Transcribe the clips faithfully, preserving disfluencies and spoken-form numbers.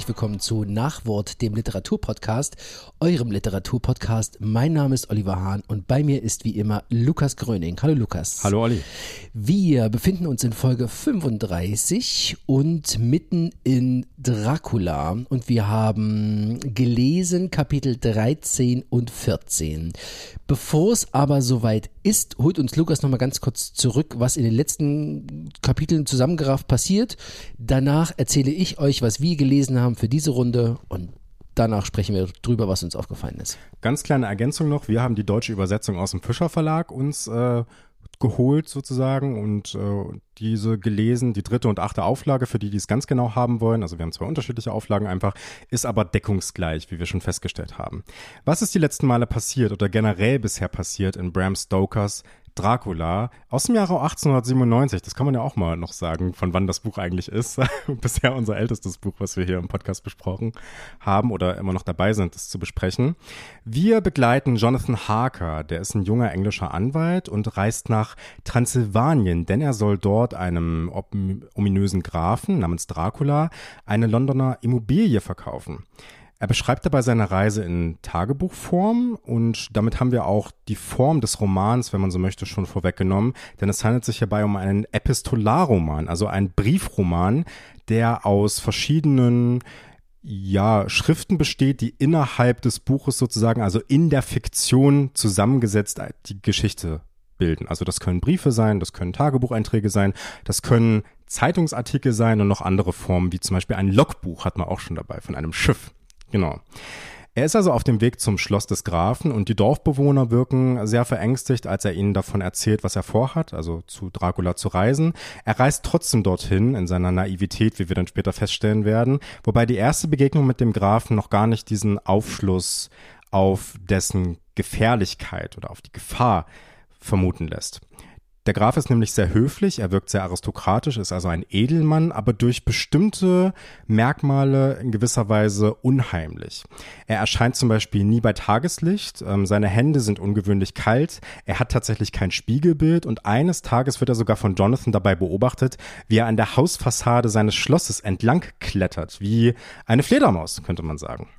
herzlich willkommen zu Nachwort, dem Literaturpodcast, eurem Literaturpodcast. Mein Name ist Oliver Hahn und bei mir ist wie immer Lukas Gröning. Hallo Lukas. Hallo Olli. Wir befinden uns in Folge fünfunddreißig und mitten in Dracula und wir haben gelesen Kapitel dreizehn und vierzehn. Bevor es aber soweit ist, holt uns Lukas nochmal ganz kurz zurück, was in den letzten Kapiteln zusammengerafft passiert. Danach erzähle ich euch, was wir gelesen haben für diese Runde und danach sprechen wir drüber, was uns aufgefallen ist. Ganz kleine Ergänzung noch, wir haben die deutsche Übersetzung aus dem Fischer Verlag uns äh, geholt sozusagen und äh, diese gelesen, die dritte und achte Auflage, für die, die es ganz genau haben wollen, also wir haben zwei unterschiedliche Auflagen einfach, ist aber deckungsgleich, wie wir schon festgestellt haben. Was ist die letzten Male passiert oder generell bisher passiert in Bram Stokers Dracula aus dem Jahre achtzehnhundertsiebenundneunzig, das kann man ja auch mal noch sagen, von wann das Buch eigentlich ist. Bisher unser ältestes Buch, was wir hier im Podcast besprochen haben oder immer noch dabei sind, das zu besprechen. Wir begleiten Jonathan Harker, der ist ein junger englischer Anwalt und reist nach Transsilvanien, denn er soll dort einem ominösen Grafen namens Dracula eine Londoner Immobilie verkaufen. Er beschreibt dabei seine Reise in Tagebuchform und damit haben wir auch die Form des Romans, wenn man so möchte, schon vorweggenommen, denn es handelt sich hierbei um einen Epistolarroman, also einen Briefroman, der aus verschiedenen ja, Schriften besteht, die innerhalb des Buches sozusagen, also in der Fiktion zusammengesetzt die Geschichte bilden. Also das können Briefe sein, das können Tagebucheinträge sein, das können Zeitungsartikel sein und noch andere Formen, wie zum Beispiel ein Logbuch hat man auch schon dabei von einem Schiff. Genau. Er ist also auf dem Weg zum Schloss des Grafen und die Dorfbewohner wirken sehr verängstigt, als er ihnen davon erzählt, was er vorhat, also zu Dracula zu reisen. Er reist trotzdem dorthin in seiner Naivität, wie wir dann später feststellen werden, wobei die erste Begegnung mit dem Grafen noch gar nicht diesen Aufschluss auf dessen Gefährlichkeit oder auf die Gefahr vermuten lässt. Der Graf ist nämlich sehr höflich, er wirkt sehr aristokratisch, ist also ein Edelmann, aber durch bestimmte Merkmale in gewisser Weise unheimlich. Er erscheint zum Beispiel nie bei Tageslicht, ähm, seine Hände sind ungewöhnlich kalt, er hat tatsächlich kein Spiegelbild und eines Tages wird er sogar von Jonathan dabei beobachtet, wie er an der Hausfassade seines Schlosses entlang klettert, wie eine Fledermaus, könnte man sagen.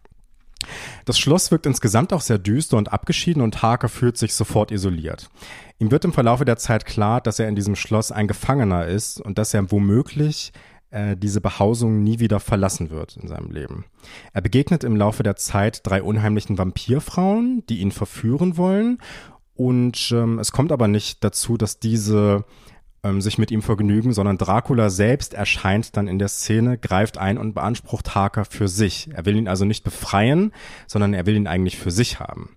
Das Schloss wirkt insgesamt auch sehr düster und abgeschieden und Harker fühlt sich sofort isoliert. Ihm wird im Verlaufe der Zeit klar, dass er in diesem Schloss ein Gefangener ist und dass er womöglich äh, diese Behausung nie wieder verlassen wird in seinem Leben. Er begegnet im Laufe der Zeit drei unheimlichen Vampirfrauen, die ihn verführen wollen und ähm, es kommt aber nicht dazu, dass diese ähm, sich mit ihm vergnügen, sondern Dracula selbst erscheint dann in der Szene, greift ein und beansprucht Harker für sich. Er will ihn also nicht befreien, sondern er will ihn eigentlich für sich haben.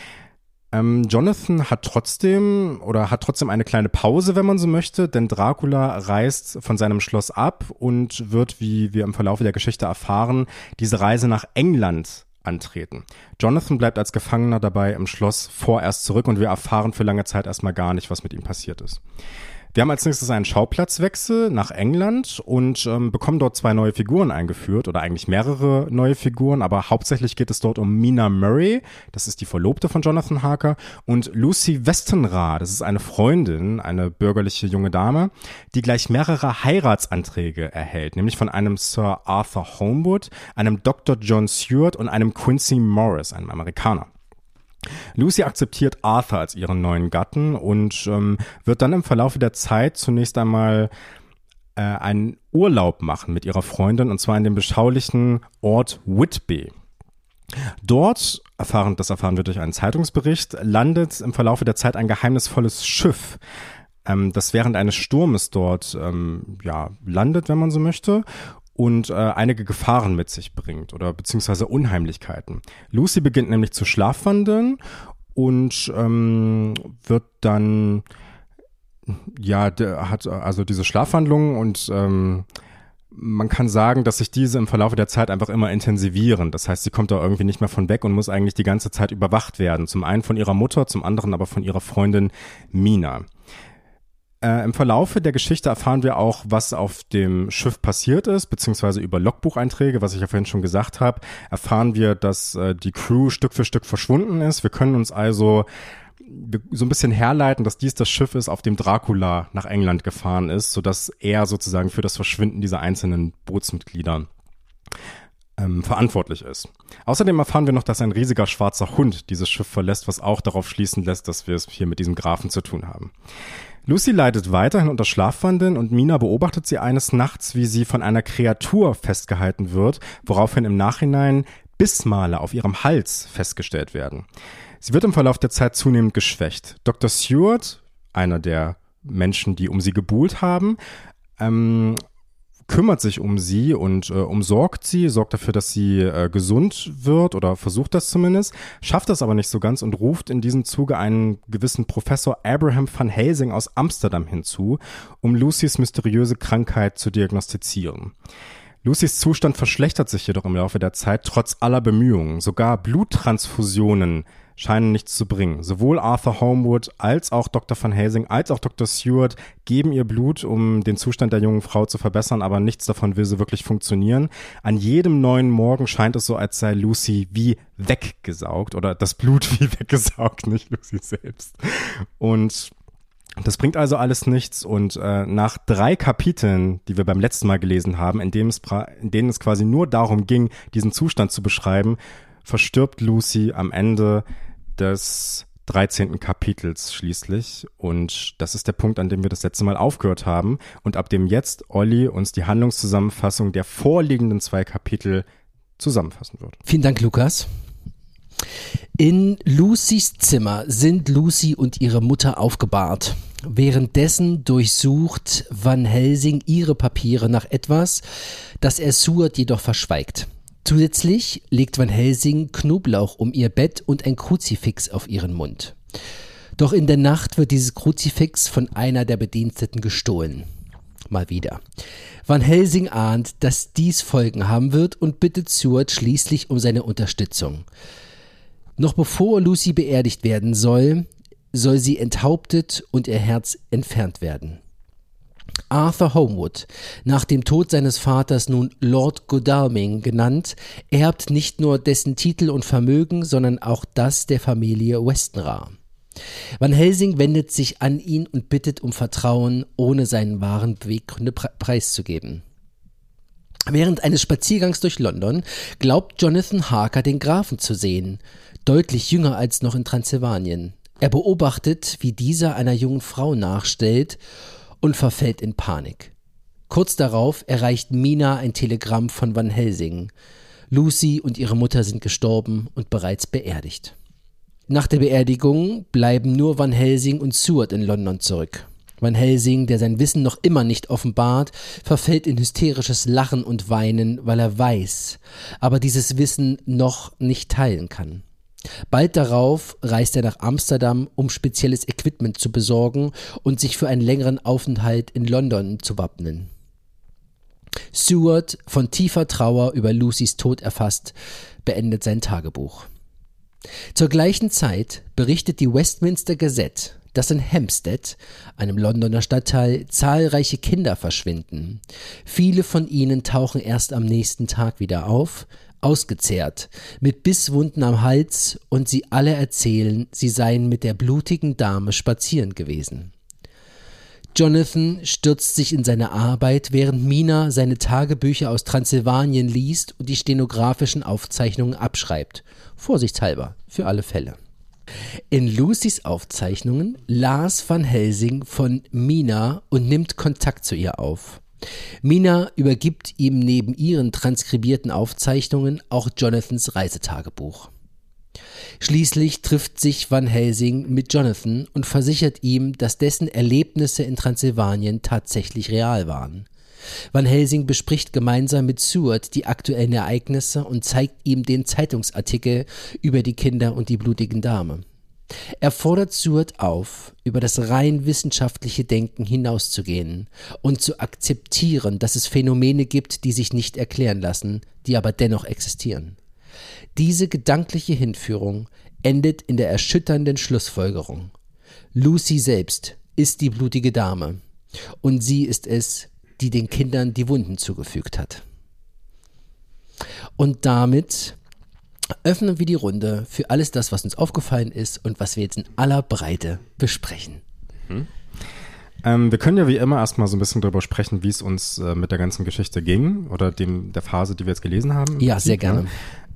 Ähm, Jonathan hat trotzdem oder hat trotzdem eine kleine Pause, wenn man so möchte, denn Dracula reist von seinem Schloss ab und wird, wie wir im Verlauf der Geschichte erfahren, diese Reise nach England antreten. Jonathan bleibt als Gefangener dabei im Schloss vorerst zurück und wir erfahren für lange Zeit erstmal gar nicht, was mit ihm passiert ist. Wir haben als nächstes einen Schauplatzwechsel nach England und ähm, bekommen dort zwei neue Figuren eingeführt oder eigentlich mehrere neue Figuren, aber hauptsächlich geht es dort um Mina Murray, das ist die Verlobte von Jonathan Harker, und Lucy Westenra, das ist eine Freundin, eine bürgerliche junge Dame, die gleich mehrere Heiratsanträge erhält, nämlich von einem Sir Arthur Holmwood, einem Doktor John Stewart und einem Quincy Morris, einem Amerikaner. Lucy akzeptiert Arthur als ihren neuen Gatten und ähm, wird dann im Verlauf der Zeit zunächst einmal äh, einen Urlaub machen mit ihrer Freundin und zwar in dem beschaulichen Ort Whitby. Dort, erfahren, das erfahren wir durch einen Zeitungsbericht, landet im Verlauf der Zeit ein geheimnisvolles Schiff, ähm, das während eines Sturmes dort ähm, ja, landet, wenn man so möchte, und äh, einige Gefahren mit sich bringt oder beziehungsweise Unheimlichkeiten. Lucy beginnt nämlich zu schlafwandeln und ähm, wird dann, ja, der hat also diese Schlafwandlungen und ähm, man kann sagen, dass sich diese im Verlauf der Zeit einfach immer intensivieren. Das heißt, sie kommt da irgendwie nicht mehr von weg und muss eigentlich die ganze Zeit überwacht werden. Zum einen von ihrer Mutter, zum anderen aber von ihrer Freundin Mina. Äh, Im Verlaufe der Geschichte erfahren wir auch, was auf dem Schiff passiert ist, beziehungsweise über Logbucheinträge, was ich ja vorhin schon gesagt habe, erfahren wir, dass äh, die Crew Stück für Stück verschwunden ist. Wir können uns also so ein bisschen herleiten, dass dies das Schiff ist, auf dem Dracula nach England gefahren ist, sodass er sozusagen für das Verschwinden dieser einzelnen Bootsmitglieder ähm, verantwortlich ist. Außerdem erfahren wir noch, dass ein riesiger schwarzer Hund dieses Schiff verlässt, was auch darauf schließen lässt, dass wir es hier mit diesem Grafen zu tun haben. Lucy leidet weiterhin unter Schlafwandeln und Mina beobachtet sie eines Nachts, wie sie von einer Kreatur festgehalten wird, woraufhin im Nachhinein Bissmale auf ihrem Hals festgestellt werden. Sie wird im Verlauf der Zeit zunehmend geschwächt. Doktor Seward, einer der Menschen, die um sie gebuhlt haben, ähm, kümmert sich um sie und äh, umsorgt sie, sorgt dafür, dass sie äh, gesund wird oder versucht das zumindest, schafft das aber nicht so ganz und ruft in diesem Zuge einen gewissen Professor Abraham van Helsing aus Amsterdam hinzu, um Lucys mysteriöse Krankheit zu diagnostizieren. Lucys Zustand verschlechtert sich jedoch im Laufe der Zeit trotz aller Bemühungen. Sogar Bluttransfusionen scheinen nichts zu bringen. Sowohl Arthur Homewood als auch Doktor Van Helsing als auch Doktor Seward geben ihr Blut, um den Zustand der jungen Frau zu verbessern, aber nichts davon will so wirklich funktionieren. An jedem neuen Morgen scheint es so, als sei Lucy wie weggesaugt oder das Blut wie weggesaugt, nicht Lucy selbst. Und das bringt also alles nichts und äh, nach drei Kapiteln, die wir beim letzten Mal gelesen haben, in, dem es pra- in denen es quasi nur darum ging, diesen Zustand zu beschreiben, verstirbt Lucy am Ende des dreizehnten Kapitels schließlich. Und das ist der Punkt, an dem wir das letzte Mal aufgehört haben und ab dem jetzt Olli uns die Handlungszusammenfassung der vorliegenden zwei Kapitel zusammenfassen wird. Vielen Dank, Lukas. In Lucys Zimmer sind Lucy und ihre Mutter aufgebahrt. Währenddessen durchsucht Van Helsing ihre Papiere nach etwas, das er Seward jedoch verschweigt. Zusätzlich legt Van Helsing Knoblauch um ihr Bett und ein Kruzifix auf ihren Mund. Doch in der Nacht wird dieses Kruzifix von einer der Bediensteten gestohlen. Mal wieder. Van Helsing ahnt, dass dies Folgen haben wird und bittet Seward schließlich um seine Unterstützung. Noch bevor Lucy beerdigt werden soll, soll sie enthauptet und ihr Herz entfernt werden. Arthur Homewood, nach dem Tod seines Vaters nun Lord Godalming genannt, erbt nicht nur dessen Titel und Vermögen, sondern auch das der Familie Westenra. Van Helsing wendet sich an ihn und bittet um Vertrauen, ohne seinen wahren Beweggründe pre- preiszugeben. Während eines Spaziergangs durch London glaubt Jonathan Harker den Grafen zu sehen, deutlich jünger als noch in Transsilvanien. Er beobachtet, wie dieser einer jungen Frau nachstellt und verfällt in Panik. Kurz darauf erreicht Mina ein Telegramm von Van Helsing. Lucy und ihre Mutter sind gestorben und bereits beerdigt. Nach der Beerdigung bleiben nur Van Helsing und Seward in London zurück. Van Helsing, der sein Wissen noch immer nicht offenbart, verfällt in hysterisches Lachen und Weinen, weil er weiß, aber dieses Wissen noch nicht teilen kann. Bald darauf reist er nach Amsterdam, um spezielles Equipment zu besorgen und sich für einen längeren Aufenthalt in London zu wappnen. Seward, von tiefer Trauer über Lucys Tod erfasst, beendet sein Tagebuch. Zur gleichen Zeit berichtet die Westminster Gazette, dass in Hampstead, einem Londoner Stadtteil, zahlreiche Kinder verschwinden. Viele von ihnen tauchen erst am nächsten Tag wieder auf, ausgezehrt, mit Bisswunden am Hals, und sie alle erzählen, sie seien mit der blutigen Dame spazieren gewesen. Jonathan stürzt sich in seine Arbeit, während Mina seine Tagebücher aus Transsilvanien liest und die stenografischen Aufzeichnungen abschreibt, vorsichtshalber, für alle Fälle. In Lucys Aufzeichnungen las Van Helsing von Mina und nimmt Kontakt zu ihr auf. Mina übergibt ihm neben ihren transkribierten Aufzeichnungen auch Jonathans Reisetagebuch. Schließlich trifft sich Van Helsing mit Jonathan und versichert ihm, dass dessen Erlebnisse in Transsilvanien tatsächlich real waren. Van Helsing bespricht gemeinsam mit Seward die aktuellen Ereignisse und zeigt ihm den Zeitungsartikel über die Kinder und die blutigen Dame. Er fordert Seward auf, über das rein wissenschaftliche Denken hinauszugehen und zu akzeptieren, dass es Phänomene gibt, die sich nicht erklären lassen, die aber dennoch existieren. Diese gedankliche Hinführung endet in der erschütternden Schlussfolgerung: Lucy selbst ist die blutige Dame und sie ist es, die den Kindern die Wunden zugefügt hat. Und damit öffnen wir die Runde für alles das, was uns aufgefallen ist und was wir jetzt in aller Breite besprechen. Ähm, wir können ja wie immer erstmal so ein bisschen darüber sprechen, wie es uns äh, mit der ganzen Geschichte ging oder dem der Phase, die wir jetzt gelesen haben. Ja, sehr gerne.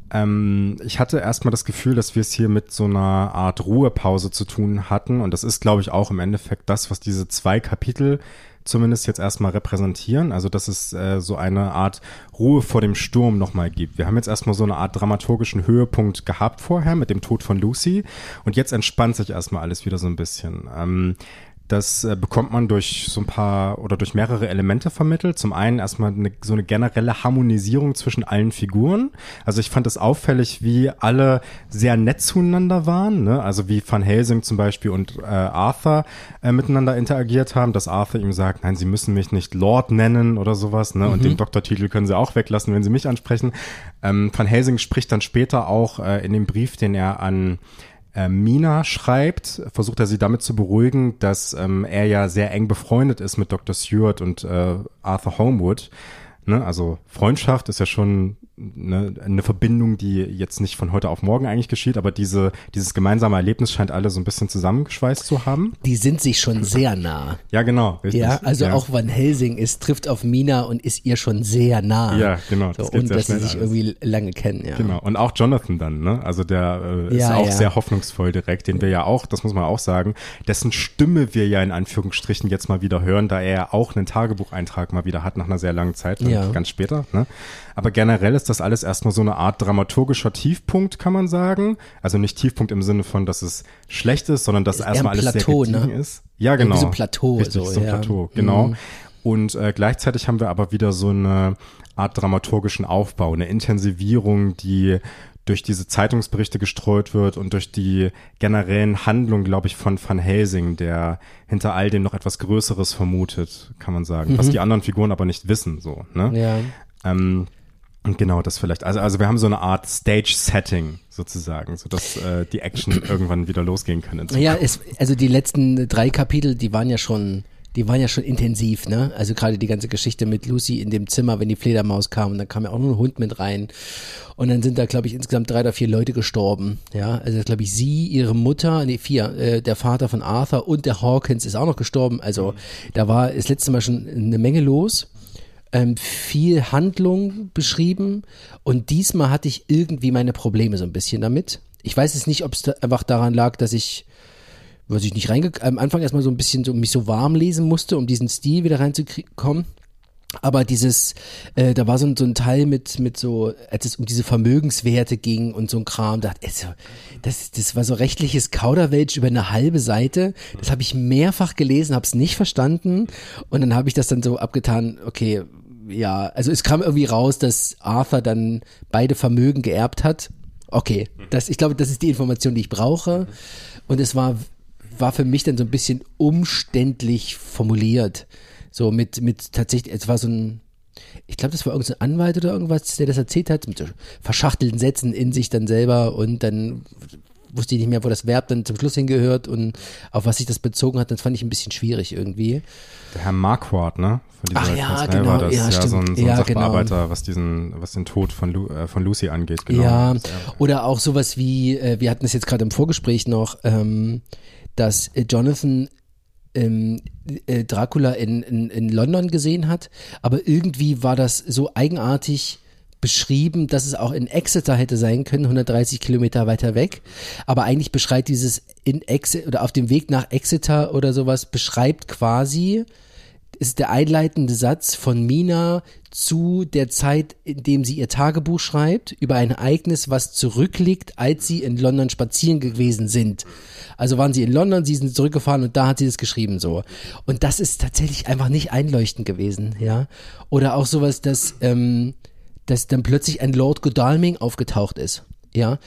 Ähm, ich hatte erstmal das Gefühl, dass wir es hier mit so einer Art Ruhepause zu tun hatten und das ist, glaube ich, auch im Endeffekt das, was diese zwei Kapitel zumindest jetzt erstmal repräsentieren, also dass es äh, so eine Art Ruhe vor dem Sturm nochmal gibt. Wir haben jetzt erstmal so eine Art dramaturgischen Höhepunkt gehabt vorher mit dem Tod von Lucy und jetzt entspannt sich erstmal alles wieder so ein bisschen. Ähm, Das äh, bekommt man durch so ein paar oder durch mehrere Elemente vermittelt. Zum einen erstmal eine, so eine generelle Harmonisierung zwischen allen Figuren. Also ich fand es auffällig, wie alle sehr nett zueinander waren, ne? Also wie Van Helsing zum Beispiel und äh, Arthur äh, miteinander interagiert haben, dass Arthur ihm sagt, nein, Sie müssen mich nicht Lord nennen oder sowas, ne? Und mhm. den Doktortitel können Sie auch weglassen, wenn Sie mich ansprechen. Ähm, Van Helsing spricht dann später auch äh, in dem Brief, den er an Mina schreibt, versucht er sie damit zu beruhigen, dass ähm, er ja sehr eng befreundet ist mit Doktor Seward und äh, Arthur Holmwood. Ne? Also Freundschaft ist ja schon ne, eine Verbindung, die jetzt nicht von heute auf morgen eigentlich geschieht, aber diese dieses gemeinsame Erlebnis scheint alle so ein bisschen zusammengeschweißt zu haben. Die sind sich schon sehr nah. Ja, genau. Richtig. Ja, also ja. auch Van Helsing ist, trifft auf Mina und ist ihr schon sehr nah. Ja, genau. Das so, und dass sie sich alles. irgendwie lange kennen. Ja. Genau. Und auch Jonathan dann, ne? Also der äh, ist ja, auch ja. sehr hoffnungsvoll direkt, den wir ja auch, das muss man auch sagen, dessen Stimme wir ja in Anführungsstrichen jetzt mal wieder hören, da er ja auch einen Tagebucheintrag mal wieder hat nach einer sehr langen Zeit, ja. ganz später. Ne? Aber generell ist das alles erstmal so eine Art dramaturgischer Tiefpunkt, kann man sagen. Also nicht Tiefpunkt im Sinne von, dass es schlecht ist, sondern dass ist erstmal alles Plateau, sehr gediegen ne? ist. Ja, genau. Irgendwie so ein Plateau. Richtig, so, so ein ja. Plateau, genau. Mhm. Und äh, gleichzeitig haben wir aber wieder so eine Art dramaturgischen Aufbau, eine Intensivierung, die durch diese Zeitungsberichte gestreut wird und durch die generellen Handlungen, glaube ich, von Van Helsing, der hinter all dem noch etwas Größeres vermutet, kann man sagen, mhm. was die anderen Figuren aber nicht wissen, so, ne? Ja. Ähm, und genau das vielleicht. Also, also wir haben so eine Art Stage-Setting sozusagen, sodass äh, die Action irgendwann wieder losgehen kann. Ja, es, also die letzten drei Kapitel, die waren ja schon Die waren ja schon intensiv, ne? Also gerade die ganze Geschichte mit Lucy in dem Zimmer, wenn die Fledermaus kam und dann kam ja auch nur ein Hund mit rein. Und dann sind da, glaube ich, insgesamt drei oder vier Leute gestorben, ja? Also, glaube ich, sie, ihre Mutter, nee, vier, äh, der Vater von Arthur und der Hawkins ist auch noch gestorben. Also, da war das letzte Mal schon eine Menge los. Ähm, viel Handlung beschrieben und diesmal hatte ich irgendwie meine Probleme so ein bisschen damit. Ich weiß es nicht, ob es da einfach daran lag, dass ich was ich nicht reinge am Anfang erstmal so ein bisschen so mich so warm lesen musste, um diesen Stil wieder reinzukommen. Aber dieses, äh, da war so ein, so ein Teil mit, mit so, als es um diese Vermögenswerte ging und so ein Kram, da, also, das, das war so rechtliches Kauderwelsch über eine halbe Seite. Das habe ich mehrfach gelesen, habe es nicht verstanden und dann habe ich das dann so abgetan, okay, ja, also es kam irgendwie raus, dass Arthur dann beide Vermögen geerbt hat. Okay, das, ich glaube, das ist die Information, die ich brauche. Und es war war für mich dann so ein bisschen umständlich formuliert. So mit, mit tatsächlich, es war so ein, ich glaube, das war irgendein Anwalt oder irgendwas, der das erzählt hat, mit so verschachtelten Sätzen in sich dann selber und dann wusste ich nicht mehr, wo das Verb dann zum Schluss hingehört und auf was sich das bezogen hat, das fand ich ein bisschen schwierig irgendwie. Der Herr Marquardt, ne? Von dieser Ach ja, Kanzlei genau, war das ja, ja stimmt. so ein, so ein ja, Sachbearbeiter, genau. was diesen, was den Tod von, Lu, äh, von Lucy angeht. Genau. Ja, das, ja, oder auch sowas wie, äh, wir hatten es jetzt gerade im Vorgespräch noch, ähm, dass äh, Jonathan ähm, äh, Dracula in, in, in London gesehen hat, aber irgendwie war das so eigenartig beschrieben, dass es auch in Exeter hätte sein können, hundertdreißig Kilometer weiter weg, aber eigentlich beschreibt dieses in Exeter oder auf dem Weg nach Exeter oder sowas, beschreibt quasi, ist der einleitende Satz von Mina zu der Zeit, in dem sie ihr Tagebuch schreibt, über ein Ereignis, was zurückliegt, als sie in London spazieren gewesen sind. Also waren sie in London, sie sind zurückgefahren und da hat sie das geschrieben so. Und das ist tatsächlich einfach nicht einleuchtend gewesen, ja. Oder auch sowas, dass, ähm, dass dann plötzlich ein Lord Godalming aufgetaucht ist. Ja,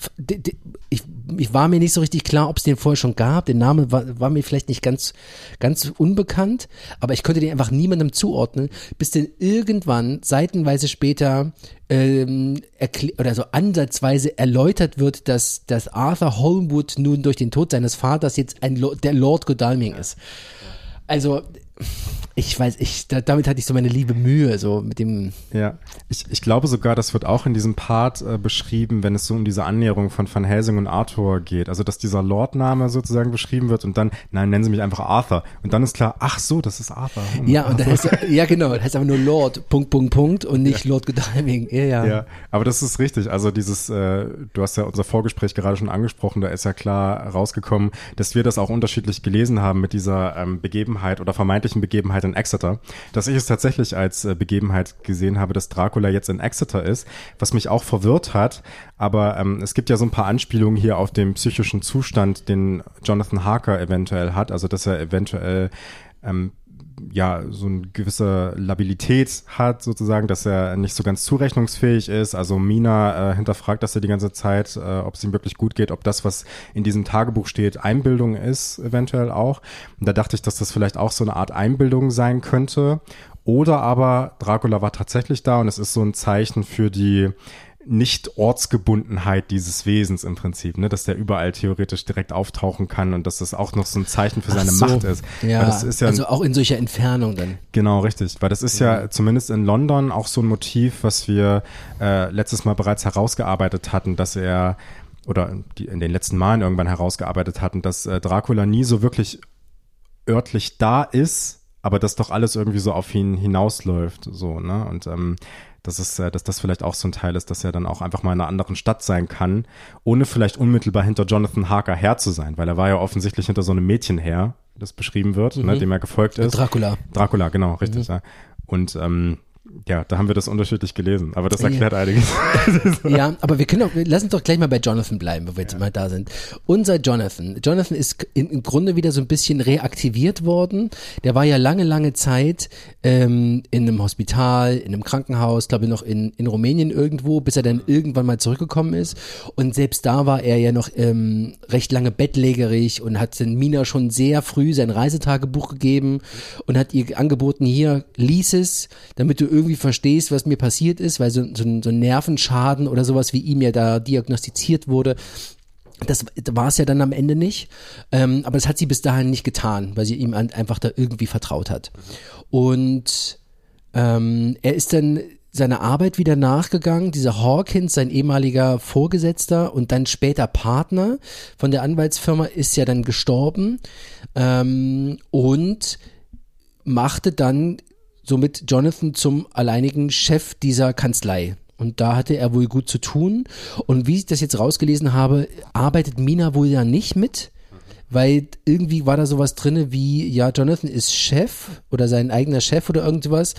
ich, ich war mir nicht so richtig klar, ob es den vorher schon gab. Der Name war, war mir vielleicht nicht ganz, ganz unbekannt, aber ich konnte den einfach niemandem zuordnen, bis denn irgendwann seitenweise später ähm, erkl- oder so ansatzweise erläutert wird, dass, dass Arthur Holmwood nun durch den Tod seines Vaters jetzt ein Lo- der Lord Godalming ist. Also Ich weiß, ich, da, damit hatte ich so meine liebe Mühe, so mit dem. Ja, ich, ich glaube sogar, das wird auch in diesem Part äh, beschrieben, wenn es so um diese Annäherung von Van Helsing und Arthur geht. Also, dass dieser Lordname sozusagen beschrieben wird und dann, nein, nennen Sie mich einfach Arthur. Und dann ist klar, ach so, das ist Arthur. Hm, ja, und Arthur. dann heißt er, ja genau, das heißt aber nur Lord, Punkt, Punkt, Punkt und nicht ja. Lord Godalming. Ja, ja. Ja, aber das ist richtig. Also dieses, äh, du hast ja unser Vorgespräch gerade schon angesprochen, da ist ja klar rausgekommen, dass wir das auch unterschiedlich gelesen haben mit dieser ähm, Begebenheit oder vermeintlichen Begebenheit in Exeter, dass ich es tatsächlich als äh, Begebenheit gesehen habe, dass Dracula jetzt in Exeter ist, was mich auch verwirrt hat, aber ähm, es gibt ja so ein paar Anspielungen hier auf den psychischen Zustand, den Jonathan Harker eventuell hat, also dass er eventuell ähm, ja, so eine gewisse Labilität hat sozusagen, dass er nicht so ganz zurechnungsfähig ist. Also Mina äh, hinterfragt das ja die ganze Zeit, äh, ob es ihm wirklich gut geht, ob das, was in diesem Tagebuch steht, Einbildung ist eventuell auch. Und da dachte ich, dass das vielleicht auch so eine Art Einbildung sein könnte. Oder aber Dracula war tatsächlich da und es ist so ein Zeichen für die Nicht-Ortsgebundenheit dieses Wesens im Prinzip, ne, dass der überall theoretisch direkt auftauchen kann und dass das auch noch so ein Zeichen für seine so, Macht ist. Ja, weil das ist ja also auch in solcher Entfernung dann. Genau, richtig, weil das ist ja, ja zumindest in London auch so ein Motiv, was wir äh, letztes Mal bereits herausgearbeitet hatten, dass er oder die, in den letzten Malen irgendwann herausgearbeitet hatten, dass äh, Dracula nie so wirklich örtlich da ist, aber dass doch alles irgendwie so auf ihn hinausläuft, so, ne, und ähm, dass, es, dass das vielleicht auch so ein Teil ist, dass er dann auch einfach mal in einer anderen Stadt sein kann, ohne vielleicht unmittelbar hinter Jonathan Harker her zu sein, weil er war ja offensichtlich hinter so einem Mädchen her, das beschrieben wird, mhm. ne, dem er gefolgt ist. Dracula. Dracula, genau, richtig. Mhm. Ja. Und ähm, ja, da haben wir das unterschiedlich gelesen, aber das erklärt ja. einiges. Ja, aber wir können auch, lass uns doch gleich mal bei Jonathan bleiben, wo wir jetzt ja. mal da sind. Unser Jonathan, Jonathan ist in, im Grunde wieder so ein bisschen reaktiviert worden. Der war ja lange, lange Zeit ähm, in einem Hospital, in einem Krankenhaus, glaube ich noch in, in Rumänien irgendwo, bis er dann irgendwann mal zurückgekommen ist. Und selbst da war er ja noch ähm, recht lange bettlägerig und hat den Mina schon sehr früh sein Reisetagebuch gegeben und hat ihr angeboten, hier, lies es, damit du irgendwie verstehst, was mir passiert ist, weil so, so, ein, so ein Nervenschaden oder sowas, wie ihm ja da diagnostiziert wurde, das war es ja dann am Ende nicht, ähm, aber das hat sie bis dahin nicht getan, weil sie ihm an, einfach da irgendwie vertraut hat. Und ähm, er ist dann seiner Arbeit wieder nachgegangen, dieser Hawkins, sein ehemaliger Vorgesetzter und dann später Partner von der Anwaltsfirma, ist ja dann gestorben ähm, und machte dann somit Jonathan zum alleinigen Chef dieser Kanzlei. Und da hatte er wohl gut zu tun. Und wie ich das jetzt rausgelesen habe, arbeitet Mina wohl ja nicht mit, weil irgendwie war da sowas drinne wie, ja, Jonathan ist Chef oder sein eigener Chef oder irgendwas.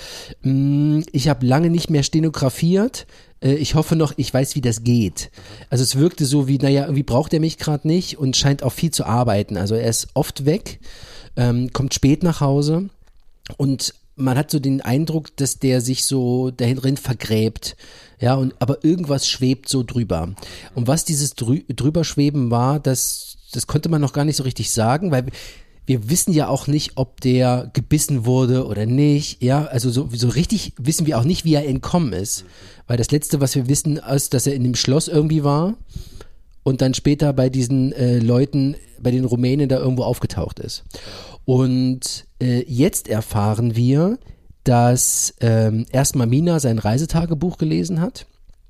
Ich habe lange nicht mehr stenografiert. Ich hoffe noch, ich weiß, wie das geht. Also es wirkte so wie, naja, irgendwie braucht er mich gerade nicht und scheint auch viel zu arbeiten. Also er ist oft weg, kommt spät nach Hause und man hat so den Eindruck, dass der sich so dahin vergräbt, ja, und aber irgendwas schwebt so drüber. Und was dieses drü drüberschweben war, das, das konnte man noch gar nicht so richtig sagen, weil wir wissen ja auch nicht, ob der gebissen wurde oder nicht, ja, also so, so richtig wissen wir auch nicht, wie er entkommen ist, weil das Letzte, was wir wissen, ist, dass er in dem Schloss irgendwie war und dann später bei diesen äh, Leuten, bei den Rumänen da irgendwo aufgetaucht ist. Und äh, jetzt erfahren wir, dass ähm, erstmal Mina sein Reisetagebuch gelesen hat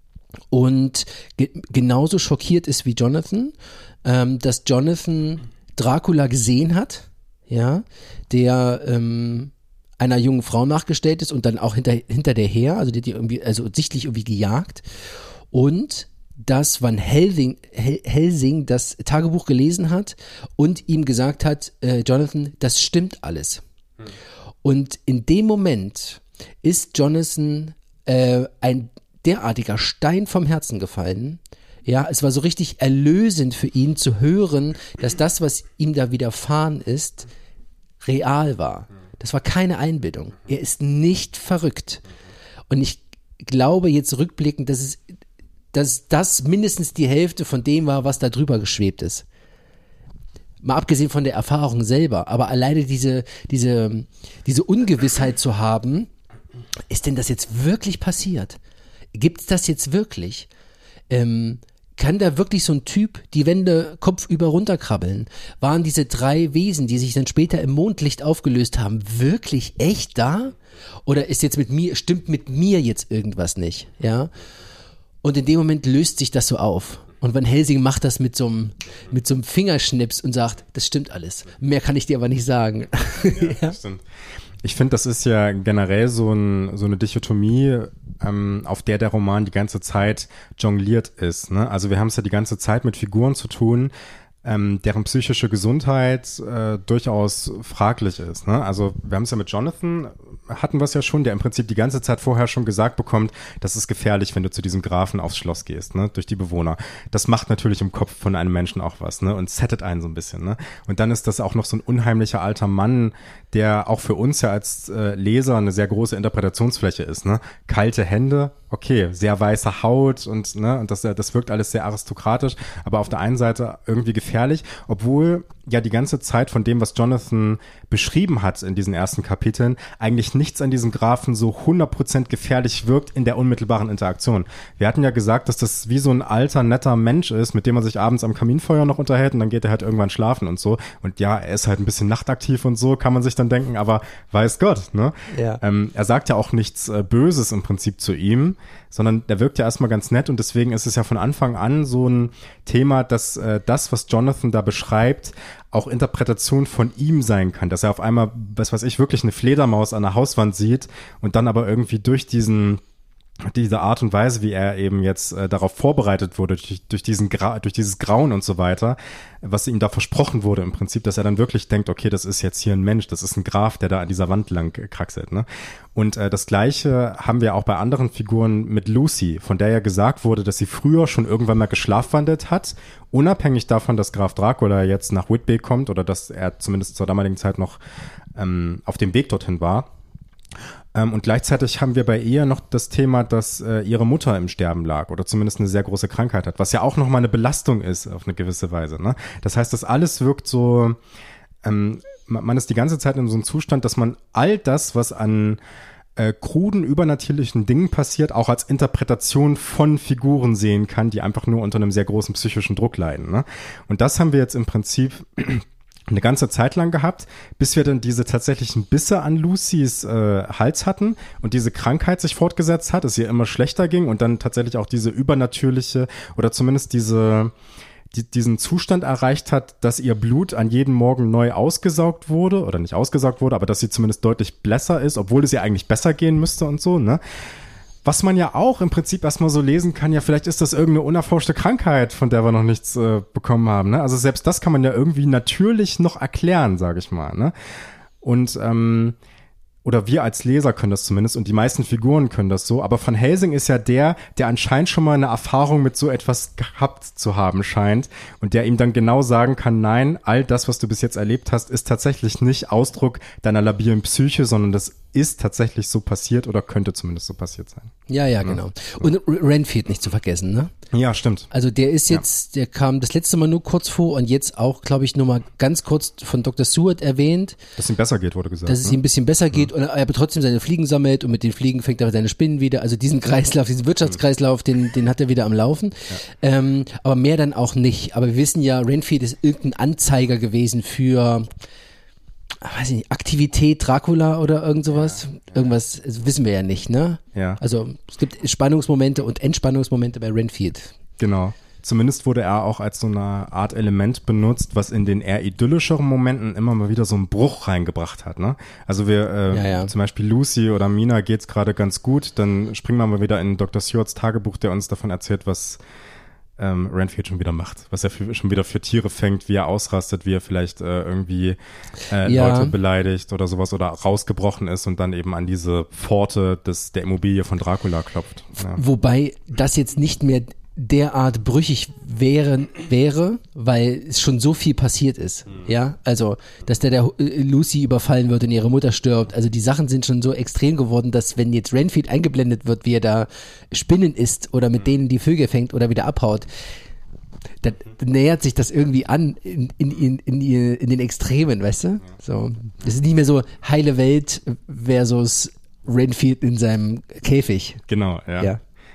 und ge genauso schockiert ist wie Jonathan, ähm, dass Jonathan Dracula gesehen hat, ja, der ähm, einer jungen Frau nachgestellt ist und dann auch hinter, hinter der her, also die hat die irgendwie, also sichtlich irgendwie gejagt, und dass Van Helsing, Helsing das Tagebuch gelesen hat und ihm gesagt hat, äh, Jonathan, das stimmt alles. Hm. Und in dem Moment ist Jonathan äh, ein derartiger Stein vom Herzen gefallen. Ja, es war so richtig erlösend für ihn zu hören, dass das, was ihm da widerfahren ist, real war. Das war keine Einbildung. Er ist nicht verrückt. Und ich glaube jetzt rückblickend, dass es dass das mindestens die Hälfte von dem war, was da drüber geschwebt ist. Mal abgesehen von der Erfahrung selber, aber alleine diese, diese, diese Ungewissheit zu haben, ist denn das jetzt wirklich passiert? Gibt's das jetzt wirklich? Ähm, kann da wirklich so ein Typ die Wände kopfüber runterkrabbeln? Waren diese drei Wesen, die sich dann später im Mondlicht aufgelöst haben, wirklich echt da? Oder ist jetzt mit mir, stimmt mit mir jetzt irgendwas nicht? Ja. Und in dem Moment löst sich das so auf. Und Van Helsing macht das mit so einem, mit so einem Fingerschnips und sagt, das stimmt alles. Mehr kann ich dir aber nicht sagen. Ja, das stimmt. Ich finde, das ist ja generell so, ein, so eine Dichotomie, ähm, auf der der Roman die ganze Zeit jongliert ist. Ne? Also wir haben es ja die ganze Zeit mit Figuren zu tun, ähm, deren psychische Gesundheit äh, durchaus fraglich ist. Ne? Also wir haben es ja mit Jonathan, hatten wir es ja schon, der im Prinzip die ganze Zeit vorher schon gesagt bekommt, das ist gefährlich, wenn du zu diesem Grafen aufs Schloss gehst, ne, durch die Bewohner. Das macht natürlich im Kopf von einem Menschen auch was, ne, und settet einen so ein bisschen, ne. Und dann ist das auch noch so ein unheimlicher alter Mann, der auch für uns ja als äh, Leser eine sehr große Interpretationsfläche ist, ne. Kalte Hände, okay, sehr weiße Haut und, ne, und das, das wirkt alles sehr aristokratisch, aber auf der einen Seite irgendwie gefährlich, obwohl ja die ganze Zeit von dem, was Jonathan beschrieben hat in diesen ersten Kapiteln, eigentlich nichts an diesem Grafen so hundert Prozent gefährlich wirkt in der unmittelbaren Interaktion. Wir hatten ja gesagt, dass das wie so ein alter, netter Mensch ist, mit dem man sich abends am Kaminfeuer noch unterhält und dann geht er halt irgendwann schlafen und so. Und ja, er ist halt ein bisschen nachtaktiv und so, kann man sich dann denken, aber weiß Gott, ne? Ja. Ähm, er sagt ja auch nichts äh, Böses im Prinzip zu ihm, sondern der wirkt ja erstmal ganz nett und deswegen ist es ja von Anfang an so ein Thema, dass äh, das, was Jonathan da beschreibt, auch Interpretation von ihm sein kann, dass er auf einmal, was weiß ich, wirklich eine Fledermaus an der Hauswand sieht und dann aber irgendwie durch diesen diese Art und Weise, wie er eben jetzt äh, darauf vorbereitet wurde, durch, durch diesen Gra- durch dieses Grauen und so weiter, was ihm da versprochen wurde im Prinzip, dass er dann wirklich denkt, okay, das ist jetzt hier ein Mensch, das ist ein Graf, der da an dieser Wand lang äh, kraxelt, ne? Und äh, das Gleiche haben wir auch bei anderen Figuren mit Lucy, von der ja gesagt wurde, dass sie früher schon irgendwann mal geschlafwandelt hat, unabhängig davon, dass Graf Dracula jetzt nach Whitby kommt oder dass er zumindest zur damaligen Zeit noch ähm, auf dem Weg dorthin war. Ähm, und gleichzeitig haben wir bei ihr noch das Thema, dass äh, ihre Mutter im Sterben lag oder zumindest eine sehr große Krankheit hat, was ja auch nochmal eine Belastung ist auf eine gewisse Weise, ne? Das heißt, das alles wirkt so, ähm, man ist die ganze Zeit in so einem Zustand, dass man all das, was an äh, kruden, übernatürlichen Dingen passiert, auch als Interpretation von Figuren sehen kann, die einfach nur unter einem sehr großen psychischen Druck leiden, ne? Und das haben wir jetzt im Prinzip eine ganze Zeit lang gehabt, bis wir dann diese tatsächlichen Bisse an Lucys äh, Hals hatten und diese Krankheit sich fortgesetzt hat, es ihr immer schlechter ging und dann tatsächlich auch diese übernatürliche oder zumindest diese die, diesen Zustand erreicht hat, dass ihr Blut an jedem Morgen neu ausgesaugt wurde oder nicht ausgesaugt wurde, aber dass sie zumindest deutlich blässer ist, obwohl es ihr eigentlich besser gehen müsste und so, ne? Was man ja auch im Prinzip erstmal so lesen kann, ja, vielleicht ist das irgendeine unerforschte Krankheit, von der wir noch nichts äh, bekommen haben, ne? Also selbst das kann man ja irgendwie natürlich noch erklären, sage ich mal, ne? Und, ähm, oder wir als Leser können das zumindest und die meisten Figuren können das so, aber Van Helsing ist ja der, der anscheinend schon mal eine Erfahrung mit so etwas gehabt zu haben scheint und der ihm dann genau sagen kann, nein, all das, was du bis jetzt erlebt hast, ist tatsächlich nicht Ausdruck deiner labilen Psyche, sondern das ist tatsächlich so passiert oder könnte zumindest so passiert sein. Ja, ja, genau. Und Renfield nicht zu vergessen, ne? Ja, stimmt. Also der ist jetzt, ja. der kam das letzte Mal nur kurz vor und jetzt auch, glaube ich, nur mal ganz kurz von Doktor Seward erwähnt. Dass es ihm besser geht, wurde gesagt. Dass es ne? ihm ein bisschen besser geht ja. und er aber trotzdem seine Fliegen sammelt und mit den Fliegen fängt er seine Spinnen wieder. Also diesen Kreislauf, diesen Wirtschaftskreislauf, den, den hat er wieder am Laufen. Ja. Ähm, aber mehr dann auch nicht. Aber wir wissen ja, Renfield ist irgendein Anzeiger gewesen für weiß ich nicht, Aktivität Dracula oder irgend sowas. Ja, ja. Irgendwas also wissen wir ja nicht, ne? Ja. Also es gibt Spannungsmomente und Entspannungsmomente bei Renfield. Genau. Zumindest wurde er auch als so eine Art Element benutzt, was in den eher idyllischeren Momenten immer mal wieder so einen Bruch reingebracht hat, ne? Also wir, äh, ja, ja. zum Beispiel Lucy oder Mina geht's gerade ganz gut, dann springen wir mal wieder in Doktor Sewards Tagebuch, der uns davon erzählt, was ähm, Renfield schon wieder macht, was er für, schon wieder für Tiere fängt, wie er ausrastet, wie er vielleicht äh, irgendwie äh, ja. Leute beleidigt oder sowas oder rausgebrochen ist und dann eben an diese Pforte des, der Immobilie von Dracula klopft. Ja. Wobei das jetzt nicht mehr derart brüchig wäre, wäre, weil es schon so viel passiert ist, mhm. ja, also, dass der, der Lucy überfallen wird und ihre Mutter stirbt, also die Sachen sind schon so extrem geworden, dass wenn jetzt Renfield eingeblendet wird, wie er da Spinnen isst oder mit mhm. denen die Vögel fängt oder wieder abhaut, dann nähert sich das irgendwie an in, in, in, in, in den Extremen, weißt du, so, das ist nicht mehr so heile Welt versus Renfield in seinem Käfig. Genau, ja. ja.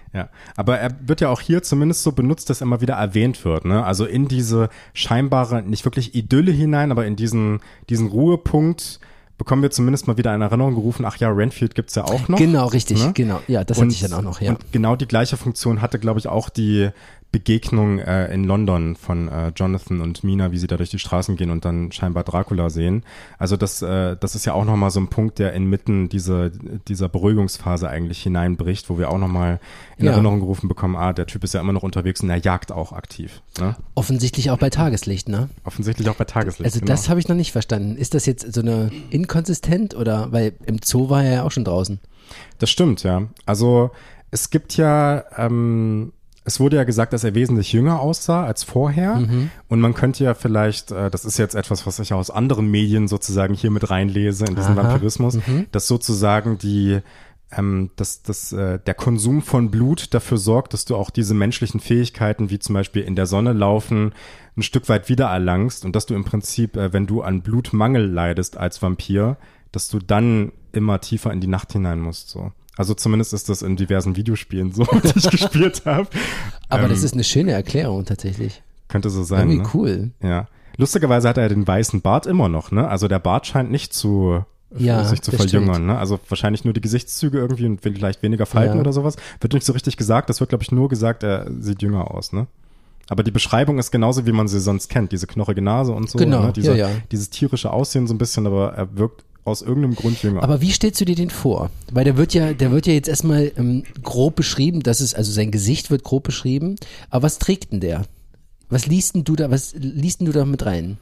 Ja, aber er wird ja auch hier zumindest so benutzt, dass er immer wieder erwähnt wird, ne? Also in diese scheinbare, nicht wirklich Idylle hinein, aber in diesen, diesen Ruhepunkt bekommen wir zumindest mal wieder in Erinnerung gerufen, ach ja, Renfield gibt's ja auch noch. Genau, richtig, ne? Genau. Ja, das und, hatte ich dann auch noch, ja. Und genau die gleiche Funktion hatte, glaube ich, auch die Begegnung äh, in London von äh, Jonathan und Mina, wie sie da durch die Straßen gehen und dann scheinbar Dracula sehen. Also das, äh, das ist ja auch nochmal so ein Punkt, der inmitten dieser, dieser Beruhigungsphase eigentlich hineinbricht, wo wir auch nochmal in ja. Erinnerung gerufen bekommen, ah, der Typ ist ja immer noch unterwegs und er jagt auch aktiv. Ne? Offensichtlich auch bei Tageslicht, ne? Offensichtlich auch bei Tageslicht, Also genau. das habe ich noch nicht verstanden. Ist das jetzt so eine inkonsistent oder, weil im Zoo war er ja auch schon draußen. Das stimmt, ja. Also es gibt ja, ähm, es wurde ja gesagt, dass er wesentlich jünger aussah als vorher. Mhm. Und man könnte ja vielleicht, äh, das ist jetzt etwas, was ich aus anderen Medien sozusagen hier mit reinlese in diesen Aha. Vampirismus, mhm. dass sozusagen die, ähm, dass, dass äh, der Konsum von Blut dafür sorgt, dass du auch diese menschlichen Fähigkeiten, wie zum Beispiel in der Sonne laufen, ein Stück weit wiedererlangst und dass du im Prinzip, äh, wenn du an Blutmangel leidest als Vampir, dass du dann immer tiefer in die Nacht hinein musst, so. Also zumindest ist das in diversen Videospielen so, die ich gespielt habe. Aber ähm, das ist eine schöne Erklärung tatsächlich. Könnte so sein. Irgendwie ne? cool. Ja. Lustigerweise hat er den weißen Bart immer noch, ne? Also der Bart scheint nicht zu ja, sich zu verjüngern, ne? Also wahrscheinlich nur die Gesichtszüge irgendwie und vielleicht weniger Falten ja. oder sowas. Wird nicht so richtig gesagt. Das wird, glaube ich, nur gesagt, er sieht jünger aus, ne? Aber die Beschreibung ist genauso, wie man sie sonst kennt. Diese knochige Nase und so. Genau, ne? Diese, ja, ja. Dieses tierische Aussehen so ein bisschen, aber er wirkt aus irgendeinem Grund jünger. Aber wie stellst du dir den vor? Weil der wird ja, der wird ja jetzt erstmal ähm, grob beschrieben, dass es, also sein Gesicht wird grob beschrieben. Aber was trägt denn der? Was liest denn du da, was liest denn du da mit rein?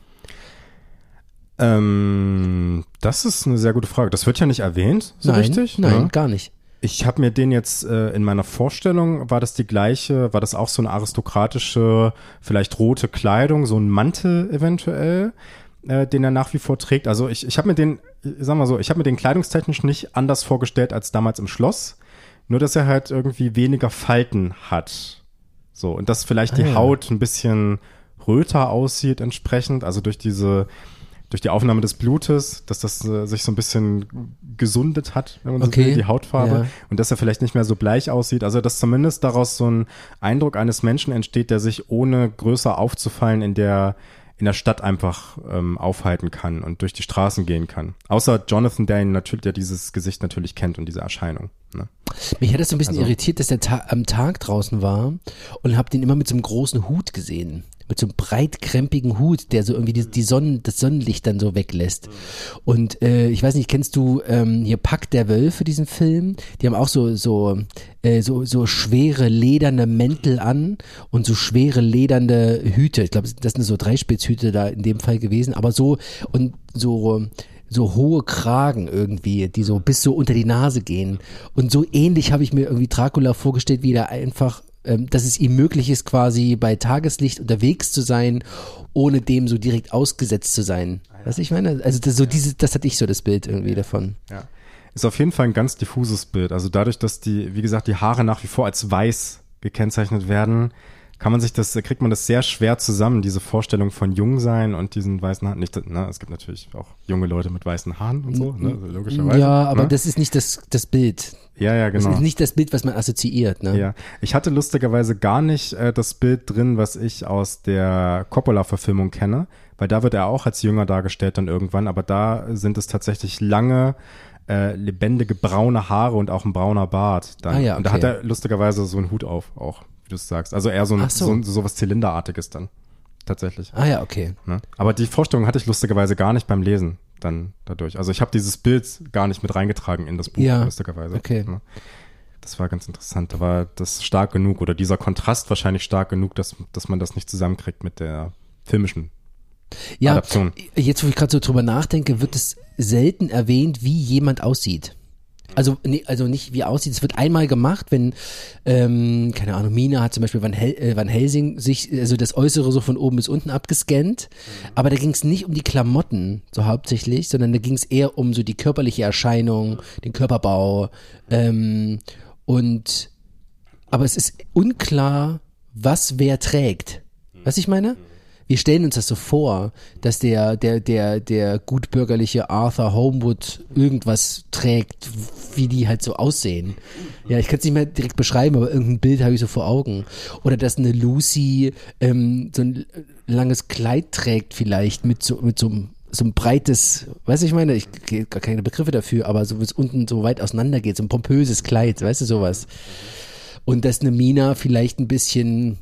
Ähm, das ist eine sehr gute Frage. Das wird ja nicht erwähnt, so nein, richtig? Nein, ja. gar nicht. Ich habe mir den jetzt äh, in meiner Vorstellung, war das die gleiche, war das auch so eine aristokratische, vielleicht rote Kleidung, so ein Mantel eventuell, äh, den er nach wie vor trägt. Also ich, ich habe mir den, sagen wir so, ich habe mir den kleidungstechnisch nicht anders vorgestellt als damals im Schloss, nur dass er halt irgendwie weniger Falten hat. So, und dass vielleicht ah, die ja. Haut ein bisschen röter aussieht entsprechend, also durch diese durch die Aufnahme des Blutes, dass das äh, sich so ein bisschen gesundet hat, wenn man okay. so will, die Hautfarbe. Ja. Und dass er vielleicht nicht mehr so bleich aussieht. Also dass zumindest daraus so ein Eindruck eines Menschen entsteht, der sich ohne größer aufzufallen in der in der Stadt einfach ähm, aufhalten kann und durch die Straßen gehen kann. Außer Jonathan, der ihn natürlich, der dieses Gesicht natürlich kennt und diese Erscheinung. Ne? Mich hat das so ein bisschen also, irritiert, dass er ta- am Tag draußen war und hab den immer mit so einem großen Hut gesehen. Mit so einem breitkrempigen Hut, der so irgendwie die, die Sonnen, das Sonnenlicht dann so weglässt. Und äh, ich weiß nicht, kennst du ähm, hier Pack der Wölfe, diesen Film? Die haben auch so so äh, so so schwere lederne Mäntel an und so schwere ledernde Hüte. Ich glaube, das sind so Dreispitzhüte da in dem Fall gewesen, aber so und so so hohe Kragen irgendwie, die so bis so unter die Nase gehen. Und so ähnlich habe ich mir irgendwie Dracula vorgestellt, wie der einfach dass es ihm möglich ist, quasi bei Tageslicht unterwegs zu sein, ohne dem so direkt ausgesetzt zu sein. Ah, ja. Weißt du, ich meine? Also das, so diese, das hatte ich so das Bild irgendwie ja. davon. Ja. Ist auf jeden Fall ein ganz diffuses Bild. Also dadurch, dass die, wie gesagt, die Haare nach wie vor als weiß gekennzeichnet werden, kann man sich das, kriegt man das sehr schwer zusammen, diese Vorstellung von Jungsein und diesen weißen Haaren. Nicht, ne, es gibt natürlich auch junge Leute mit weißen Haaren und so, ne, logischerweise. Ja, aber ne? das ist nicht das, das Bild. Ja, ja, genau. Das ist nicht das Bild, was man assoziiert, ne? Ja, ich hatte lustigerweise gar nicht äh, das Bild drin, was ich aus der Coppola-Verfilmung kenne, weil da wird er auch als jünger dargestellt dann irgendwann, aber da sind es tatsächlich lange, äh, lebendige braune Haare und auch ein brauner Bart. Dann. Ah, ja, okay. Und da hat er lustigerweise so einen Hut auf, auch, wie du es sagst. Also eher so, ein, so. so, so was Zylinderartiges dann, tatsächlich. Ah ja, okay. Ne? Aber die Vorstellung hatte ich lustigerweise gar nicht beim Lesen. Dann dadurch. Also ich habe dieses Bild gar nicht mit reingetragen in das Buch, ja, lustigerweise. Okay. Das war ganz interessant. Da war das stark genug oder dieser Kontrast wahrscheinlich stark genug, dass, dass man das nicht zusammenkriegt mit der filmischen ja, Adaption. Jetzt, wo ich gerade so drüber nachdenke, wird es selten erwähnt, wie jemand aussieht. Also, nee, also nicht wie aussieht, es wird einmal gemacht, wenn, ähm, keine Ahnung, Mina hat zum Beispiel Van, Hel äh, Van Helsing sich, also das Äußere so von oben bis unten abgescannt, mhm. aber da ging es nicht um die Klamotten so hauptsächlich, sondern da ging es eher um so die körperliche Erscheinung, den Körperbau, ähm, und, aber es ist unklar, was wer trägt. Was ich meine? wir stellen uns das so vor, dass der, der, der, der gutbürgerliche Arthur Homewood irgendwas trägt, wie die halt so aussehen. Ja, ich kann es nicht mehr direkt beschreiben, aber irgendein Bild habe ich so vor Augen. Oder dass eine Lucy ähm, so ein langes Kleid trägt vielleicht mit so, mit so einem so ein breites, weißt du, ich meine, ich habe gar keine Begriffe dafür, aber so, wie es unten so weit auseinander geht, so ein pompöses Kleid, weißt du, sowas. Und dass eine Mina vielleicht ein bisschen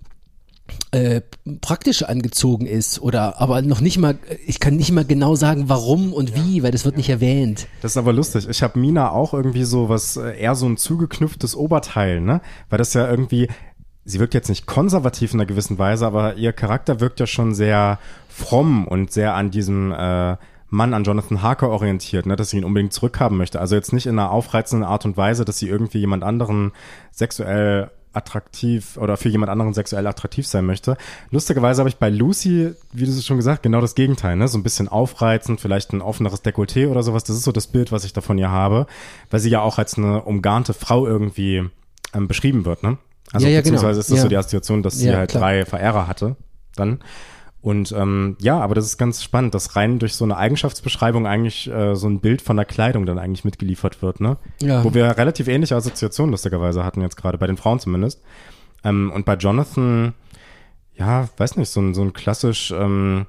äh, praktisch angezogen ist oder aber noch nicht mal, ich kann nicht mal genau sagen, warum und wie, weil das wird nicht erwähnt. Das ist aber lustig. Ich habe Mina auch irgendwie so was, eher so ein zugeknüpftes Oberteil, ne? Weil das ja irgendwie, sie wirkt jetzt nicht konservativ in einer gewissen Weise, aber ihr Charakter wirkt ja schon sehr fromm und sehr an diesem äh, Mann, an Jonathan Harker orientiert, ne, dass sie ihn unbedingt zurückhaben möchte. Also jetzt nicht in einer aufreizenden Art und Weise, dass sie irgendwie jemand anderen sexuell attraktiv oder für jemand anderen sexuell attraktiv sein möchte. Lustigerweise habe ich bei Lucy, wie du es schon gesagt, genau das Gegenteil, ne? So ein bisschen aufreizend, vielleicht ein offeneres Dekolleté oder sowas. Das ist so das Bild, was ich da von ihr habe, weil sie ja auch als eine umgarnte Frau irgendwie ähm, beschrieben wird, ne? Also ja, ja, beziehungsweise genau. ist das ja. so die Assoziation, dass sie ja, halt klar. drei Verehrer hatte dann. Und ähm, ja, aber das ist ganz spannend, dass rein durch so eine Eigenschaftsbeschreibung eigentlich äh, so ein Bild von der Kleidung dann eigentlich mitgeliefert wird, ne? Ja. Wo wir relativ ähnliche Assoziationen lustigerweise hatten jetzt gerade, bei den Frauen zumindest. Ähm, und bei Jonathan, ja, weiß nicht, so ein, so ein klassisch, ähm,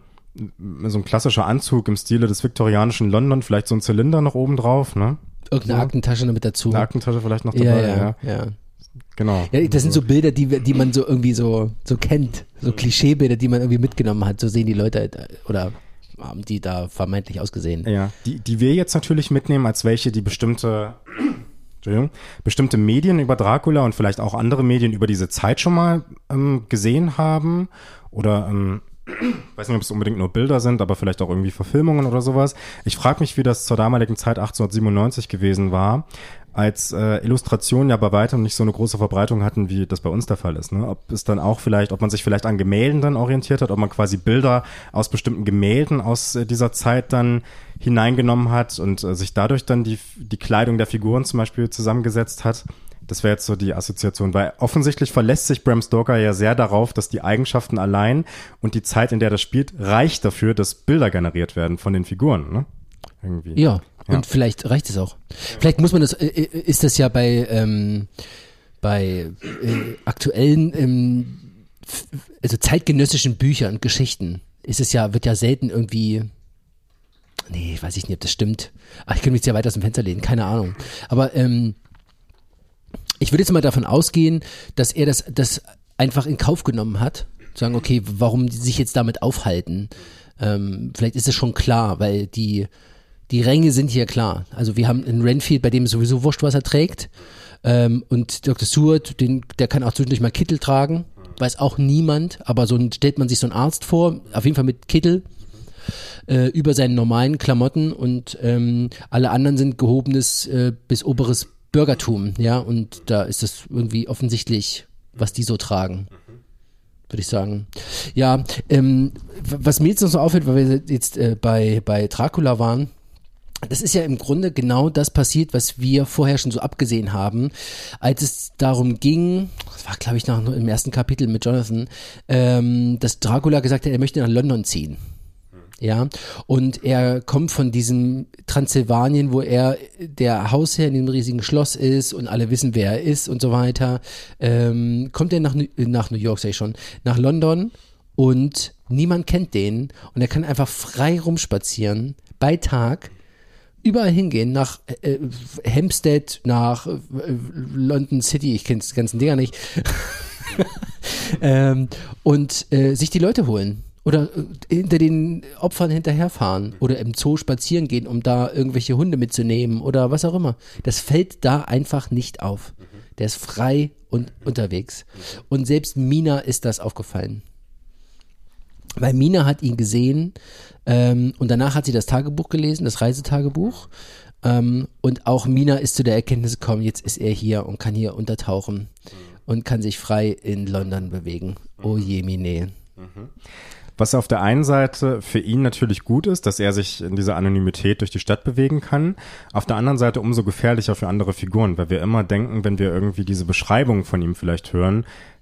so ein klassischer Anzug im Stile des viktorianischen London, vielleicht so ein Zylinder noch oben drauf, ne? Irgendeine so. Aktentasche noch mit dazu. Eine Aktentasche vielleicht noch dabei, ja, ja. ja, ja. Genau. Ja, das sind so Bilder, die, die man so irgendwie so, so kennt. So Klischeebilder, die man irgendwie mitgenommen hat. So sehen die Leute halt, oder haben die da vermeintlich ausgesehen. Ja, die, die wir jetzt natürlich mitnehmen als welche, die bestimmte, Entschuldigung, bestimmte Medien über Dracula und vielleicht auch andere Medien über diese Zeit schon mal ähm, gesehen haben oder ähm, weiß nicht, ob es unbedingt nur Bilder sind, aber vielleicht auch irgendwie Verfilmungen oder sowas. Ich frage mich, wie das zur damaligen Zeit achtzehnhundertsiebenundneunzig gewesen war, als äh, Illustrationen ja bei weitem nicht so eine große Verbreitung hatten, wie das bei uns der Fall ist. Ne? Ob es dann auch vielleicht, ob man sich vielleicht an Gemälden dann orientiert hat, ob man quasi Bilder aus bestimmten Gemälden aus äh, dieser Zeit dann hineingenommen hat und äh, sich dadurch dann die, die Kleidung der Figuren zum Beispiel zusammengesetzt hat. Das wäre jetzt so die Assoziation, weil offensichtlich verlässt sich Bram Stoker ja sehr darauf, dass die Eigenschaften allein und die Zeit, in der das spielt, reicht dafür, dass Bilder generiert werden von den Figuren, ne? Irgendwie. Ja, Ja. und vielleicht reicht es auch. Vielleicht muss man das, äh, ist das ja bei, ähm, bei äh, aktuellen, ähm, f- also zeitgenössischen Büchern, Geschichten, ist es ja, wird ja selten irgendwie, nee, weiß ich nicht, ob das stimmt. Ach, ich könnte mich sehr weit aus dem Fenster lehnen, keine Ahnung. Aber ähm, ich würde jetzt mal davon ausgehen, dass er das, das einfach in Kauf genommen hat. Sagen, okay, warum die sich jetzt damit aufhalten? Ähm, vielleicht ist es schon klar, weil die, die Ränge sind hier klar. Also wir haben einen Renfield, bei dem es sowieso wurscht, was er trägt. Ähm, und Doktor Seward, den, der kann auch zwischendurch mal Kittel tragen. Weiß auch niemand, aber so ein, stellt man sich so einen Arzt vor, auf jeden Fall mit Kittel, äh, über seinen normalen Klamotten und ähm, alle anderen sind gehobenes äh, bis oberes Bürgertum, ja, und da ist es irgendwie offensichtlich, was die so tragen, würde ich sagen. Ja, ähm, was mir jetzt noch so auffällt, weil wir jetzt äh, bei, bei Dracula waren, das ist ja im Grunde genau das passiert, was wir vorher schon so abgesehen haben, als es darum ging, das war glaube ich noch im ersten Kapitel mit Jonathan, ähm, dass Dracula gesagt hat, er möchte nach London ziehen. Ja, und er kommt von diesem Transsilvanien, wo er der Hausherr in dem riesigen Schloss ist und alle wissen, wer er ist und so weiter. Ähm, kommt er nach, nach New York, sag ich schon, nach London und niemand kennt den und er kann einfach frei rumspazieren, bei Tag, überall hingehen, nach äh, Hampstead, nach äh, London City, ich kenne die ganzen Dinger nicht, ähm, und äh, sich die Leute holen. Oder hinter den Opfern hinterherfahren oder im Zoo spazieren gehen, um da irgendwelche Hunde mitzunehmen oder was auch immer. Das fällt da einfach nicht auf. Der ist frei und unterwegs. Und selbst Mina ist das aufgefallen. Weil Mina hat ihn gesehen ähm, und danach hat sie das Tagebuch gelesen, das Reisetagebuch. Ähm, und auch Mina ist zu der Erkenntnis gekommen, jetzt ist er hier und kann hier untertauchen und kann sich frei in London bewegen. Oh je, Mine. Mhm. Was auf der einen Seite für ihn natürlich gut ist, dass er sich in dieser Anonymität durch die Stadt bewegen kann. Auf der anderen Seite umso gefährlicher für andere Figuren, weil wir immer denken, wenn wir irgendwie diese Beschreibung von ihm vielleicht hören,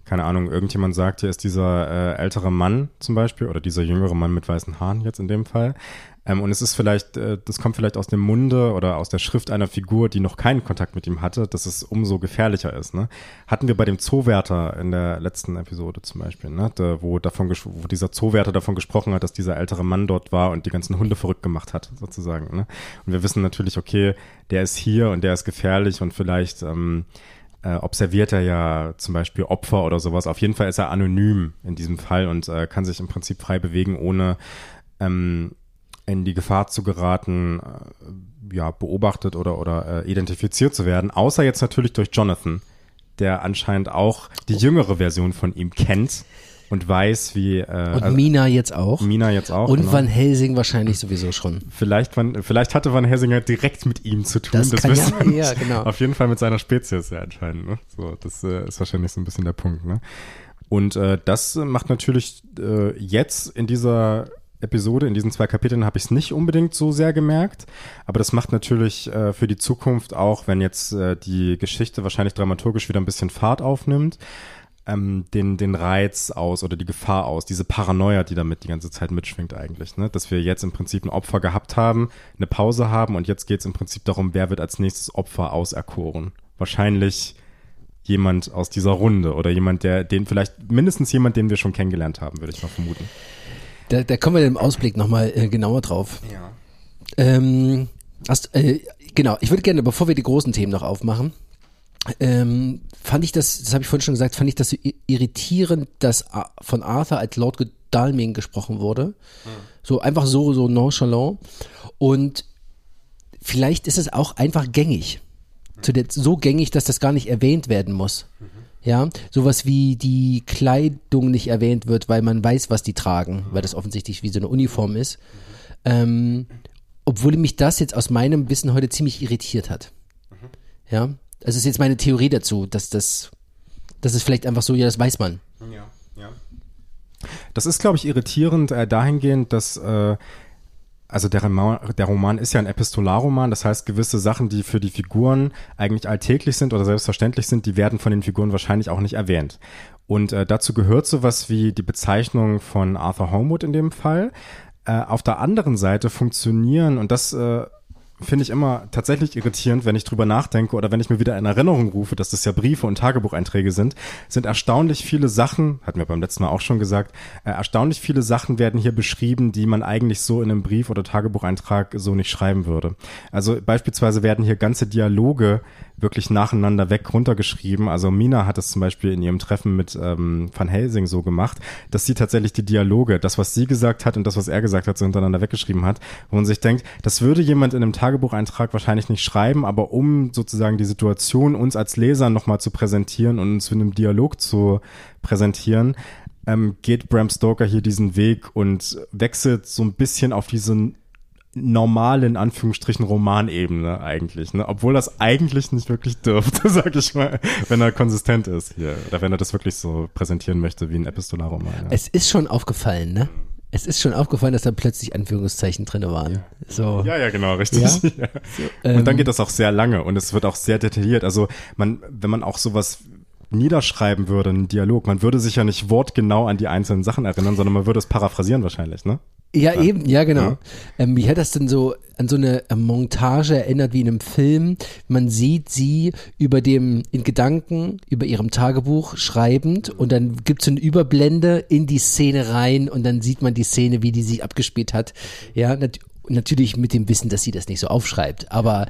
keine Ahnung, irgendjemand sagt, hier ist dieser äh, ältere Mann zum Beispiel oder dieser jüngere Mann mit weißen Haaren jetzt in dem Fall. Ähm, und es ist vielleicht, äh, das kommt vielleicht aus dem Munde oder aus der Schrift einer Figur, die noch keinen Kontakt mit ihm hatte, dass es umso gefährlicher ist. Ne? Hatten wir bei dem Zoowärter in der letzten Episode zum Beispiel, ne? Da, wo, davon, wo dieser Zoowärter davon gesprochen hat, dass dieser ältere Mann dort war und die ganzen Hunde verrückt gemacht hat, sozusagen. Ne? Und wir wissen natürlich, okay, der ist hier und der ist gefährlich und vielleicht ähm, äh, observiert er ja zum Beispiel Opfer oder sowas. Auf jeden Fall ist er anonym in diesem Fall und äh, kann sich im Prinzip frei bewegen, ohne ähm, in die Gefahr zu geraten, äh, ja, beobachtet oder, oder äh, identifiziert zu werden. Außer jetzt natürlich durch Jonathan, der anscheinend auch die jüngere Version von ihm kennt und weiß, wie... Äh, und also, Mina jetzt auch. Mina jetzt auch, Und genau. Van Helsing wahrscheinlich sowieso schon. Vielleicht, Van, vielleicht hatte Van Helsing halt direkt mit ihm zu tun. Das, das kann ja, ja, genau. Auf jeden Fall mit seiner Spezies ja anscheinend. Ne? So, das äh, ist wahrscheinlich so ein bisschen der Punkt. Ne? Und äh, das macht natürlich äh, jetzt in dieser Episode, in diesen zwei Kapiteln habe ich es nicht unbedingt so sehr gemerkt, aber das macht natürlich äh, für die Zukunft auch, wenn jetzt äh, die Geschichte wahrscheinlich dramaturgisch wieder ein bisschen Fahrt aufnimmt, ähm, den, den Reiz aus oder die Gefahr aus, diese Paranoia, die damit die ganze Zeit mitschwingt eigentlich, ne? Dass wir jetzt im Prinzip ein Opfer gehabt haben, eine Pause haben und jetzt geht es im Prinzip darum, wer wird als nächstes Opfer auserkoren. Wahrscheinlich jemand aus dieser Runde oder jemand, der, den vielleicht mindestens jemand, den wir schon kennengelernt haben, würde ich mal vermuten. Da, da kommen wir im Ausblick nochmal äh, genauer drauf. Ja. Ähm, hast, äh, genau, ich würde gerne, bevor wir die großen Themen noch aufmachen, ähm, fand ich das, das habe ich vorhin schon gesagt, fand ich das so irritierend, dass von Arthur als Lord Godalming gesprochen wurde. Hm. So einfach so, so nonchalant. Und vielleicht ist es auch einfach gängig. Hm. Zu der, so gängig, dass das gar nicht erwähnt werden muss. Mhm. Ja, sowas wie die Kleidung nicht erwähnt wird, weil man weiß, was die tragen, weil das offensichtlich wie so eine Uniform ist. Mhm. Ähm, obwohl mich das jetzt aus meinem Wissen heute ziemlich irritiert hat. Mhm. Ja, also ist jetzt meine Theorie dazu, dass das, das ist vielleicht einfach so, ja, das weiß man. Ja, ja. Das ist, glaube ich, irritierend äh, dahingehend, dass äh, Also der Roman, der Roman ist ja ein Epistolarroman, das heißt, gewisse Sachen, die für die Figuren eigentlich alltäglich sind oder selbstverständlich sind, die werden von den Figuren wahrscheinlich auch nicht erwähnt. Und äh, dazu gehört sowas wie die Bezeichnung von Arthur Holmwood in dem Fall. Äh, auf der anderen Seite funktionieren, und das äh, finde ich immer tatsächlich irritierend, wenn ich drüber nachdenke oder wenn ich mir wieder in Erinnerung rufe, dass das ja Briefe und Tagebucheinträge sind, sind erstaunlich viele Sachen, hatten wir beim letzten Mal auch schon gesagt, äh, erstaunlich viele Sachen werden hier beschrieben, die man eigentlich so in einem Brief oder Tagebucheintrag so nicht schreiben würde. Also beispielsweise werden hier ganze Dialoge wirklich nacheinander weg runtergeschrieben. Also Mina hat es zum Beispiel in ihrem Treffen mit ähm, Van Helsing so gemacht, dass sie tatsächlich die Dialoge, das, was sie gesagt hat und das, was er gesagt hat, so hintereinander weggeschrieben hat, wo man sich denkt, das würde jemand in einem Tagebucheintrag wahrscheinlich nicht schreiben, aber um sozusagen die Situation uns als Leser nochmal zu präsentieren und uns in einem Dialog zu präsentieren, ähm, geht Bram Stoker hier diesen Weg und wechselt so ein bisschen auf diesen normale, in Anführungsstrichen, Romanebene eigentlich, ne? Obwohl das eigentlich nicht wirklich dürfte, sag ich mal, wenn er konsistent ist hier. Oder wenn er das wirklich so präsentieren möchte wie ein Epistolarroman. Ja. Es ist schon aufgefallen, ne? Es ist schon aufgefallen, dass da plötzlich Anführungszeichen drin waren. Ja. So. Ja, ja, genau, richtig. Ja? Ja. So, ähm, und dann ähm, geht das auch sehr lange und es wird auch sehr detailliert. Also man, wenn man auch sowas niederschreiben würde, einen Dialog, man würde sich ja nicht wortgenau an die einzelnen Sachen erinnern, sondern man würde es paraphrasieren wahrscheinlich, ne? Ja, ja, eben, ja, genau. Ja. Ähm, wie hat das denn so an so eine Montage erinnert wie in einem Film? Man sieht sie über dem, in Gedanken, über ihrem Tagebuch schreibend und dann gibt's so eine Überblende in die Szene rein und dann sieht man die Szene, wie die sich abgespielt hat. Ja, nat- natürlich mit dem Wissen, dass sie das nicht so aufschreibt, aber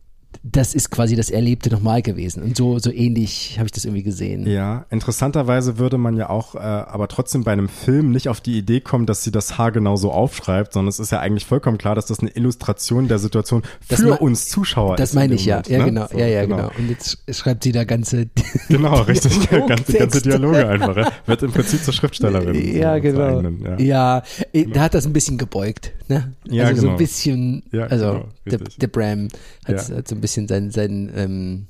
das ist quasi das Erlebte nochmal gewesen. Und so, so ähnlich habe ich das irgendwie gesehen. Ja, interessanterweise würde man ja auch, äh, aber trotzdem bei einem Film nicht auf die Idee kommen, dass sie das haargenau so aufschreibt, sondern es ist ja eigentlich vollkommen klar, dass das eine Illustration der Situation für Das me- uns Zuschauer Das ist. meine ich ja. Moment, Ja, ne? genau. So, ja, ja, genau. genau. Und jetzt schreibt sie da ganze Genau, richtig. Ganze, ganze Dialogtexte. Dialoge einfach. Ja. Wird im Prinzip zur Schriftstellerin. Ja, so, genau. eigenen, ja. Ja, äh, da hat das ein bisschen gebeugt, ne? Ja, also so genau. ein bisschen, Ja, also genau, der, richtig. der Bram hat, Ja. hat so ein bisschen sein, sein ähm,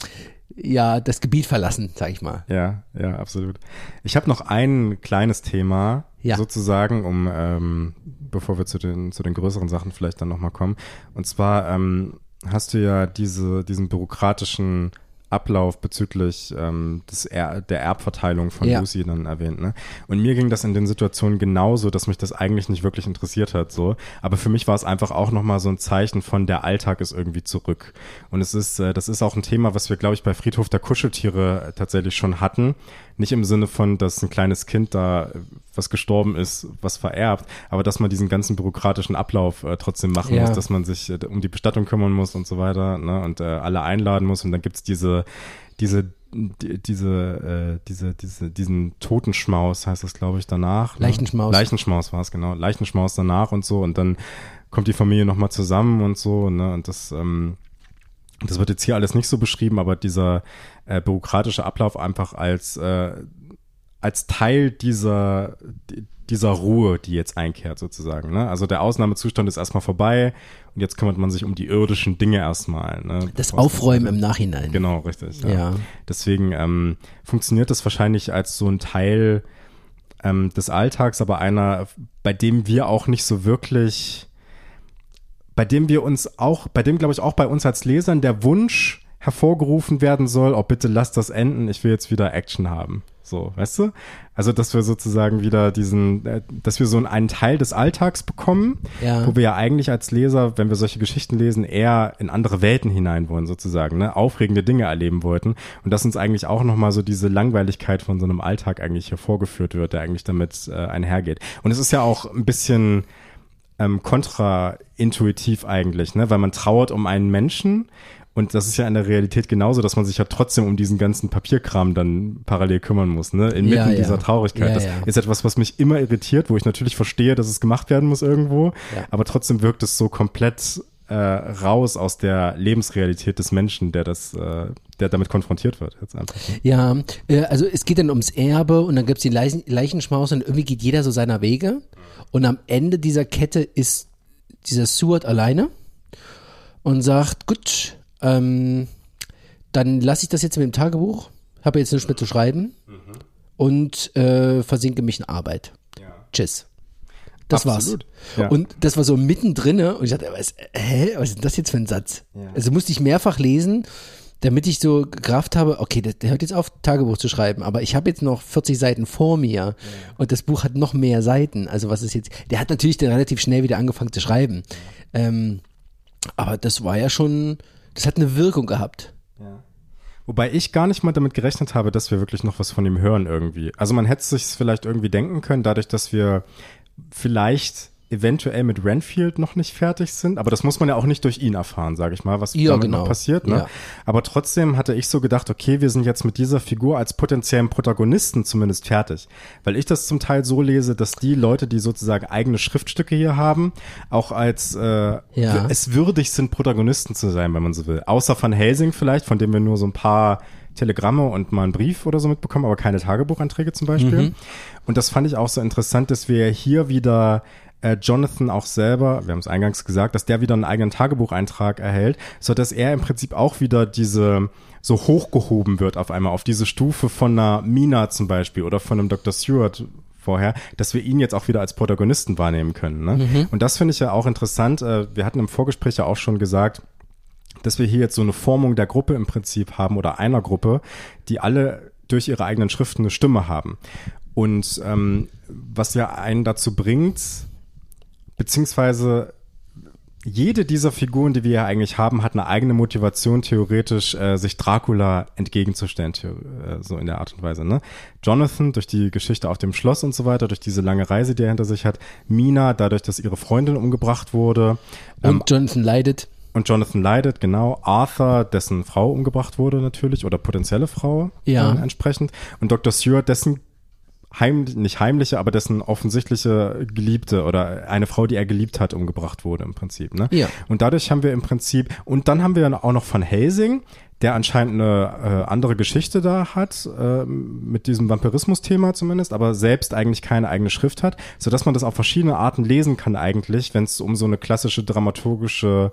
ja, das Gebiet verlassen, sag ich mal. Ja, ja, absolut. Ich habe noch ein kleines Thema, Ja. sozusagen, um ähm, bevor wir zu den zu den größeren Sachen vielleicht dann nochmal kommen. Und zwar ähm, hast du ja diese diesen bürokratischen Ablauf bezüglich ähm, des er- der Erbverteilung von Ja. Lucy dann erwähnt. Ne? Und mir ging das in den Situationen genauso, dass mich das eigentlich nicht wirklich interessiert hat. So. Aber für mich war es einfach auch nochmal so ein Zeichen von, der Alltag ist irgendwie zurück. Und es ist, äh, das ist auch ein Thema, was wir, glaube ich, bei Friedhof der Kuscheltiere tatsächlich schon hatten. Nicht im Sinne von, dass ein kleines Kind da, was gestorben ist, was vererbt, aber dass man diesen ganzen bürokratischen Ablauf äh, trotzdem machen Ja. muss, dass man sich äh, um die Bestattung kümmern muss und so weiter, ne? Und äh, alle einladen muss und dann gibt's diese, diese, die, diese, äh, diese, diese, diesen Totenschmaus, heißt das, glaube ich, danach. Ne? Leichenschmaus. Leichenschmaus war es, genau. Leichenschmaus danach und so und dann kommt die Familie nochmal zusammen und so, ne? Und das, ähm, das wird jetzt hier alles nicht so beschrieben, aber dieser äh, bürokratische Ablauf einfach als, äh, als Teil dieser, dieser Ruhe, die jetzt einkehrt sozusagen. Ne? Also der Ausnahmezustand ist erstmal vorbei und jetzt kümmert man sich um die irdischen Dinge erstmal. Ne? Das Aufräumen im Nachhinein. Genau, richtig. Ja. Ja. Deswegen ähm, funktioniert das wahrscheinlich als so ein Teil ähm, des Alltags, aber einer, bei dem wir auch nicht so wirklich, bei dem wir uns auch, bei dem glaube ich auch bei uns als Lesern der Wunsch hervorgerufen werden soll, oh bitte lass das enden, ich will jetzt wieder Action haben. So, weißt du? Also, dass wir sozusagen wieder diesen, äh, dass wir so einen Teil des Alltags bekommen, Ja. wo wir ja eigentlich als Leser, wenn wir solche Geschichten lesen, eher in andere Welten hinein wollen sozusagen, ne? Aufregende Dinge erleben wollten und dass uns eigentlich auch nochmal so diese Langweiligkeit von so einem Alltag eigentlich hervorgeführt wird, der eigentlich damit äh, einhergeht. Und es ist ja auch ein bisschen ähm, kontraintuitiv eigentlich, ne? Weil man trauert um einen Menschen. Und das ist ja in der Realität genauso, dass man sich ja trotzdem um diesen ganzen Papierkram dann parallel kümmern muss, ne? Inmitten Ja, ja. dieser Traurigkeit. Ja, das ja. ist etwas, was mich immer irritiert, wo ich natürlich verstehe, dass es gemacht werden muss irgendwo. Ja. Aber trotzdem wirkt es so komplett äh, raus aus der Lebensrealität des Menschen, der das, äh, der damit konfrontiert wird. Jetzt einfach. Ja, äh, also es geht dann ums Erbe und dann gibt's die Leichen, Leichenschmaus und irgendwie geht jeder so seiner Wege. Und am Ende dieser Kette ist dieser Seward alleine und sagt, gut, ähm, dann lasse ich das jetzt mit dem Tagebuch, habe jetzt nichts mehr zu schreiben Mhm. und äh, versinke mich in Arbeit. Ja. Tschüss. Das Absolut. war's. Ja. Und das war so mittendrin und ich dachte, was, hä, was ist denn das jetzt für ein Satz? Ja. Also musste ich mehrfach lesen, damit ich so Kraft habe, okay, der, der hört jetzt auf, Tagebuch zu schreiben, aber ich habe jetzt noch vierzig Seiten vor mir ja. und das Buch hat noch mehr Seiten. Also was ist jetzt, der hat natürlich dann relativ schnell wieder angefangen zu schreiben. Ja. Ähm, aber das war ja schon, das hat eine Wirkung gehabt. Ja. Wobei ich gar nicht mal damit gerechnet habe, dass wir wirklich noch was von ihm hören irgendwie. Also man hätte es sich vielleicht irgendwie denken können, dadurch, dass wir vielleicht eventuell mit Renfield noch nicht fertig sind, aber das muss man ja auch nicht durch ihn erfahren, sage ich mal, was Ja, damit genau. noch passiert. Ne? Ja. Aber trotzdem hatte ich so gedacht, okay, wir sind jetzt mit dieser Figur als potenziellen Protagonisten zumindest fertig, weil ich das zum Teil so lese, dass die Leute, die sozusagen eigene Schriftstücke hier haben, auch als äh, Ja. es würdig sind, Protagonisten zu sein, wenn man so will. Außer Van Helsing vielleicht, von dem wir nur so ein paar Telegramme und mal einen Brief oder so mitbekommen, aber keine Tagebucheinträge zum Beispiel. Mhm. Und das fand ich auch so interessant, dass wir hier wieder äh, Jonathan auch selber, wir haben es eingangs gesagt, dass der wieder einen eigenen Tagebucheintrag erhält, so dass er im Prinzip auch wieder diese so hochgehoben wird auf einmal, auf diese Stufe von einer Mina zum Beispiel oder von einem Doktor Seward vorher, dass wir ihn jetzt auch wieder als Protagonisten wahrnehmen können. Ne? Mhm. Und das finde ich ja auch interessant. Äh, wir hatten im Vorgespräch ja auch schon gesagt, dass wir hier jetzt so eine Formung der Gruppe im Prinzip haben oder einer Gruppe, die alle durch ihre eigenen Schriften eine Stimme haben. Und ähm, was ja einen dazu bringt, beziehungsweise jede dieser Figuren, die wir ja eigentlich haben, hat eine eigene Motivation, theoretisch äh, sich Dracula entgegenzustellen, äh, so in der Art und Weise. Ne? Jonathan durch die Geschichte auf dem Schloss und so weiter, durch diese lange Reise, die er hinter sich hat. Mina dadurch, dass ihre Freundin umgebracht wurde. Und Ähm, Jonathan leidet. Und Jonathan leidet, genau. Arthur, dessen Frau umgebracht wurde natürlich, oder potenzielle Frau Ja. äh, entsprechend. Und Doktor Seward, dessen heimlich, nicht heimliche, aber dessen offensichtliche Geliebte oder eine Frau, die er geliebt hat, umgebracht wurde im Prinzip. Ne? Ja. Und dadurch haben wir im Prinzip, und dann haben wir auch noch Van Helsing, der anscheinend eine äh, andere Geschichte da hat, äh, mit diesem Vampirismus-Thema zumindest, aber selbst eigentlich keine eigene Schrift hat, sodass man das auf verschiedene Arten lesen kann eigentlich, wenn es um so eine klassische dramaturgische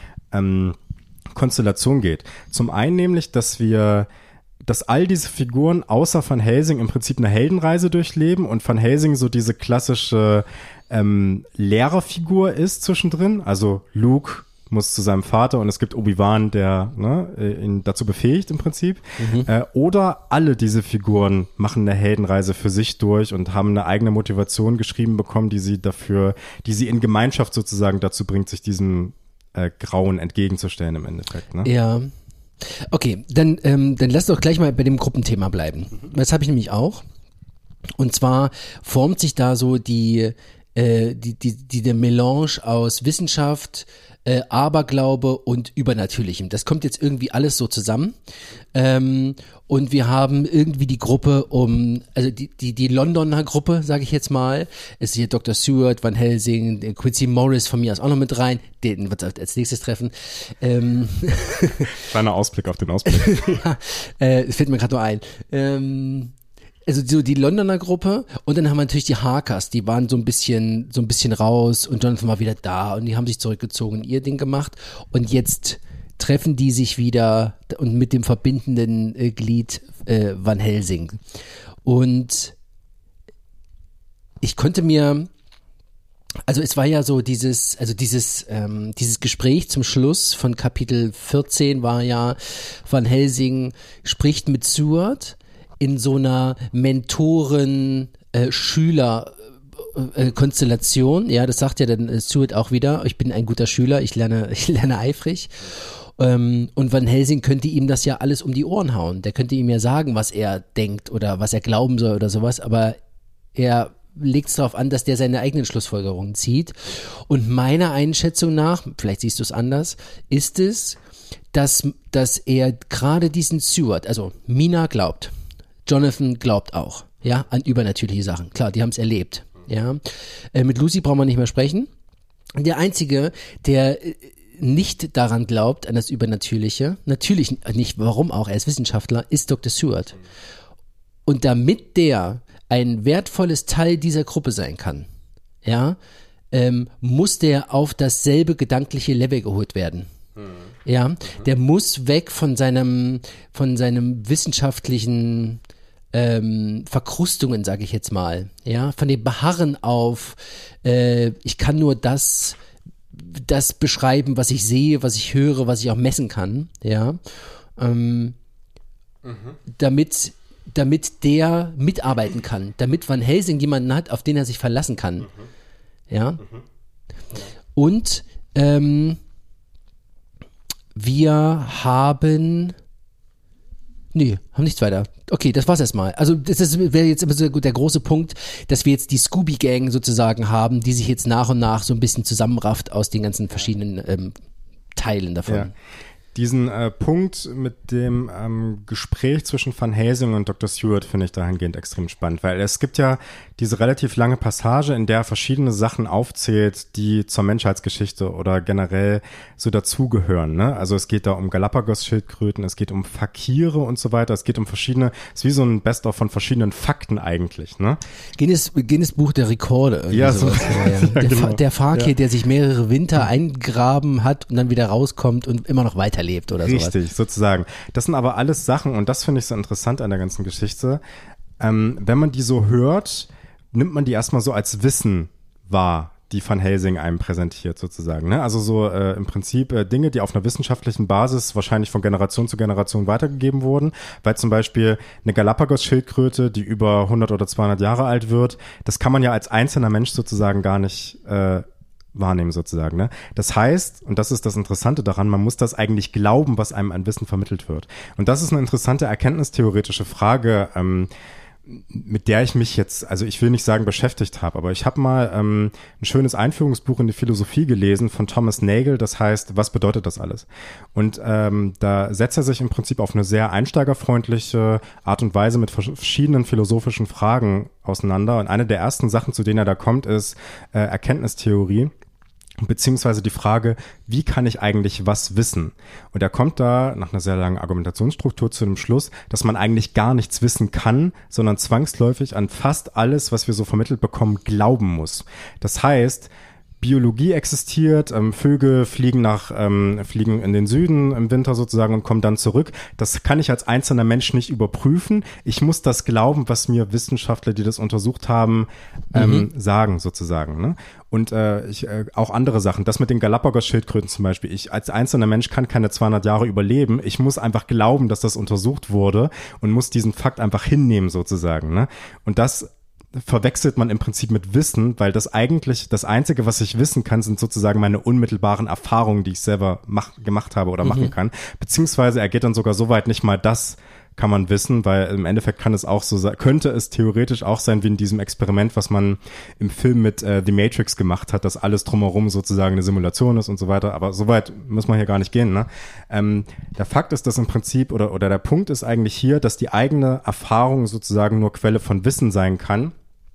ähm, Konstellation geht. Zum einen nämlich, dass wir dass all diese Figuren außer Van Helsing im Prinzip eine Heldenreise durchleben und Van Helsing so diese klassische ähm, Lehrerfigur ist zwischendrin, also Luke muss zu seinem Vater und es gibt Obi-Wan, der ne, ihn dazu befähigt im Prinzip. Mhm. Äh, oder alle diese Figuren machen eine Heldenreise für sich durch und haben eine eigene Motivation geschrieben bekommen, die sie dafür, die sie in Gemeinschaft sozusagen dazu bringt, sich diesem äh, Grauen entgegenzustellen im Endeffekt. Ne? Ja. Okay, dann, ähm, dann lass doch gleich mal bei dem Gruppenthema bleiben. Mhm. Das habe ich nämlich auch. Und zwar formt sich da so die, äh, die, die, die, der Melange aus Wissenschaft, äh, Aberglaube und Übernatürlichem. Das kommt jetzt irgendwie alles so zusammen. Ähm, und wir haben irgendwie die Gruppe um, also die, die, die Londoner Gruppe, sage ich jetzt mal. Es ist hier Doktor Seward, Van Helsing, Quincy Morris von mir aus auch noch mit rein. Den wird es als nächstes treffen. Ähm Kleiner Ausblick auf den Ausblick. ja, äh, fällt mir gerade nur ein. Ähm, Also so die Londoner Gruppe und dann haben wir natürlich die Harkers, die waren so ein bisschen so ein bisschen raus und Jonathan war wieder da und die haben sich zurückgezogen und ihr Ding gemacht und jetzt treffen die sich wieder und mit dem verbindenden äh, Glied äh, Van Helsing. Und ich konnte mir, also es war ja so dieses, also dieses, ähm, dieses Gespräch zum Schluss von Kapitel vierzehn war ja, Van Helsing spricht mit Seward in so einer Mentoren-Schüler-Konstellation. Ja, das sagt ja dann äh, Seward auch wieder. Ich bin ein guter Schüler, ich lerne, ich lerne eifrig. Ähm, und Van Helsing könnte ihm das ja alles um die Ohren hauen. Der könnte ihm ja sagen, was er denkt oder was er glauben soll oder sowas. Aber er legt es darauf an, dass der seine eigenen Schlussfolgerungen zieht. Und meiner Einschätzung nach, vielleicht siehst du es anders, ist es, dass, dass er gerade diesen Seward, also Mina glaubt, Jonathan glaubt auch, ja, an übernatürliche Sachen. Klar, die haben es erlebt, ja. Äh, mit Lucy brauchen wir nicht mehr sprechen. Der Einzige, der äh, nicht daran glaubt, an das Übernatürliche, natürlich nicht, warum auch, er ist Wissenschaftler, ist Doktor Seward. Und damit der ein wertvolles Teil dieser Gruppe sein kann, ja, ähm, muss der auf dasselbe gedankliche Level geholt werden. Hm. Ja, der muss weg von seinem, von seinem wissenschaftlichen ähm, Verkrustungen, sage ich jetzt mal, ja, von dem Beharren auf, äh, ich kann nur das, das beschreiben, was ich sehe, was ich höre, was ich auch messen kann, ja, ähm, mhm. damit, damit der mitarbeiten kann, damit Van Helsing jemanden hat, auf den er sich verlassen kann, mhm. ja, mhm. und ähm, wir haben Nee, haben nichts weiter. Okay, das war's erstmal. Also das wäre jetzt immer so der große Punkt, dass wir jetzt die Scooby-Gang sozusagen haben, die sich jetzt nach und nach so ein bisschen zusammenrafft aus den ganzen verschiedenen ähm, Teilen davon. Ja. Diesen äh, Punkt mit dem ähm, Gespräch zwischen Van Helsing und Doktor Seward finde ich dahingehend extrem spannend, weil es gibt ja diese relativ lange Passage, in der er verschiedene Sachen aufzählt, die zur Menschheitsgeschichte oder generell so dazugehören. Ne? Also es geht da um Galapagos-Schildkröten, es geht um Fakire und so weiter, es geht um verschiedene, es ist wie so ein Best-of von verschiedenen Fakten eigentlich. Ne? Guinness, Guinness Buch der Rekorde. Ja, so, ja, ja. ja, Der, genau. der Fakir, ja. der sich mehrere Winter eingraben hat und dann wieder rauskommt und immer noch weiterlebt oder so. Richtig, sowas. Sozusagen. Das sind aber alles Sachen und das finde ich so interessant an der ganzen Geschichte. Ähm, wenn man die so hört, nimmt man die erstmal so als Wissen wahr, die Van Helsing einem präsentiert sozusagen. Ne? Also so äh, im Prinzip äh, Dinge, die auf einer wissenschaftlichen Basis wahrscheinlich von Generation zu Generation weitergegeben wurden, weil zum Beispiel eine Galapagos-Schildkröte, die über hundert oder zweihundert Jahre alt wird, das kann man ja als einzelner Mensch sozusagen gar nicht äh, wahrnehmen sozusagen. Ne? Das heißt, und das ist das Interessante daran, man muss das eigentlich glauben, was einem an Wissen vermittelt wird. Und das ist eine interessante erkenntnistheoretische Frage, ähm, mit der ich mich jetzt, also ich will nicht sagen beschäftigt habe, aber ich habe mal ähm, ein schönes Einführungsbuch in die Philosophie gelesen von Thomas Nagel, das heißt, was bedeutet das alles? Und ähm, da setzt er sich im Prinzip auf eine sehr einsteigerfreundliche Art und Weise mit verschiedenen philosophischen Fragen auseinander. Und eine der ersten Sachen, zu denen er da kommt, ist äh, Erkenntnistheorie. Beziehungsweise die Frage, wie kann ich eigentlich was wissen? Und er kommt da nach einer sehr langen Argumentationsstruktur zu dem Schluss, dass man eigentlich gar nichts wissen kann, sondern zwangsläufig an fast alles, was wir so vermittelt bekommen, glauben muss. Das heißt, Biologie existiert, ähm, Vögel fliegen nach, ähm, fliegen in den Süden im Winter sozusagen und kommen dann zurück. Das kann ich als einzelner Mensch nicht überprüfen. Ich muss das glauben, was mir Wissenschaftler, die das untersucht haben, ähm, mhm. sagen sozusagen. Ne? Und äh, ich, äh, auch andere Sachen. Das mit den Galapagos-Schildkröten zum Beispiel. Ich als einzelner Mensch kann keine zweihundert Jahre überleben. Ich muss einfach glauben, dass das untersucht wurde und muss diesen Fakt einfach hinnehmen sozusagen. Ne? Und das verwechselt man im Prinzip mit Wissen, weil das eigentlich, das Einzige, was ich wissen kann, sind sozusagen meine unmittelbaren Erfahrungen, die ich selber mach, gemacht habe oder mhm. machen kann. Beziehungsweise er geht dann sogar so weit, nicht mal das kann man wissen, weil im Endeffekt kann es auch so sein, könnte es theoretisch auch sein wie in diesem Experiment, was man im Film mit äh, The Matrix gemacht hat, dass alles drumherum sozusagen eine Simulation ist und so weiter, aber so weit muss man hier gar nicht gehen. Ne? Ähm, der Fakt ist, dass im Prinzip, oder, oder der Punkt ist eigentlich hier, dass die eigene Erfahrung sozusagen nur Quelle von Wissen sein kann.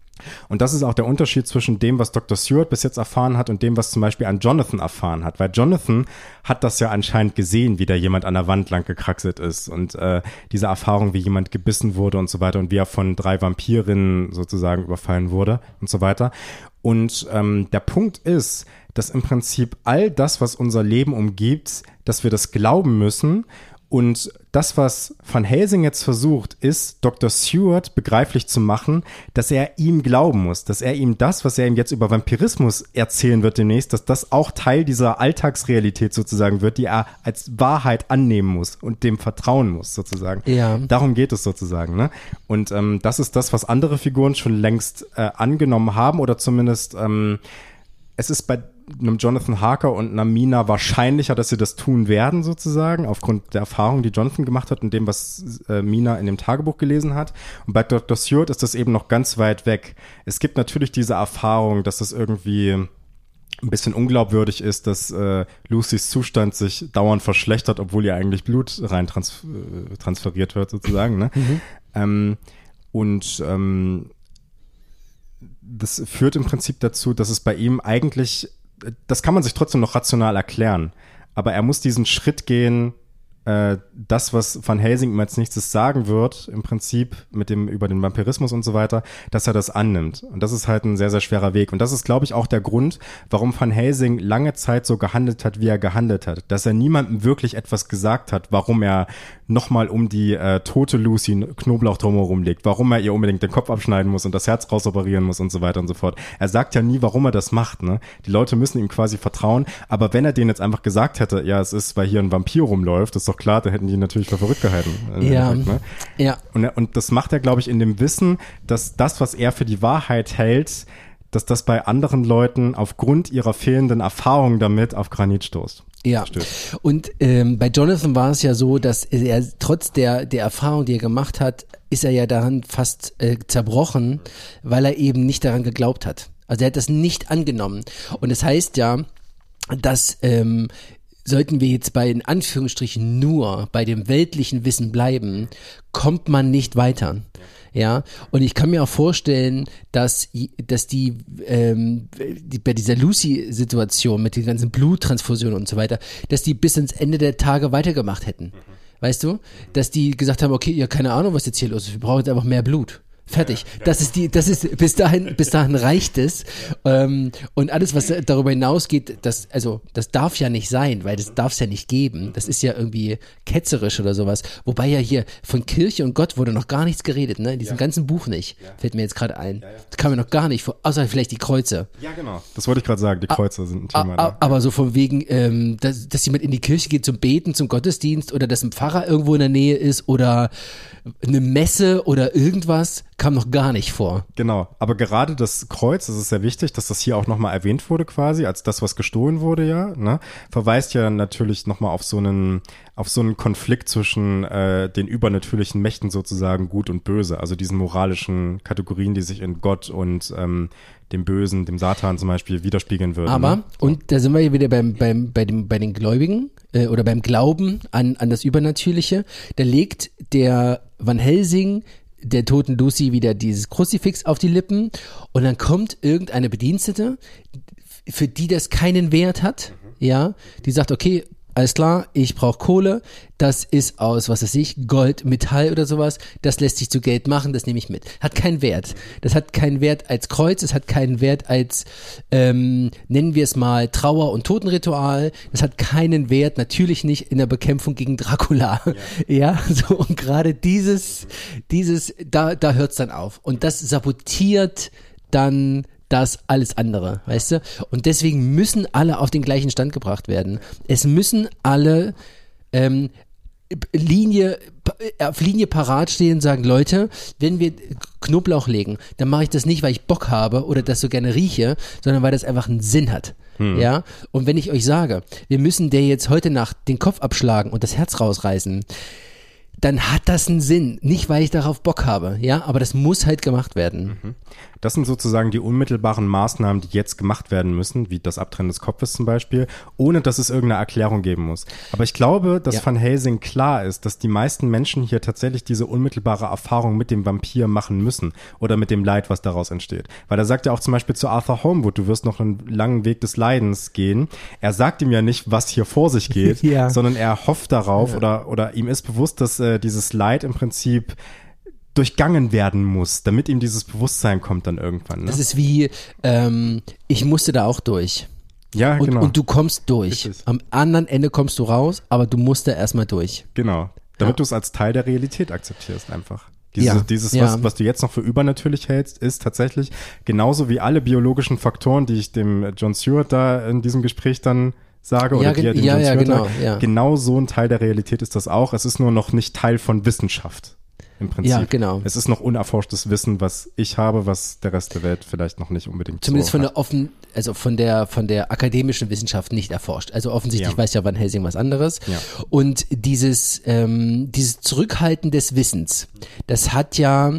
Und das ist auch der Unterschied zwischen dem, was Doktor Seward bis jetzt erfahren hat und dem, was zum Beispiel an Jonathan erfahren hat. Weil Jonathan hat das ja anscheinend gesehen, wie da jemand an der Wand lang gekraxelt ist und äh, diese Erfahrung, wie jemand gebissen wurde und so weiter und wie er von drei Vampirinnen sozusagen überfallen wurde und so weiter. Und ähm, der Punkt ist, dass im Prinzip all das, was unser Leben umgibt, dass wir das glauben müssen. Und das, was Van Helsing jetzt versucht, ist, Doktor Seward begreiflich zu machen, dass er ihm glauben muss, dass er ihm das, was er ihm jetzt über Vampirismus erzählen wird demnächst, dass das auch Teil dieser Alltagsrealität sozusagen wird, die er als Wahrheit annehmen muss und dem vertrauen muss sozusagen. Ja. Darum geht es sozusagen. Ne? Und ähm, das ist das, was andere Figuren schon längst äh, angenommen haben oder zumindest ähm, es ist bei einem Jonathan Harker und einer Mina wahrscheinlicher, dass sie das tun werden, sozusagen, aufgrund der Erfahrung, die Jonathan gemacht hat und dem, was äh, Mina in dem Tagebuch gelesen hat. Und bei Doktor Seward ist das eben noch ganz weit weg. Es gibt natürlich diese Erfahrung, dass das irgendwie ein bisschen unglaubwürdig ist, dass äh, Lucys Zustand sich dauernd verschlechtert, obwohl ihr eigentlich Blut rein trans- äh, transferiert wird, sozusagen. Ne? Mhm. Ähm, und ähm, das führt im Prinzip dazu, dass es bei ihm eigentlich, das kann man sich trotzdem noch rational erklären, aber er muss diesen Schritt gehen, äh, das, was Van Helsing ihm als nächstes sagen wird, im Prinzip mit dem über den Vampirismus und so weiter, dass er das annimmt. Und das ist halt ein sehr, sehr schwerer Weg. Und das ist, glaube ich, auch der Grund, warum Van Helsing lange Zeit so gehandelt hat, wie er gehandelt hat. Dass er niemandem wirklich etwas gesagt hat, warum er nochmal um die äh, tote Lucy Knoblauch drumherum legt, warum er ihr unbedingt den Kopf abschneiden muss und das Herz rausoperieren muss und so weiter und so fort. Er sagt ja nie, warum er das macht. Ne? Die Leute müssen ihm quasi vertrauen. Aber wenn er denen jetzt einfach gesagt hätte, ja, es ist, weil hier ein Vampir rumläuft, ist doch klar, dann hätten die natürlich für verrückt gehalten. Ja, ne? ja. Und, und das macht er, glaube ich, in dem Wissen, dass das, was er für die Wahrheit hält, dass das bei anderen Leuten aufgrund ihrer fehlenden Erfahrung damit auf Granit stoßt. Ja, stößt. Und ähm, bei Jonathan war es ja so, dass er trotz der, der Erfahrung, die er gemacht hat, ist er ja daran fast äh, zerbrochen, weil er eben nicht daran geglaubt hat. Also er hat das nicht angenommen. Und das heißt ja, dass ähm, sollten wir jetzt bei in Anführungsstrichen nur bei dem weltlichen Wissen bleiben, kommt man nicht weiter. Ja, und ich kann mir auch vorstellen, dass, dass die, ähm, die bei dieser Lucy-Situation mit den ganzen Bluttransfusionen und so weiter, dass die bis ins Ende der Tage weitergemacht hätten. Mhm. Weißt du? Dass die gesagt haben, okay, ja, keine Ahnung, was jetzt hier los ist, wir brauchen jetzt einfach mehr Blut. Fertig. Ja, ja. Das ist die, das ist, bis dahin, bis dahin reicht es. Ähm, und alles, was darüber hinausgeht, das, also, das darf ja nicht sein, weil das darf es ja nicht geben. Das ist ja irgendwie ketzerisch oder sowas. Wobei ja hier von Kirche und Gott wurde noch gar nichts geredet, ne? In diesem ja. ganzen Buch nicht. Ja. Fällt mir jetzt gerade ein. Ja, ja. Das kam mir noch gar nicht vor, außer vielleicht die Kreuze. Ja, genau. Das wollte ich gerade sagen. Die Kreuze a- sind ein Thema. A- a- aber so von wegen, ähm, dass, dass jemand in die Kirche geht zum Beten, zum Gottesdienst oder dass ein Pfarrer irgendwo in der Nähe ist oder eine Messe oder irgendwas, kam noch gar nicht vor. Genau, aber gerade das Kreuz, das ist sehr wichtig, dass das hier auch nochmal erwähnt wurde quasi, als das, was gestohlen wurde, ja, ne, verweist ja natürlich nochmal auf so einen, auf so einen Konflikt zwischen äh, den übernatürlichen Mächten sozusagen, Gut und Böse, also diesen moralischen Kategorien, die sich in Gott und ähm, dem Bösen, dem Satan zum Beispiel widerspiegeln würden. Aber, ne? und da sind wir ja wieder beim, beim, bei, dem, bei den Gläubigen äh, oder beim Glauben an, an das Übernatürliche, da legt der Van Helsing der toten Lucy wieder dieses Kruzifix auf die Lippen und dann kommt irgendeine Bedienstete, für die das keinen Wert hat, mhm. ja, die sagt, okay, alles klar, ich brauche Kohle, das ist aus, was weiß ich, Gold, Metall oder sowas, das lässt sich zu Geld machen, das nehme ich mit. Hat keinen Wert. Das hat keinen Wert als Kreuz, es hat keinen Wert als, ähm, nennen wir es mal, Trauer- und Totenritual, das hat keinen Wert, natürlich nicht in der Bekämpfung gegen Dracula. Ja, ja so, und gerade dieses, dieses, da, da hört's dann auf. Und das sabotiert dann das alles andere, weißt du? Und deswegen müssen alle auf den gleichen Stand gebracht werden. Es müssen alle ähm, Linie, auf Linie parat stehen und sagen, Leute, wenn wir Knoblauch legen, dann mache ich das nicht, weil ich Bock habe oder das so gerne rieche, sondern weil das einfach einen Sinn hat. Hm. Ja? Und wenn ich euch sage, wir müssen der jetzt heute Nacht den Kopf abschlagen und das Herz rausreißen, dann hat das einen Sinn. Nicht, weil ich darauf Bock habe, ja, aber das muss halt gemacht werden. Mhm. Das sind sozusagen die unmittelbaren Maßnahmen, die jetzt gemacht werden müssen, wie das Abtrennen des Kopfes zum Beispiel, ohne dass es irgendeine Erklärung geben muss. Aber ich glaube, dass ja. Van Helsing klar ist, dass die meisten Menschen hier tatsächlich diese unmittelbare Erfahrung mit dem Vampir machen müssen oder mit dem Leid, was daraus entsteht. Weil er sagt ja auch zum Beispiel zu Arthur Holmwood, du wirst noch einen langen Weg des Leidens gehen. Er sagt ihm ja nicht, was hier vor sich geht, ja. sondern er hofft darauf ja. oder, oder ihm ist bewusst, dass äh, dieses Leid im Prinzip durchgangen werden muss, damit ihm dieses Bewusstsein kommt dann irgendwann. Ne? Das ist wie, ähm, ich musste da auch durch. Ja, und, genau. Und du kommst durch. Richtig. Am anderen Ende kommst du raus, aber du musst da erstmal durch. Genau. Damit ja. du es als Teil der Realität akzeptierst einfach. Diese, ja. Dieses, ja. was, was du jetzt noch für übernatürlich hältst, ist tatsächlich genauso wie alle biologischen Faktoren, die ich dem John Stewart da in diesem Gespräch dann sage oder ja, die er dem ja, John ja, Stewart genau, da, ja. genau so ein Teil der Realität ist das auch. Es ist nur noch nicht Teil von Wissenschaft. Im Prinzip. Ja, genau. Es ist noch unerforschtes Wissen, was ich habe, was der Rest der Welt vielleicht noch nicht unbedingt Zumindest so von hat. der offen, also von der von der akademischen Wissenschaft nicht erforscht. Also offensichtlich Ja. weiß ja Van Helsing was anderes. Ja. Und dieses ähm, dieses Zurückhalten des Wissens, das hat ja,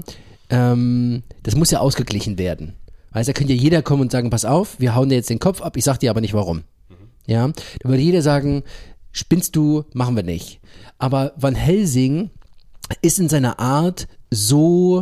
ähm, das muss ja ausgeglichen werden. Also da könnte ja jeder kommen und sagen, pass auf, wir hauen dir jetzt den Kopf ab, ich sag dir aber nicht warum. Mhm. Ja, da würde jeder sagen, spinnst du, machen wir nicht. Aber Van Helsing ist in seiner Art so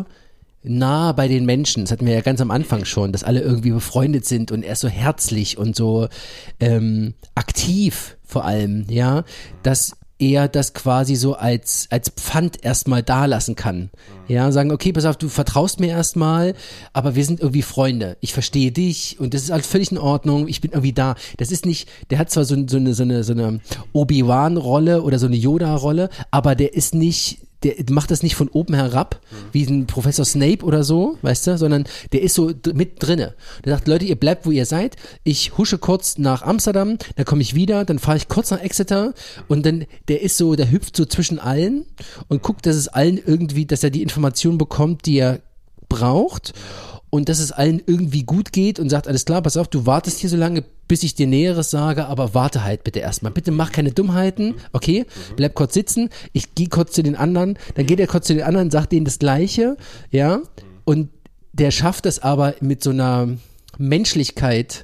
nah bei den Menschen, das hatten wir ja ganz am Anfang schon, dass alle irgendwie befreundet sind und er ist so herzlich und so ähm, aktiv vor allem, ja, dass er das quasi so als als Pfand erstmal da lassen kann. Ja, sagen, okay, pass auf, du vertraust mir erstmal, aber wir sind irgendwie Freunde. Ich verstehe dich und das ist alles völlig in Ordnung. Ich bin irgendwie da. Das ist nicht, der hat zwar so, so eine so eine so eine Obi-Wan-Rolle oder so eine Yoda-Rolle, aber der ist nicht der macht das nicht von oben herab, wie ein Professor Snape oder so, weißt du, sondern der ist so d- mit drinne. Der sagt, Leute, ihr bleibt, wo ihr seid. Ich husche kurz nach Amsterdam, dann komme ich wieder, dann fahre ich kurz nach Exeter und dann, der ist so, der hüpft so zwischen allen und guckt, dass es allen irgendwie, dass er die Information bekommt, die er braucht und dass es allen irgendwie gut geht und sagt, alles klar, pass auf, du wartest hier so lange, bis ich dir Näheres sage, aber warte halt bitte erstmal. Bitte mach keine Dummheiten, okay? Bleib kurz sitzen, ich gehe kurz zu den anderen, dann geht er kurz zu den anderen, sagt denen das Gleiche, ja? Und der schafft es aber mit so einer Menschlichkeit,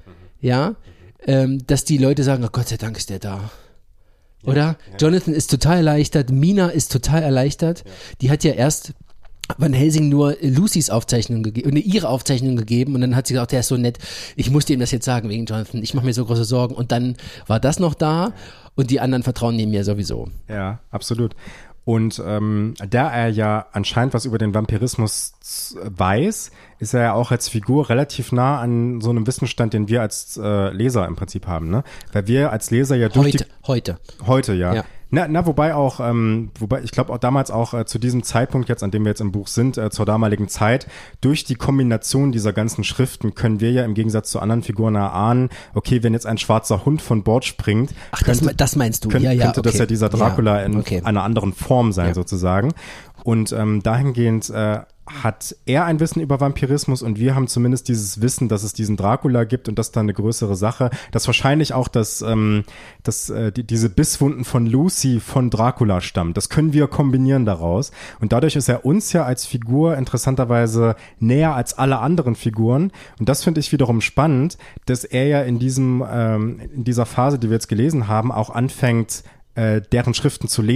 ja, ähm, dass die Leute sagen, oh Gott sei Dank ist der da. Oder? Ja, ja. Jonathan ist total erleichtert, Mina ist total erleichtert. Ja. Die hat ja erst Van Helsing nur Lucys Aufzeichnung gegeben, ihre Aufzeichnung gegeben und dann hat sie gesagt, der ist so nett, ich musste ihm das jetzt sagen wegen Jonathan, ich mache mir so große Sorgen und dann war das noch da und die anderen vertrauen ihm ja sowieso. Ja, absolut. Und ähm, da er ja anscheinend was über den Vampirismus weiß, ist er ja auch als Figur relativ nah an so einem Wissensstand, den wir als äh, Leser im Prinzip haben, ne? Weil wir als Leser ja durch heute, die... Heute. Heute, ja. ja. Na, na, wobei auch, ähm, wobei ich glaube auch damals auch äh, zu diesem Zeitpunkt jetzt, an dem wir jetzt im Buch sind, äh, zur damaligen Zeit, durch die Kombination dieser ganzen Schriften können wir ja im Gegensatz zu anderen Figuren erahnen, okay, wenn jetzt ein schwarzer Hund von Bord springt, Ach, könnte, das, das meinst du, könnte, ja, ja, könnte okay. das ja dieser Dracula ja, in okay. einer anderen Form sein ja. sozusagen. Und ähm, dahingehend äh, hat er ein Wissen über Vampirismus und wir haben zumindest dieses Wissen, dass es diesen Dracula gibt und das ist dann eine größere Sache, dass wahrscheinlich auch das, ähm, dass, äh, die, diese Bisswunden von Lucy von Dracula stammen. Das können wir kombinieren daraus und dadurch ist er uns ja als Figur interessanterweise näher als alle anderen Figuren und das finde ich wiederum spannend, dass er ja in diesem, ähm, in dieser Phase, die wir jetzt gelesen haben, auch anfängt, äh, deren Schriften zu lesen.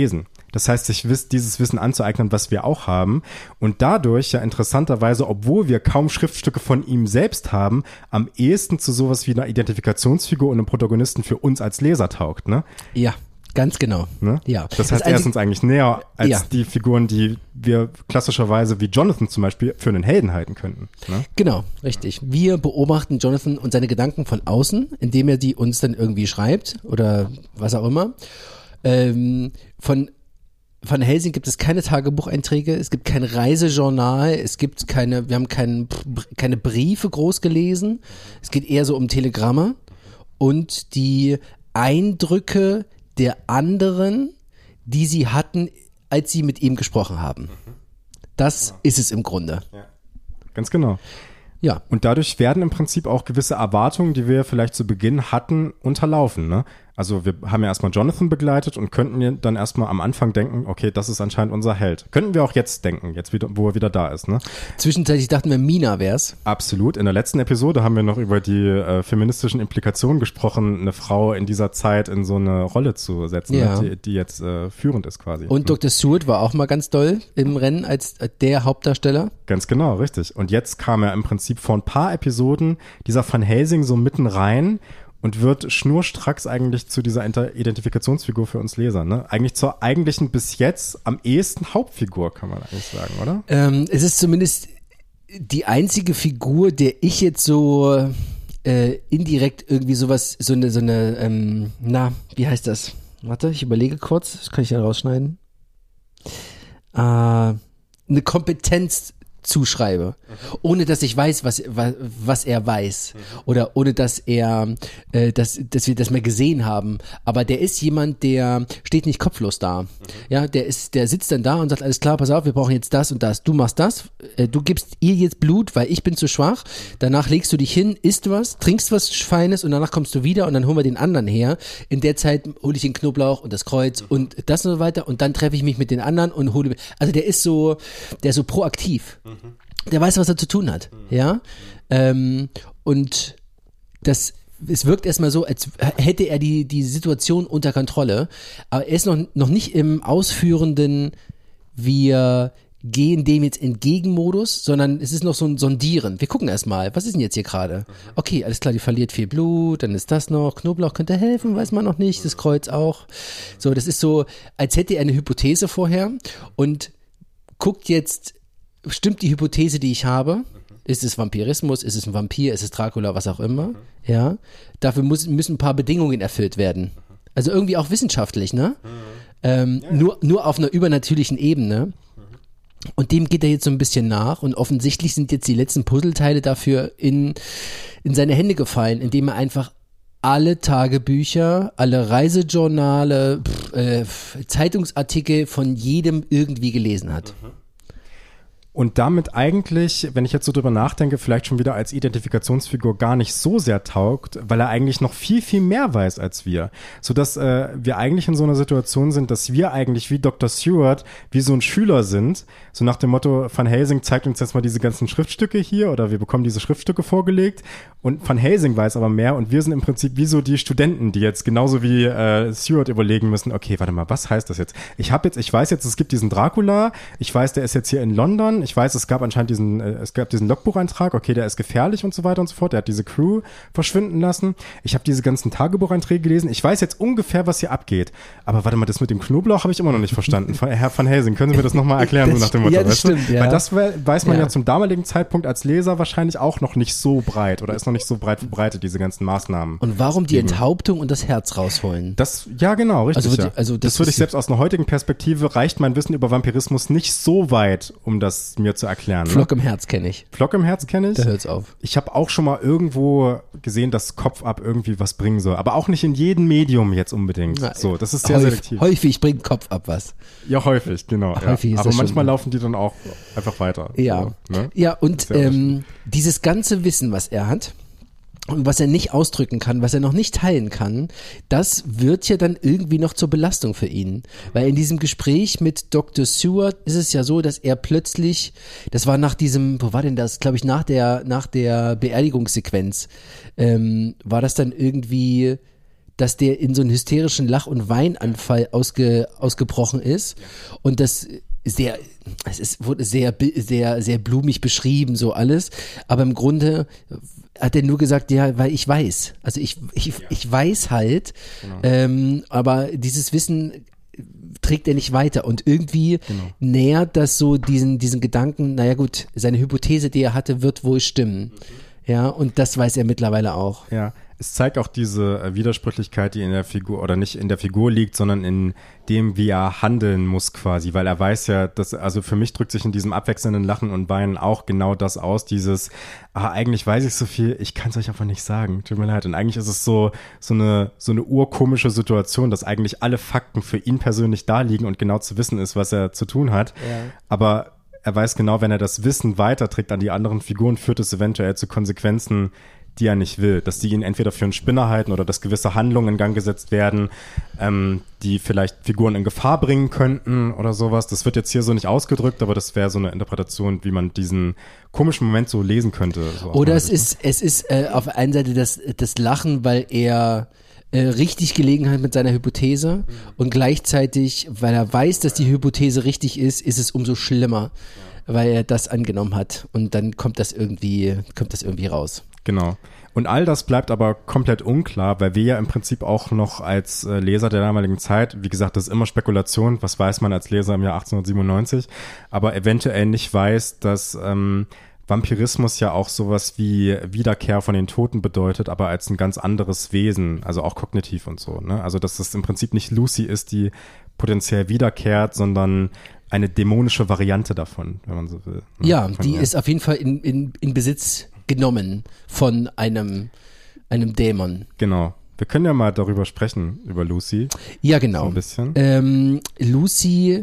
Das heißt, sich wiss, dieses Wissen anzueignen, was wir auch haben und dadurch ja interessanterweise, obwohl wir kaum Schriftstücke von ihm selbst haben, am ehesten zu sowas wie einer Identifikationsfigur und einem Protagonisten für uns als Leser taugt, ne? Ja. Ganz genau. Ne? Ja. Das heißt, das er ist uns eigentlich näher als ja. die Figuren, die wir klassischerweise wie Jonathan zum Beispiel für einen Helden halten könnten. Ne? Genau, richtig. Wir beobachten Jonathan und seine Gedanken von außen, indem er die uns dann irgendwie schreibt oder was auch immer. Ähm, von Van Helsing gibt es keine Tagebucheinträge, es gibt kein Reisejournal, es gibt keine, wir haben kein, keine Briefe groß gelesen. Es geht eher so um Telegramme und die Eindrücke der anderen, die sie hatten, als sie mit ihm gesprochen haben. Das ist es im Grunde. Ja. Ganz genau. Ja. Und dadurch werden im Prinzip auch gewisse Erwartungen, die wir vielleicht zu Beginn hatten, unterlaufen, ne? Also wir haben ja erstmal Jonathan begleitet und könnten dann erstmal am Anfang denken, okay, das ist anscheinend unser Held. Könnten wir auch jetzt denken, jetzt wieder, wo er wieder da ist, ne? Zwischenzeitlich dachten wir, Mina wär's. Absolut. In der letzten Episode haben wir noch über die äh, feministischen Implikationen gesprochen, eine Frau in dieser Zeit in so eine Rolle zu setzen, ja. die, die jetzt äh, führend ist quasi. Und ne? Doktor Seward war auch mal ganz doll im Rennen als der Hauptdarsteller. Ganz genau, richtig. Und jetzt kam er im Prinzip vor ein paar Episoden dieser Van Helsing so mitten rein und wird schnurstracks eigentlich zu dieser Identifikationsfigur für uns Leser, ne? Eigentlich zur eigentlichen bis jetzt am ehesten Hauptfigur, kann man eigentlich sagen, oder? Ähm, es ist zumindest die einzige Figur, der ich jetzt so äh, indirekt irgendwie sowas, so eine, so eine, ähm, na, wie heißt das? Warte, ich überlege kurz, das kann ich ja rausschneiden. Äh, eine Kompetenz zuschreibe, mhm. ohne dass ich weiß, was, was, was er weiß mhm. oder ohne dass er, äh, dass, dass wir das mal gesehen haben. Aber der ist jemand, der steht nicht kopflos da. Mhm. Ja, der ist, der sitzt dann da und sagt, alles klar, pass auf, wir brauchen jetzt das und das. Du machst das, äh, du gibst ihr jetzt Blut, weil ich bin zu schwach. Danach legst du dich hin, isst was, trinkst was Feines und danach kommst du wieder und dann holen wir den anderen her. In der Zeit hole ich den Knoblauch und das Kreuz mhm. und das und so weiter und dann treffe ich mich mit den anderen und hole, also der ist so, der ist so proaktiv. Mhm. Der weiß, was er zu tun hat, mhm. ja, ähm, und das, es wirkt erstmal so, als hätte er die, die Situation unter Kontrolle, aber er ist noch, noch nicht im ausführenden, wir gehen dem jetzt entgegen Modus, sondern es ist noch so ein Sondieren. Wir gucken erstmal, was ist denn jetzt hier gerade? Okay, alles klar, die verliert viel Blut, dann ist das noch, Knoblauch könnte helfen, weiß man noch nicht, das Kreuz auch. So, das ist so, als hätte er eine Hypothese vorher und guckt jetzt, stimmt die Hypothese, die ich habe? Mhm. Ist es Vampirismus? Ist es ein Vampir? Ist es Dracula? Was auch immer? Mhm. Ja. Dafür muss, müssen ein paar Bedingungen erfüllt werden. Mhm. Also irgendwie auch wissenschaftlich, ne? Mhm. Ähm, ja, ja. Nur, nur auf einer übernatürlichen Ebene. Mhm. Und dem geht er jetzt so ein bisschen nach und offensichtlich sind jetzt die letzten Puzzleteile dafür in, in seine Hände gefallen, indem er einfach alle Tagebücher, alle Reisejournale, pff, äh, Zeitungsartikel von jedem irgendwie gelesen hat. Mhm. Und damit eigentlich, wenn ich jetzt so drüber nachdenke, vielleicht schon wieder als Identifikationsfigur gar nicht so sehr taugt, weil er eigentlich noch viel, viel mehr weiß als wir. Sodass äh, wir eigentlich in so einer Situation sind, dass wir eigentlich wie Doktor Seward, wie so ein Schüler sind, so nach dem Motto, Van Helsing zeigt uns jetzt mal diese ganzen Schriftstücke hier oder wir bekommen diese Schriftstücke vorgelegt und Van Helsing weiß aber mehr und wir sind im Prinzip wie so die Studenten, die jetzt genauso wie äh, Seward überlegen müssen, okay, warte mal, was heißt das jetzt? Ich habe jetzt, ich weiß jetzt, es gibt diesen Dracula, ich weiß, der ist jetzt hier in London, ich weiß, es gab anscheinend diesen, äh, es gab diesen Logbucheintrag, okay, der ist gefährlich und so weiter und so fort, der hat diese Crew verschwinden lassen. Ich habe diese ganzen Tagebucheinträge gelesen. Ich weiß jetzt ungefähr, was hier abgeht. Aber warte mal, das mit dem Knoblauch habe ich immer noch nicht verstanden. Herr Van Helsing, können Sie mir das nochmal erklären, so nach dem Motto, ja, das weißt stimmt, du? ja. Weil das weiß man ja. ja zum damaligen Zeitpunkt als Leser wahrscheinlich auch noch nicht so breit oder ist noch nicht so breit verbreitet, diese ganzen Maßnahmen. Und warum die Enthauptung und das Herz rausholen? Das, ja, genau, richtig. Also, ja. also das, das würde ich selbst aus einer heutigen Perspektive, reicht mein Wissen über Vampirismus nicht so weit, um das mir zu erklären. Flock im Herz kenne ich. Flock im Herz kenne ich. Da hört's auf. Ich habe auch schon mal irgendwo gesehen, dass Kopf ab irgendwie was bringen soll. Aber auch nicht in jedem Medium jetzt unbedingt. Na, so, das ist sehr häufig, selektiv. Häufig bringt Kopf ab was. Ja, häufig, genau. Häufig ja. ist Aber das manchmal schon. laufen die dann auch einfach weiter. Ja, so, ne? ja und ähm, dieses ganze Wissen, was er hat, und was er nicht ausdrücken kann, was er noch nicht teilen kann, das wird ja dann irgendwie noch zur Belastung für ihn. Weil in diesem Gespräch mit Doktor Seward ist es ja so, dass er plötzlich, das war nach diesem, wo war denn das? Glaube ich nach der nach der Beerdigungssequenz, ähm, war das dann irgendwie, dass der in so einen hysterischen Lach- und Weinanfall ausge, ausgebrochen ist und das sehr, es ist, wurde sehr, sehr, sehr blumig beschrieben, so alles, aber im Grunde hat er nur gesagt, ja, weil ich weiß, also ich, ich, ja. ich weiß halt, genau. ähm, aber dieses Wissen trägt er nicht weiter und irgendwie genau. nähert das so diesen, diesen Gedanken, naja gut, seine Hypothese, die er hatte, wird wohl stimmen, mhm. ja, und das weiß er mittlerweile auch. Ja. Es zeigt auch diese Widersprüchlichkeit, die in der Figur, oder nicht in der Figur liegt, sondern in dem, wie er handeln muss quasi, weil er weiß ja, dass, also für mich drückt sich in diesem abwechselnden Lachen und Weinen auch genau das aus, dieses, ah, eigentlich weiß ich so viel, ich kann es euch einfach nicht sagen, tut mir leid. Und eigentlich ist es so, so eine, so eine urkomische Situation, dass eigentlich alle Fakten für ihn persönlich da liegen und genau zu wissen ist, was er zu tun hat. Ja. Aber er weiß genau, wenn er das Wissen weiterträgt an die anderen Figuren, führt es eventuell zu Konsequenzen, die er nicht will, dass die ihn entweder für einen Spinner halten oder dass gewisse Handlungen in Gang gesetzt werden, ähm, die vielleicht Figuren in Gefahr bringen könnten oder sowas. Das wird jetzt hier so nicht ausgedrückt, aber das wäre so eine Interpretation, wie man diesen komischen Moment so lesen könnte. So oder es ist, es ist äh, auf der einen Seite das, das Lachen, weil er äh, richtig gelegen hat mit seiner Hypothese mhm. und gleichzeitig, weil er weiß, dass die Hypothese richtig ist, ist es umso schlimmer, ja. weil er das angenommen hat und dann kommt das irgendwie, kommt das irgendwie raus. Genau. Und all das bleibt aber komplett unklar, weil wir ja im Prinzip auch noch als äh, Leser der damaligen Zeit, wie gesagt, das ist immer Spekulation, was weiß man als Leser im Jahr achtzehnhundertsiebenundneunzig, aber eventuell nicht weiß, dass ähm, Vampirismus ja auch sowas wie Wiederkehr von den Toten bedeutet, aber als ein ganz anderes Wesen, also auch kognitiv und so, ne? Also dass das im Prinzip nicht Lucy ist, die potenziell wiederkehrt, sondern eine dämonische Variante davon, wenn man so will. Ne? Ja, von die ihr. ist auf jeden Fall in, in, in Besitz genommen von einem, einem Dämon. Genau. Wir können ja mal darüber sprechen, über Lucy. Ja, genau. So ein bisschen. Ähm, Lucy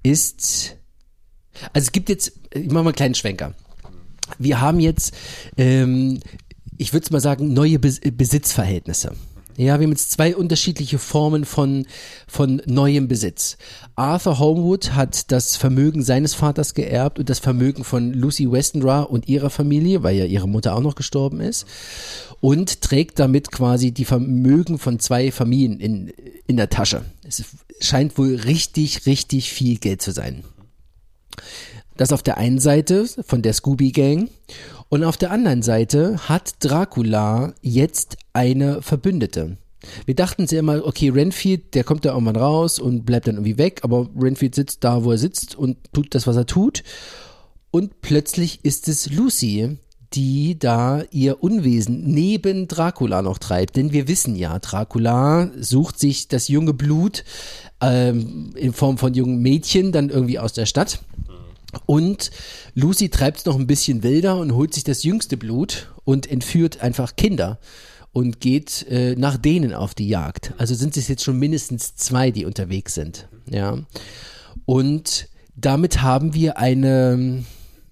ist, also es gibt jetzt, ich mache mal einen kleinen Schwenker. Wir haben jetzt, ähm, ich würde mal sagen, neue Bes- Besitzverhältnisse. Ja, wir haben jetzt zwei unterschiedliche Formen von, von neuem Besitz. Arthur Holmwood hat das Vermögen seines Vaters geerbt und das Vermögen von Lucy Westenra und ihrer Familie, weil ja ihre Mutter auch noch gestorben ist, und trägt damit quasi die Vermögen von zwei Familien in, in der Tasche. Es scheint wohl richtig, richtig viel Geld zu sein. Das auf der einen Seite von der Scooby Gang. Und auf der anderen Seite hat Dracula jetzt eine Verbündete. Wir dachten sehr immer, okay, Renfield, der kommt da irgendwann raus und bleibt dann irgendwie weg, aber Renfield sitzt da, wo er sitzt und tut das, was er tut. Und plötzlich ist es Lucy, die da ihr Unwesen neben Dracula noch treibt. Denn wir wissen ja, Dracula sucht sich das junge Blut ähm, in Form von jungen Mädchen dann irgendwie aus der Stadt. Und Lucy treibt es noch ein bisschen wilder und holt sich das jüngste Blut und entführt einfach Kinder und geht äh, nach denen auf die Jagd. Also sind es jetzt schon mindestens zwei, die unterwegs sind. Ja. Und damit haben wir eine,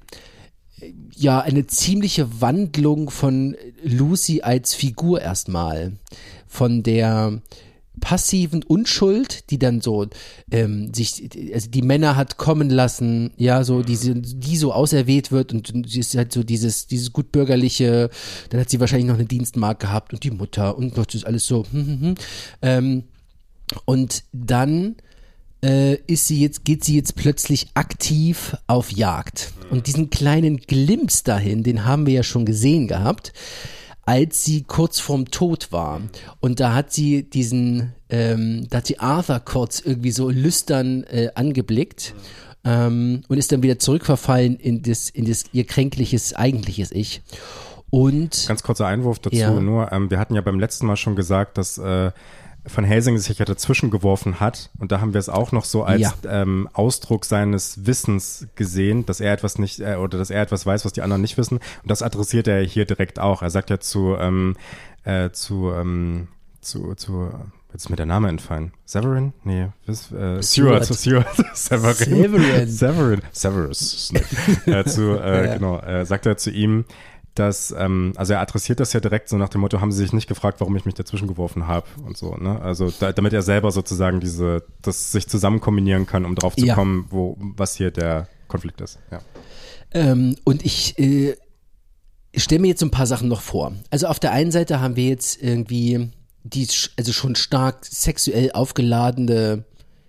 ja, eine ziemliche Wandlung von Lucy als Figur erstmal. Von der passiven Unschuld, die dann so ähm, sich, also die Männer hat kommen lassen, ja, so diese, die so auserwählt wird und sie ist halt so dieses, dieses gutbürgerliche, dann hat sie wahrscheinlich noch eine Dienstmark gehabt und die Mutter und das ist alles so, hm, hm, hm. Ähm, und dann äh, ist sie jetzt, geht sie jetzt plötzlich aktiv auf Jagd. Und diesen kleinen Glimpse dahin, den haben wir ja schon gesehen gehabt, als sie kurz vorm Tod war. Und da hat sie diesen, ähm, da hat sie Arthur kurz irgendwie so lüstern äh, angeblickt ähm, und ist dann wieder zurückverfallen in das, in das ihr kränkliches, eigentliches Ich. Und ganz kurzer Einwurf dazu ja. nur, ähm, wir hatten ja beim letzten Mal schon gesagt, dass äh, Van Helsing sich ja dazwischen geworfen hat und da haben wir es auch noch so als ja. ähm, Ausdruck seines Wissens gesehen, dass er etwas nicht äh, oder dass er etwas weiß, was die anderen nicht wissen und das adressiert er hier direkt auch. Er sagt ja zu ähm, äh, zu ähm, zu zu jetzt ist mir der Name entfallen. Severin? Nee, was, äh, Stewart. Stewart. Severin. Severin. Severin. Severus. äh, zu, äh, ja. Genau, äh, sagt er zu ihm, dass, ähm, also er adressiert das ja direkt so nach dem Motto, haben Sie sich nicht gefragt, warum ich mich dazwischen geworfen habe und so, ne? Also da, damit er selber sozusagen diese, das sich zusammen kombinieren kann, um drauf zu ja. kommen, wo, was hier der Konflikt ist. Ja. Ähm, und ich äh, stelle mir jetzt so ein paar Sachen noch vor. Also auf der einen Seite haben wir jetzt irgendwie die also schon stark sexuell aufgeladene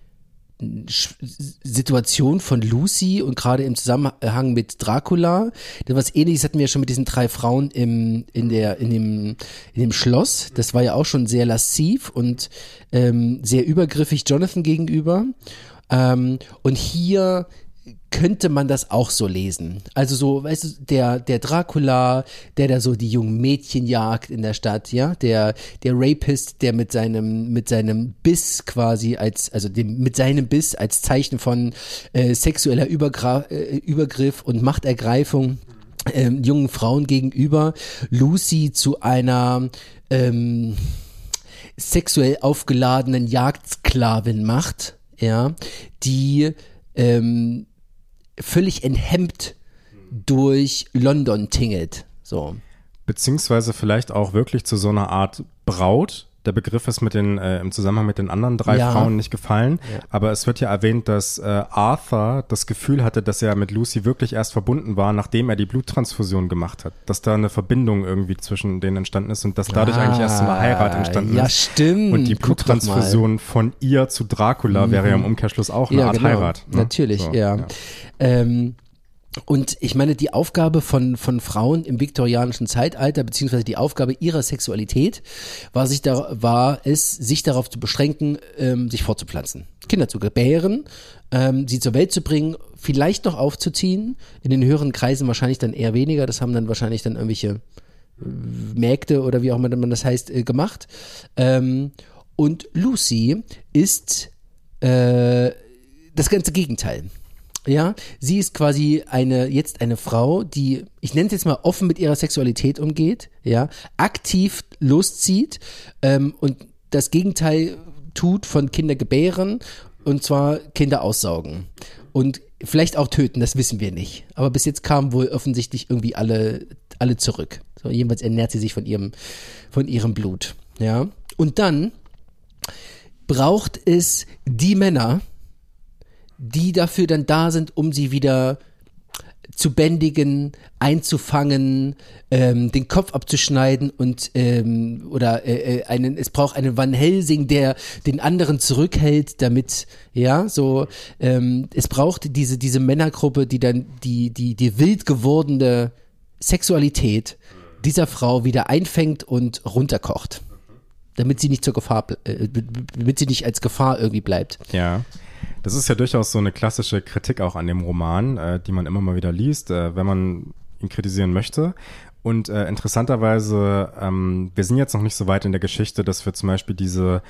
Situation von Lucy und gerade im Zusammenhang mit Dracula. Das was Ähnliches hatten wir schon mit diesen drei Frauen im in der in dem in dem Schloss. Das war ja auch schon sehr lasziv und ähm, sehr übergriffig Jonathan gegenüber. Ähm, und hier könnte man das auch so lesen. Also so, weißt du, der, der Dracula, der da so die jungen Mädchen jagt in der Stadt, ja, der, der Rapist, der mit seinem, mit seinem Biss quasi als, also dem, mit seinem Biss als Zeichen von äh, sexueller Übergra- äh, Übergriff und Machtergreifung ähm, jungen Frauen gegenüber Lucy zu einer ähm, sexuell aufgeladenen Jagdsklavin macht, ja, die ähm, völlig enthemmt durch London tingelt. So. Beziehungsweise vielleicht auch wirklich zu so einer Art Braut. Der Begriff ist mit den, äh, im Zusammenhang mit den anderen drei Ja. Frauen nicht gefallen. Ja. Aber es wird ja erwähnt, dass äh, Arthur das Gefühl hatte, dass er mit Lucy wirklich erst verbunden war, nachdem er die Bluttransfusion gemacht hat. Dass da eine Verbindung irgendwie zwischen denen entstanden ist und dass dadurch Ah, eigentlich erst so eine Heirat entstanden ja, ist. stimmt. Und die Guck doch Bluttransfusion von ihr zu Dracula Mhm. wäre ja im Umkehrschluss auch eine Ja, Art genau. Heirat. Ne? Natürlich, So, ja. Ähm, und ich meine, die Aufgabe von, von Frauen im viktorianischen Zeitalter, beziehungsweise die Aufgabe ihrer Sexualität, war, sich da, war es, sich darauf zu beschränken, ähm, sich fortzupflanzen. Kinder zu gebären, ähm, sie zur Welt zu bringen, vielleicht noch aufzuziehen, in den höheren Kreisen wahrscheinlich dann eher weniger, das haben dann wahrscheinlich dann irgendwelche Mägde oder wie auch immer man das heißt, äh, gemacht. Ähm, und Lucy ist äh, das ganze Gegenteil. Ja, sie ist quasi eine, jetzt eine Frau, die, ich nenne es jetzt mal offen mit ihrer Sexualität umgeht, ja, aktiv loszieht ähm, und das Gegenteil tut von Kinder gebären und zwar Kinder aussaugen und vielleicht auch töten, das wissen wir nicht. Aber bis jetzt kamen wohl offensichtlich irgendwie alle, alle zurück. So, jedenfalls ernährt sie sich von ihrem, von ihrem Blut, ja. Und dann braucht es die Männer, die dafür dann da sind, um sie wieder zu bändigen, einzufangen, ähm, den Kopf abzuschneiden und ähm, oder äh, einen, es braucht einen Van Helsing, der den anderen zurückhält, damit, ja, so, ähm, es braucht diese, diese Männergruppe, die dann die, die, die wild gewordene Sexualität dieser Frau wieder einfängt und runterkocht. Damit sie nicht zur Gefahr, äh, damit sie nicht als Gefahr irgendwie bleibt. Ja. Das ist ja durchaus so eine klassische Kritik auch an dem Roman, äh, die man immer mal wieder liest, äh, wenn man ihn kritisieren möchte. Und äh, interessanterweise, ähm, wir sind jetzt noch nicht so weit in der Geschichte, dass wir zum Beispiel diese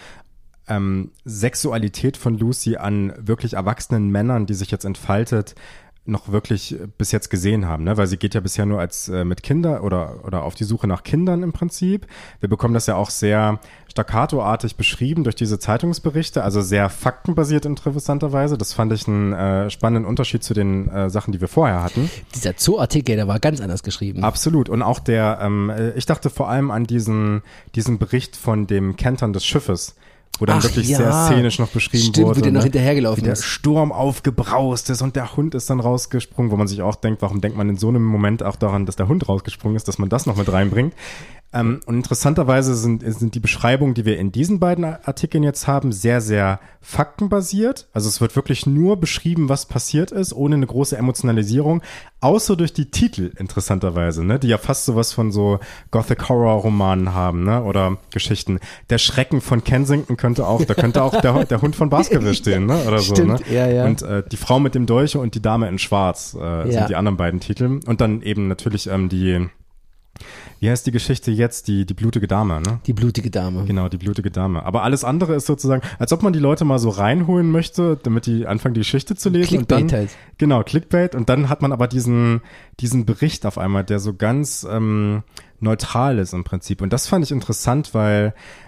ähm, Sexualität von Lucy an wirklich erwachsenen Männern, die sich jetzt entfaltet, noch wirklich bis jetzt gesehen haben, ne? Weil sie geht ja bisher nur als äh, mit Kinder oder oder auf die Suche nach Kindern im Prinzip. Wir bekommen das ja auch sehr staccatoartig beschrieben durch diese Zeitungsberichte, also sehr faktenbasiert interessanterweise. Das fand ich einen äh, spannenden Unterschied zu den äh, Sachen, die wir vorher hatten. Dieser Zoo-Artikel, der war ganz anders geschrieben. Absolut. Und auch der, ähm, ich dachte vor allem an diesen diesen Bericht von dem Kentern des Schiffes, wo dann Ach, wirklich ja. sehr szenisch noch beschrieben Stimmt, wurde. wo der noch ne? hinterhergelaufen Wie der ist. Sturm aufgebraust ist und der Hund ist dann rausgesprungen, wo man sich auch denkt, warum denkt man in so einem Moment auch daran, dass der Hund rausgesprungen ist, dass man das noch mit reinbringt. Ähm, und interessanterweise sind, sind die Beschreibungen, die wir in diesen beiden Artikeln jetzt haben, sehr, sehr faktenbasiert. Also es wird wirklich nur beschrieben, was passiert ist, ohne eine große Emotionalisierung, außer durch die Titel, interessanterweise, ne, die ja fast sowas von so Gothic-Horror-Romanen haben, ne, oder Geschichten. Der Schrecken von Kensington könnte auch, da könnte auch der, der Hund von Baskerville stehen, ne, oder so, Stimmt, ne. ja, ja. Und äh, die Frau mit dem Dolche und die Dame in Schwarz äh, Ja. sind die anderen beiden Titel. Und dann eben natürlich ähm, die Wie heißt die Geschichte jetzt? Die, die blutige Dame, ne? Die blutige Dame. Genau, die blutige Dame. Aber alles andere ist sozusagen, als ob man die Leute mal so reinholen möchte, damit die anfangen, die Geschichte zu lesen. Clickbait und dann, halt. Genau, Clickbait. Und dann hat man aber diesen, diesen Bericht auf einmal, der so ganz ähm, neutral ist im Prinzip. Und das fand ich interessant, weil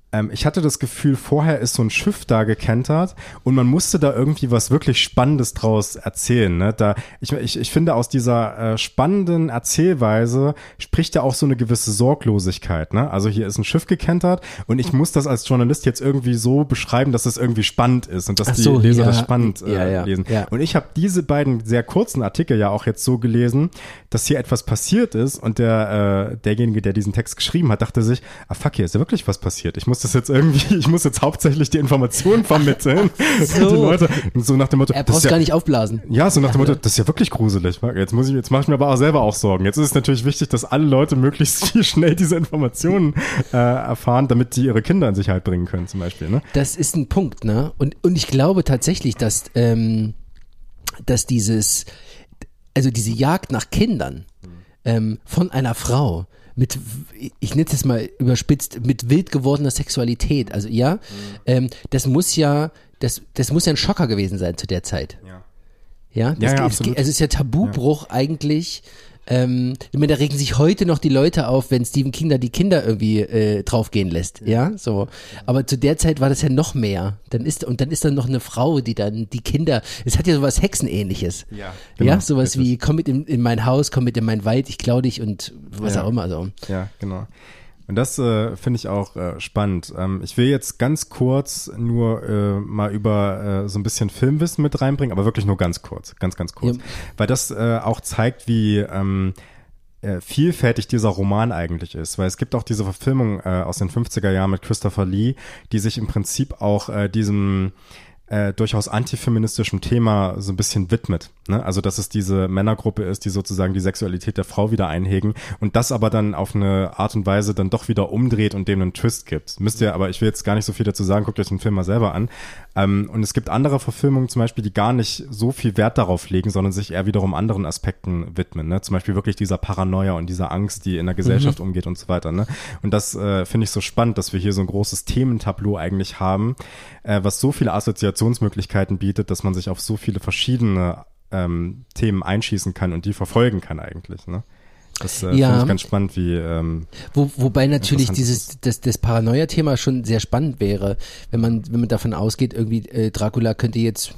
Ähm, ich hatte das Gefühl, vorher ist so ein Schiff da gekentert und man musste da irgendwie was wirklich Spannendes draus erzählen. Ne? Da, ich, ich, ich finde, aus dieser äh, spannenden Erzählweise spricht ja auch so eine gewisse Sorglosigkeit. Ne? Also hier ist ein Schiff gekentert und ich muss das als Journalist jetzt irgendwie so beschreiben, dass es irgendwie spannend ist und dass Ach so, die Leser ja, das spannend äh, ja, ja, lesen. ja. Und ich habe diese beiden sehr kurzen Artikel ja auch jetzt so gelesen, dass hier etwas passiert ist und der äh, derjenige, der diesen Text geschrieben hat, dachte sich, ah fuck, hier ist ja wirklich was passiert. Ich muss das jetzt irgendwie, ich muss jetzt hauptsächlich die Informationen vermitteln. So. Die Leute, so nach dem Motto, Er das braucht ist ja, gar nicht aufblasen. ja, so nach dem Motto, das ist ja wirklich gruselig. Jetzt muss ich, jetzt mache ich mir aber auch selber auch Sorgen. Jetzt ist es natürlich wichtig, dass alle Leute möglichst viel schnell diese Informationen äh, erfahren, damit die ihre Kinder in Sicherheit bringen können, zum Beispiel. Ne? Das ist ein Punkt, ne? Und, und ich glaube tatsächlich, dass, ähm, dass dieses, also diese Jagd nach Kindern ähm, von einer Frau mit, ich nenne es mal überspitzt, mit wild gewordener Sexualität, also ja, mhm. ähm, das muss ja, das, das muss ja ein Schocker gewesen sein zu der Zeit. Ja, ja, das, ja, ja, es, es ist ja Tabubruch ja. eigentlich. Ähm, ich meine, da regen sich heute noch die Leute auf, wenn Stephen King da die Kinder irgendwie äh, draufgehen lässt, ja, so. Aber zu der Zeit war das ja noch mehr. Dann ist und dann ist dann noch eine Frau, die dann die Kinder. Es hat ja sowas Hexenähnliches, ja, genau, ja, sowas richtig. wie komm mit in, in mein Haus, komm mit in mein Wald, ich klau dich und was ja. auch immer so. Ja, genau. Und das äh, finde ich auch äh, spannend. Ähm, ich will jetzt ganz kurz nur äh, mal über äh, so ein bisschen Filmwissen mit reinbringen, aber wirklich nur ganz kurz, ganz, ganz kurz. Ja. Weil das äh, auch zeigt, wie ähm, äh, vielfältig dieser Roman eigentlich ist. Weil es gibt auch diese Verfilmung äh, aus den fünfziger Jahren mit Christopher Lee, die sich im Prinzip auch äh, diesem Äh, durchaus antifeministischem Thema so ein bisschen widmet. Ne? Also, dass es diese Männergruppe ist, die sozusagen die Sexualität der Frau wieder einhegen und das aber dann auf eine Art und Weise dann doch wieder umdreht und dem einen Twist gibt. Müsst ihr, aber ich will jetzt gar nicht so viel dazu sagen, guckt euch den Film mal selber an. Ähm, und es gibt andere Verfilmungen zum Beispiel, die gar nicht so viel Wert darauf legen, sondern sich eher wiederum anderen Aspekten widmen. Ne? Zum Beispiel wirklich dieser Paranoia und dieser Angst, die in der Gesellschaft mhm. umgeht und so weiter. Ne? Und das äh, finde ich so spannend, dass wir hier so ein großes Thementableau eigentlich haben, äh, was so viele Assoziationen Möglichkeiten bietet, dass man sich auf so viele verschiedene ähm, Themen einschießen kann und die verfolgen kann eigentlich. Ne? Das äh, ja. finde ich ganz spannend, wie ähm, Wo, wobei natürlich dieses das, das Paranoia-Thema schon sehr spannend wäre, wenn man wenn man davon ausgeht, irgendwie äh, Dracula könnte jetzt,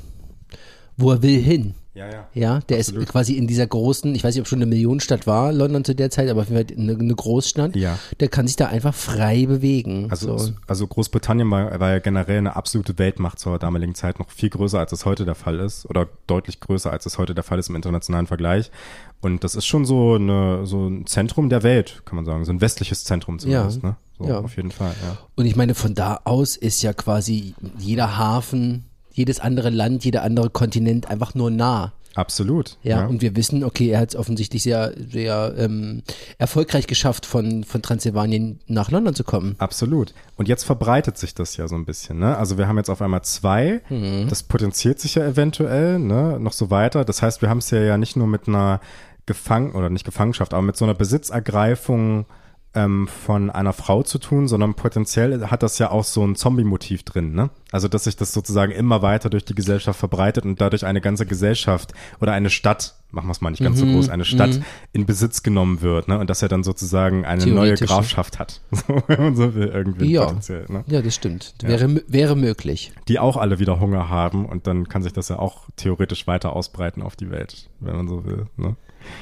wo er will, hin. Ja, ja. Ja, der Absolut. Ist quasi in dieser großen, ich weiß nicht, ob schon eine Millionenstadt war, London zu der Zeit, aber auf jeden Fall eine, eine Großstadt. Ja. Der kann sich da einfach frei bewegen. Also, so. also Großbritannien war, war ja generell eine absolute Weltmacht zur damaligen Zeit, noch viel größer, als es heute der Fall ist, oder deutlich größer, als es heute der Fall ist im internationalen Vergleich. Und das ist schon so eine so ein Zentrum der Welt, kann man sagen, so ein westliches Zentrum zumindest. Ja. Ne? So, ja. Auf jeden Fall, ja. Und ich meine, von da aus ist ja quasi jeder Hafen, jedes andere Land, jeder andere Kontinent einfach nur nah. Absolut. Ja, ja, und wir wissen, okay, er hat es offensichtlich sehr, sehr ähm, erfolgreich geschafft, von, von Transsilvanien nach London zu kommen. Absolut. Und jetzt verbreitet sich das ja so ein bisschen, ne? Also wir haben jetzt auf einmal zwei, mhm. das potenziert sich ja eventuell, ne, noch so weiter. Das heißt, wir haben es ja, ja nicht nur mit einer Gefang- oder nicht Gefangenschaft, aber mit so einer Besitzergreifung ähm, von einer Frau zu tun, sondern potenziell hat das ja auch so ein Zombie-Motiv drin, ne? Also, dass sich das sozusagen immer weiter durch die Gesellschaft verbreitet und dadurch eine ganze Gesellschaft oder eine Stadt, machen wir es mal nicht ganz mhm, so groß, eine Stadt mhm. in Besitz genommen wird, ne? Und dass er dann sozusagen eine neue Grafschaft hat, so, wenn man so will, irgendwie ja. potenziell, ne? Ja, das stimmt. Ja. Wäre, wäre möglich. Die auch alle wieder Hunger haben und dann kann sich das ja auch theoretisch weiter ausbreiten auf die Welt, wenn man so will, ne?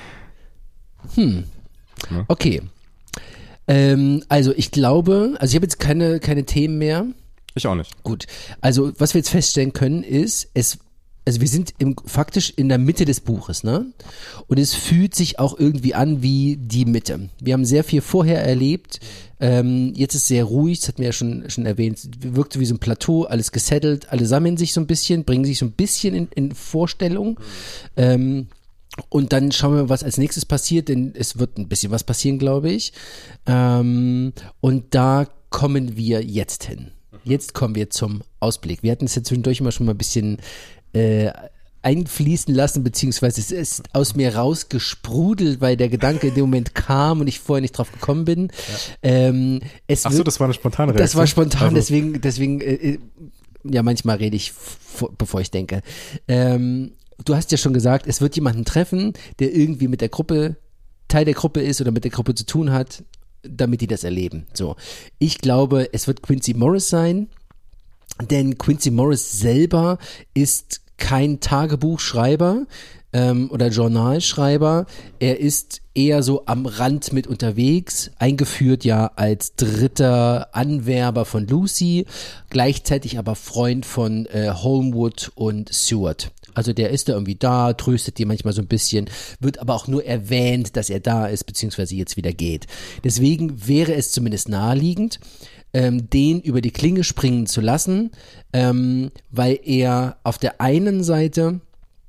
Hm. Ne? Okay. Ähm, also ich glaube, also ich habe jetzt keine, keine Themen mehr. Ich auch nicht. Gut. Also was wir jetzt feststellen können ist, es, also wir sind im, faktisch in der Mitte des Buches, ne? Und es fühlt sich auch irgendwie an wie die Mitte. Wir haben sehr viel vorher erlebt. Ähm, jetzt ist sehr ruhig, das hat mir ja schon, schon erwähnt, wirkt so wie so ein Plateau, alles gesettelt, alle sammeln sich so ein bisschen, bringen sich so ein bisschen in, in Vorstellung. Ähm, Und dann schauen wir mal, was als nächstes passiert, denn es wird ein bisschen was passieren, glaube ich. Ähm, und da kommen wir jetzt hin. Jetzt kommen wir zum Ausblick. Wir hatten es ja zwischendurch immer schon mal ein bisschen äh, einfließen lassen, beziehungsweise es ist aus mir rausgesprudelt, weil der Gedanke in dem Moment kam und ich vorher nicht drauf gekommen bin. Ja. Ähm, es Ach so, wird, das war eine spontane Reaktion. Das war spontan, also. deswegen, deswegen äh, ja, manchmal rede ich, vor, bevor ich denke. Ähm, Du hast ja schon gesagt, es wird jemanden treffen, der irgendwie mit der Gruppe, Teil der Gruppe ist oder mit der Gruppe zu tun hat. damit die das erleben. So, ich glaube, es wird Quincy Morris sein, denn Quincy Morris selber ist kein Tagebuchschreiber ähm, oder Journalschreiber. Er ist eher so am Rand mit unterwegs, eingeführt ja als dritter Anwerber von Lucy, gleichzeitig aber Freund von äh, Holmwood und Seward. Also der ist da irgendwie da, tröstet die manchmal so ein bisschen, wird aber auch nur erwähnt, dass er da ist, beziehungsweise jetzt wieder geht. Deswegen wäre es zumindest naheliegend, ähm, den über die Klinge springen zu lassen, ähm, weil er auf der einen Seite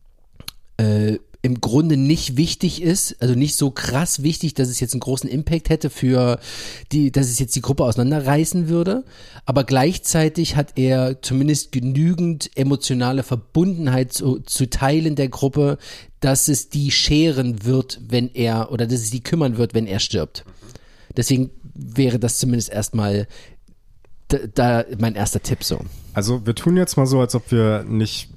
äh, im Grunde nicht wichtig ist, also nicht so krass wichtig, dass es jetzt einen großen Impact hätte für die, dass es jetzt die Gruppe auseinanderreißen würde, aber gleichzeitig hat er zumindest genügend emotionale Verbundenheit zu, zu Teilen der Gruppe, dass es die scheren wird, wenn er, oder dass es die kümmern wird, wenn er stirbt. Deswegen wäre das zumindest erstmal da, da mein erster Tipp so. Also wir tun jetzt mal so, als ob wir nicht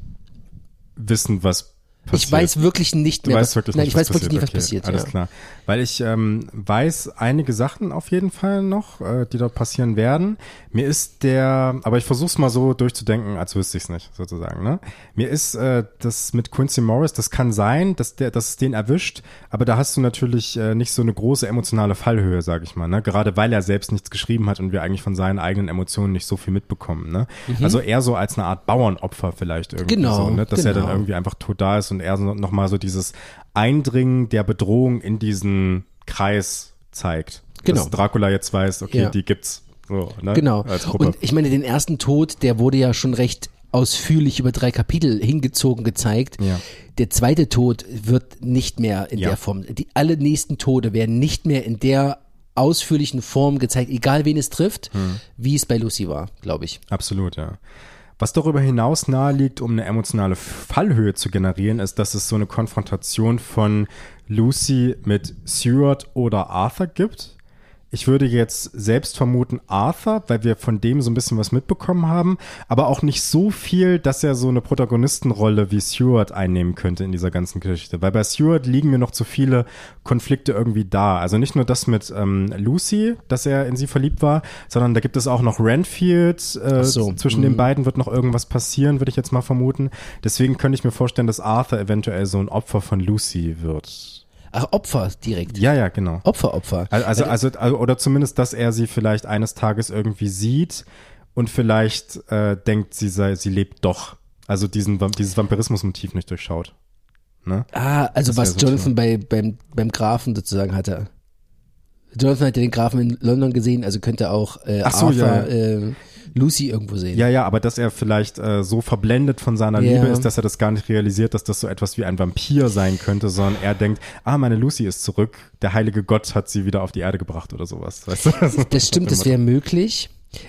wissen, was passiert. Ich weiß wirklich nicht mehr, du was, weißt wirklich nein, nicht, ich was weiß wirklich passiert. nicht, was Okay, passiert. Alles ja. klar. Weil ich ähm, weiß einige Sachen auf jeden Fall noch, äh, die dort passieren werden. Mir ist der, aber ich versuche es mal so durchzudenken, als wüsste ich es nicht, sozusagen. Ne? Mir ist äh, das mit Quincy Morris, das kann sein, dass der, dass es den erwischt, aber da hast du natürlich äh, nicht so eine große emotionale Fallhöhe, sag ich mal. Ne? Gerade weil er selbst nichts geschrieben hat und wir eigentlich von seinen eigenen Emotionen nicht so viel mitbekommen. Ne? Mhm. Also eher so als eine Art Bauernopfer vielleicht irgendwie genau, so, ne? Dass genau. er dann irgendwie einfach tot da ist und er so, noch mal so dieses Eindringen der Bedrohung in diesen Kreis zeigt. Genau. Dass Dracula jetzt weiß, okay, ja. die gibt's. So, ne? Genau. Als Gruppe. Und ich meine, den ersten Tod, der wurde ja schon recht ausführlich über drei Kapitel hingezogen gezeigt. Ja. Der zweite Tod wird nicht mehr in ja. der Form. Die alle nächsten Tode werden nicht mehr in der ausführlichen Form gezeigt, egal wen es trifft, hm. wie es bei Lucy war, glaube ich. Absolut, ja. Was darüber hinaus naheliegt, um eine emotionale Fallhöhe zu generieren, ist, dass es so eine Konfrontation von Lucy mit Seward oder Arthur gibt. Ich würde jetzt selbst vermuten Arthur, weil wir von dem so ein bisschen was mitbekommen haben, aber auch nicht so viel, dass er so eine Protagonistenrolle wie Seward einnehmen könnte in dieser ganzen Geschichte. Weil bei Seward liegen mir noch zu viele Konflikte irgendwie da. Also nicht nur das mit ähm, Lucy, dass er in sie verliebt war, sondern da gibt es auch noch Renfield. Äh, so. Zwischen mhm. den beiden wird noch irgendwas passieren, würde ich jetzt mal vermuten. Deswegen könnte ich mir vorstellen, dass Arthur eventuell so ein Opfer von Lucy wird. Ach, Opfer direkt. Ja, ja, genau. Opfer, Opfer. Also, also, also, oder zumindest, dass er sie vielleicht eines Tages irgendwie sieht und vielleicht äh, denkt, sie sei, sie lebt doch. Also diesen, dieses Vampirismus-Motiv nicht durchschaut. Ne? Ah, also das was so Jonathan bei, beim, beim Grafen sozusagen hatte. Jonathan hat ja den Grafen in London gesehen, also könnte auch äh, Ach so, Arthur ja. äh, Lucy irgendwo sehen. Ja, ja, aber dass er vielleicht äh, so verblendet von seiner ja. Liebe ist, dass er das gar nicht realisiert, dass das so etwas wie ein Vampir sein könnte, sondern er denkt, ah, meine Lucy ist zurück, der heilige Gott hat sie wieder auf die Erde gebracht oder sowas. Weißt du? Das, das stimmt, das wäre möglich.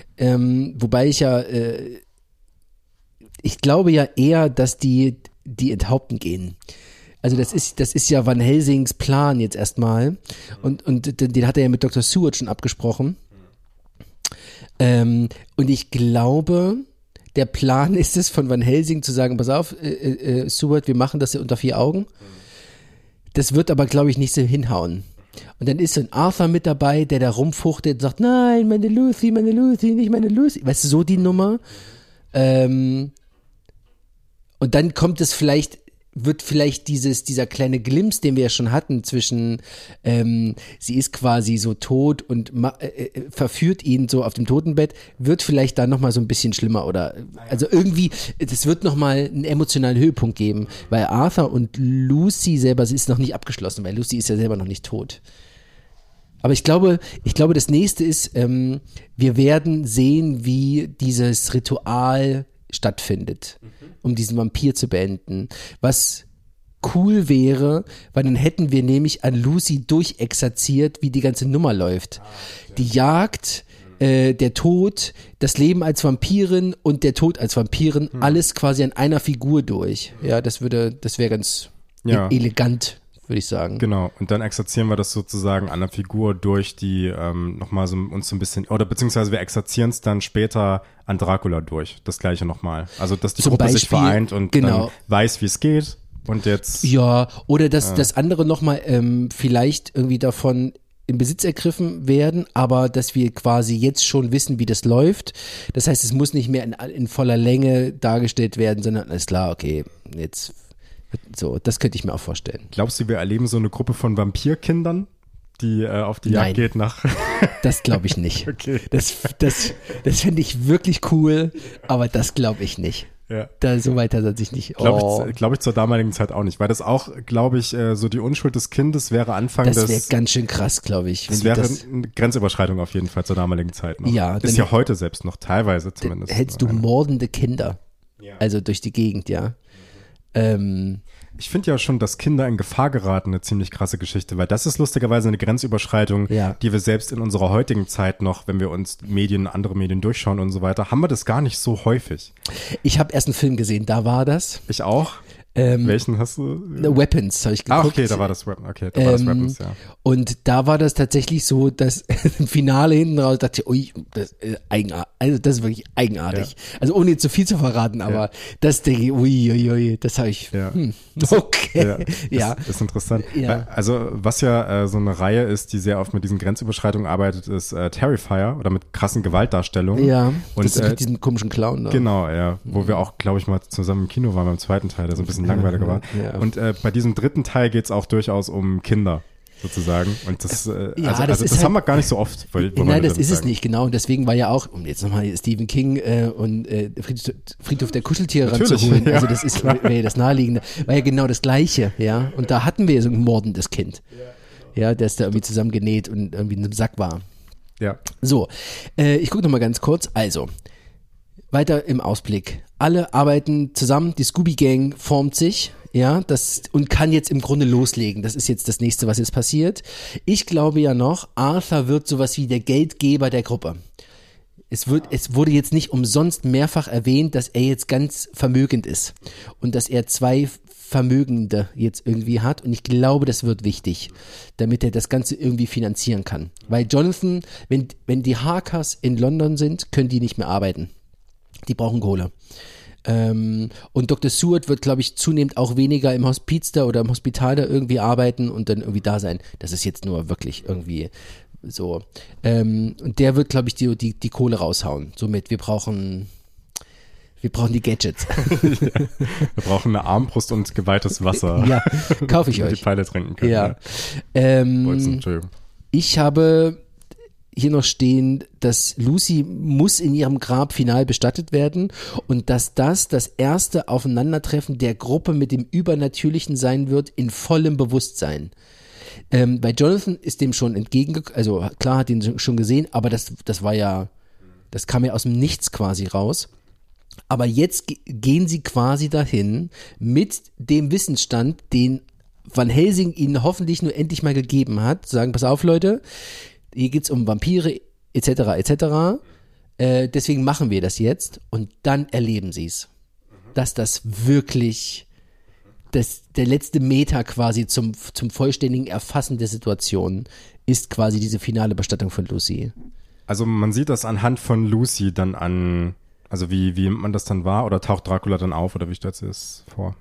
Ähm, wobei ich ja, äh, ich glaube ja eher, dass die, die enthaupten gehen. Also das ist, das ist ja Van Helsings Plan jetzt erstmal und, und den hat er ja mit Doktor Seward schon abgesprochen. Ähm, und ich glaube, der Plan ist es von Van Helsing zu sagen, pass auf, äh, äh, Seward, wir machen das unter vier Augen. Das wird aber, glaube ich, nicht so hinhauen. Und dann ist so ein Arthur mit dabei, der da rumfuchtelt und sagt, nein, meine Lucy, meine Lucy, nicht meine Lucy. Weißt du, so die Nummer. Ähm, und dann kommt es vielleicht, wird vielleicht dieses, dieser kleine Glimpse, den wir ja schon hatten zwischen, ähm, sie ist quasi so tot und ma- äh, verführt ihn so auf dem Totenbett, wird vielleicht da nochmal so ein bisschen schlimmer oder, also irgendwie, das wird nochmal einen emotionalen Höhepunkt geben, weil Arthur und Lucy selber, sie ist noch nicht abgeschlossen, weil Lucy ist ja selber noch nicht tot. Aber ich glaube, ich glaube, das nächste ist, ähm, wir werden sehen, wie dieses Ritual stattfindet, um diesen Vampir zu beenden. Was cool wäre, weil dann hätten wir nämlich an Lucy durchexerziert, wie die ganze Nummer läuft. Die Jagd, äh, der Tod, das Leben als Vampirin und der Tod als Vampirin, hm. alles quasi an einer Figur durch. Ja, das würde, das wäre ganz ja. e- elegant, würde ich sagen. Genau, und dann exerzieren wir das sozusagen an der Figur durch, die ähm, nochmal so, uns so ein bisschen, oder beziehungsweise wir exerzieren es dann später an Dracula durch, das gleiche nochmal. Also, dass die Zum Gruppe Beispiel, sich vereint und genau. dann weiß, wie es geht und jetzt... Ja, oder dass äh, das andere nochmal ähm, vielleicht irgendwie davon in Besitz ergriffen werden, aber dass wir quasi jetzt schon wissen, wie das läuft. Das heißt, es muss nicht mehr in, in voller Länge dargestellt werden, sondern ist klar, okay, jetzt so, das könnte ich mir auch vorstellen. Glaubst du, wir erleben so eine Gruppe von Vampirkindern, die äh, auf die Jagd Nein, geht nach... das glaube ich nicht. Okay. Das, das, das fände ich wirklich cool, aber das glaube ich nicht. Ja. Da, so weit hat er sich nicht. Glaube oh. ich, glaub ich zur damaligen Zeit auch nicht, weil das auch, glaube ich, äh, so die Unschuld des Kindes wäre Anfang Das des... wäre ganz schön krass, glaube ich. wenn Das die wäre das, eine Grenzüberschreitung auf jeden Fall zur damaligen Zeit noch. Ja, Ist dann- ja heute selbst noch, teilweise zumindest. hältst du Eine- mordende Kinder, Ja. also durch die Gegend, ja. Ähm, Ich finde ja schon, dass Kinder in Gefahr geraten, eine ziemlich krasse Geschichte, weil das ist lustigerweise eine Grenzüberschreitung, Ja. die wir selbst in unserer heutigen Zeit noch, wenn wir uns Medien, andere Medien durchschauen und so weiter, haben wir das gar nicht so häufig. ich habe erst einen Film gesehen, da war das. Ich auch. Ähm, Welchen hast du? Weapons habe ich Ah, geguckt. okay, da war das Weapon. Okay, da war das Ähm, Weapons, ja. Und da war das tatsächlich so, dass im Finale hinten raus dachte ich, ui, das ist eigenartig, also das ist wirklich eigenartig. Also ohne jetzt zu viel zu verraten, aber Ja. das denke ich, ui, ui, ui, das habe ich, Ja. hm, okay, Ja, ja. Ist, ist interessant. Ja. Weil, also was ja äh, so eine Reihe ist, die sehr oft mit diesen Grenzüberschreitungen arbeitet, ist äh, Terrifier oder mit krassen Gewaltdarstellungen. Ja, Und, das ist äh, mit diesem komischen Clown da. Genau, ja. Wo wir auch, glaube ich, mal zusammen im Kino waren beim zweiten Teil, der so ein bisschen langweiliger war. Ja. Und äh, bei diesem dritten Teil geht es auch durchaus um Kinder, sozusagen. Und das, äh, Ja, also, das also ist das halt- haben wir gar nicht so oft. Weil, Nein, das ist es nicht, genau. Und deswegen war ja auch, um jetzt nochmal Stephen King äh, und äh, Friedhof, Friedhof der Kuscheltiere Natürlich, ranzuholen. ja, Also das ist wäre ja das Naheliegende. War ja genau das Gleiche, ja. Und da hatten wir so ein mordendes Kind. Ja, der ist da irgendwie zusammengenäht und irgendwie in einem Sack war. Ja. So, äh, ich gucke nochmal ganz kurz. Also, weiter im Ausblick. Alle arbeiten zusammen, die Scooby-Gang formt sich, ja, das, und kann jetzt im Grunde loslegen. Das ist jetzt das nächste, was jetzt passiert. Ich glaube ja noch, Arthur wird sowas wie der Geldgeber der Gruppe. Es wird, es wurde jetzt nicht umsonst mehrfach erwähnt, dass er jetzt ganz vermögend ist und dass er zwei Vermögende jetzt irgendwie hat, und ich glaube, das wird wichtig, damit er das Ganze irgendwie finanzieren kann. Weil Jonathan, wenn, wenn die Harkers in London sind, können die nicht mehr arbeiten. Die brauchen Kohle. Ähm, und Doktor Seward wird, glaube ich, zunehmend auch weniger im Hospiz da oder im Hospital da irgendwie arbeiten und dann irgendwie da sein. Das ist jetzt nur wirklich irgendwie so. Ähm, und der wird, glaube ich, die, die, die Kohle raushauen. Somit, wir brauchen, wir brauchen die Gadgets. Wir brauchen eine Armbrust und geweihtes Wasser. Ja, kaufe ich damit euch. die Pfeile trinken können. Ja. Ähm, Bolzen, Entschuldigung. Ich habe hier noch stehen, dass Lucy muss in ihrem Grab final bestattet werden und dass das das erste Aufeinandertreffen der Gruppe mit dem Übernatürlichen sein wird, in vollem Bewusstsein. Ähm, bei Jonathan ist dem schon entgegengekommen, also klar hat ihn schon gesehen, aber das, das war ja, das kam ja aus dem Nichts quasi raus. Aber jetzt ge- gehen sie quasi dahin mit dem Wissensstand, den Van Helsing ihnen hoffentlich nur endlich mal gegeben hat, zu sagen, pass auf Leute, hier geht's um Vampire et cetera et cetera. Äh, deswegen machen wir das jetzt und dann erleben sie es. Dass das wirklich das, der letzte Meter quasi zum, zum vollständigen Erfassen der Situation ist quasi diese finale Bestattung von Lucy. Also man sieht das anhand von Lucy dann an, also wie, wie man das dann war, oder taucht Dracula dann auf, oder wie stellst du es vor?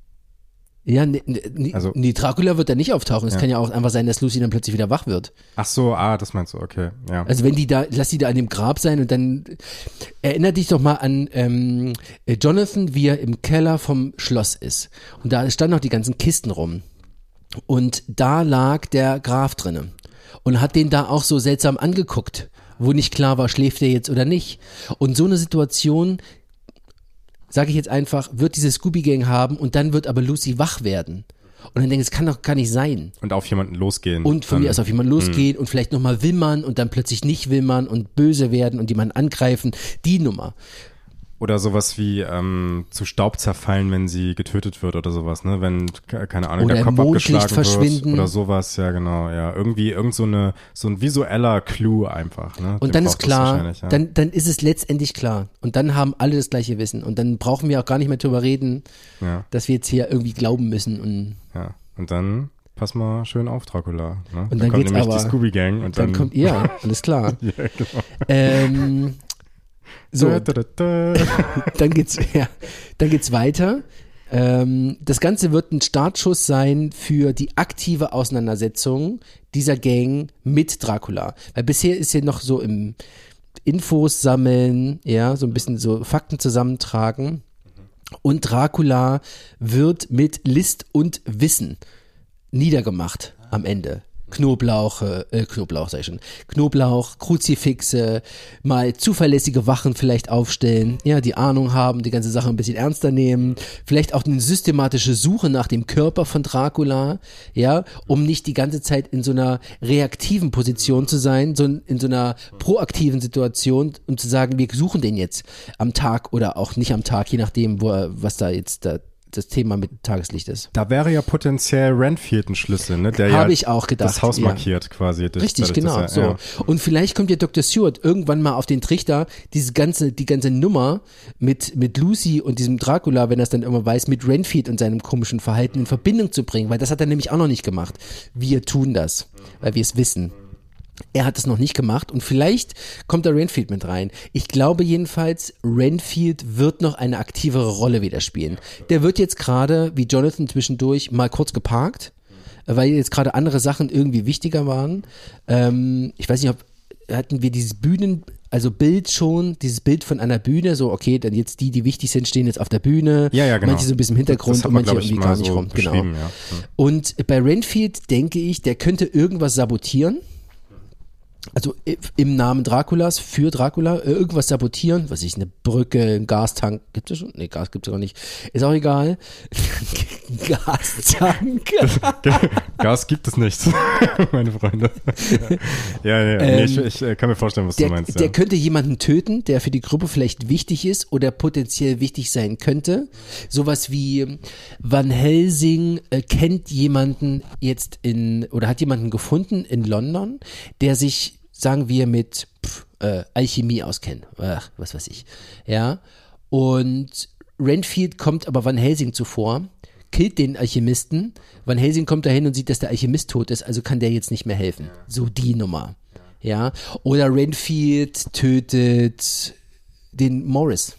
Ja, nee, nee, Also- nee, Dracula wird da nicht auftauchen. Es Ja. kann ja auch einfach sein, dass Lucy dann plötzlich wieder wach wird. Ach so, ah, das meinst du, okay, ja. Also wenn die da, lass die da an dem Grab sein und dann erinner dich doch mal an ähm, Jonathan, wie er im Keller vom Schloss ist. Und da standen noch die ganzen Kisten rum. Und da lag der Graf drinne und hat den da auch so seltsam angeguckt, wo nicht klar war, schläft er jetzt oder nicht. Und so eine Situation, sage ich jetzt einfach, wird diese Scooby-Gang haben und dann wird aber Lucy wach werden. Und dann denke ich, es kann doch gar nicht sein. Und auf jemanden losgehen. Und von dann, mir aus auf jemanden losgehen und vielleicht nochmal wimmern und dann plötzlich nicht wimmern und böse werden und jemanden angreifen. Die Nummer. Oder sowas wie ähm, zu Staub zerfallen, wenn sie getötet wird oder sowas, ne? Wenn, ke- keine Ahnung, Oder der im Kopf Mondlicht abgeschlagen wird verschwinden. oder sowas, ja genau, ja. Irgendwie irgend so eine, so ein visueller Clou einfach, ne? Den Und dann ist braucht es klar, wahrscheinlich, ja. dann, dann ist es letztendlich klar. Und dann haben alle das gleiche Wissen. Und dann brauchen wir auch gar nicht mehr drüber reden, ja, dass wir jetzt hier irgendwie glauben müssen. Und ja. Und dann pass mal schön auf, Dracula. Ne? Und dann kommt geht's nämlich aber- die Scooby-Gang und dann dann, kommt, ja, alles klar. ja, genau. ähm, so, Da, da, da, da. dann geht's, ja, dann geht's weiter. Ähm, das Ganze wird ein Startschuss sein für die aktive Auseinandersetzung dieser Gang mit Dracula. Weil bisher ist hier noch so im Infos sammeln, ja, so ein bisschen so Fakten zusammentragen. Und Dracula wird mit List und Wissen niedergemacht am Ende. Knoblauch, äh, Knoblauch sag ich schon, Knoblauch, Kruzifixe, mal zuverlässige Wachen vielleicht aufstellen, ja, die Ahnung haben, die ganze Sache ein bisschen ernster nehmen, vielleicht auch eine systematische Suche nach dem Körper von Dracula, ja, um nicht die ganze Zeit in so einer reaktiven Position zu sein, sondern in so einer proaktiven Situation, um zu sagen, wir suchen den jetzt am Tag oder auch nicht am Tag, je nachdem, wo er, was da jetzt da das Thema mit Tageslicht ist. Da wäre ja potenziell Renfield ein Schlüssel, ne? Der Habe ja ich auch gedacht. das Haus ja. markiert quasi. Das, Richtig, dadurch, genau. er, so. ja. Und vielleicht kommt ja Doktor Stewart irgendwann mal auf den Trichter, diese ganze, die ganze Nummer mit, mit Lucy und diesem Dracula, wenn er es dann immer weiß, mit Renfield und seinem komischen Verhalten in Verbindung zu bringen, weil das hat er nämlich auch noch nicht gemacht. Wir tun das, weil wir es wissen. Er hat es noch nicht gemacht und vielleicht kommt da Renfield mit rein. Ich glaube jedenfalls, Renfield wird noch eine aktivere Rolle wieder spielen. Der wird jetzt gerade, wie Jonathan zwischendurch, mal kurz geparkt, weil jetzt gerade andere Sachen irgendwie wichtiger waren. Ähm, ich weiß nicht, ob hatten wir dieses Bühnen, also Bild schon, dieses Bild von einer Bühne, so okay, dann jetzt die, die wichtig sind, stehen jetzt auf der Bühne, ja, ja, genau. Manche so ein bisschen im Hintergrund das, das und manche man, irgendwie gar nicht so rum. Genau. Ja. Und bei Renfield denke ich, der könnte irgendwas sabotieren. Also im Namen Draculas, für Dracula, irgendwas sabotieren, was weiß ich, eine Brücke, ein Gastank, gibt es schon? Nee, Gas gibt es gar nicht. Ist auch egal. Gastank. Gas gibt es nicht, meine Freunde. Ja, ja, ja. Ähm, nee, ich, ich äh, kann mir vorstellen, was der, du meinst. Der ja. könnte jemanden töten, der für die Gruppe vielleicht wichtig ist oder potenziell wichtig sein könnte. Sowas wie Van Helsing äh, kennt jemanden jetzt in, oder hat jemanden gefunden in London, der sich sagen wir mit pff, äh, Alchemie auskennen, ach, was weiß ich, ja, und Renfield kommt aber Van Helsing zuvor, killt den Alchemisten, Van Helsing kommt dahin und sieht, dass der Alchemist tot ist, also kann der jetzt nicht mehr helfen, so die Nummer, ja, oder Renfield tötet den Morris,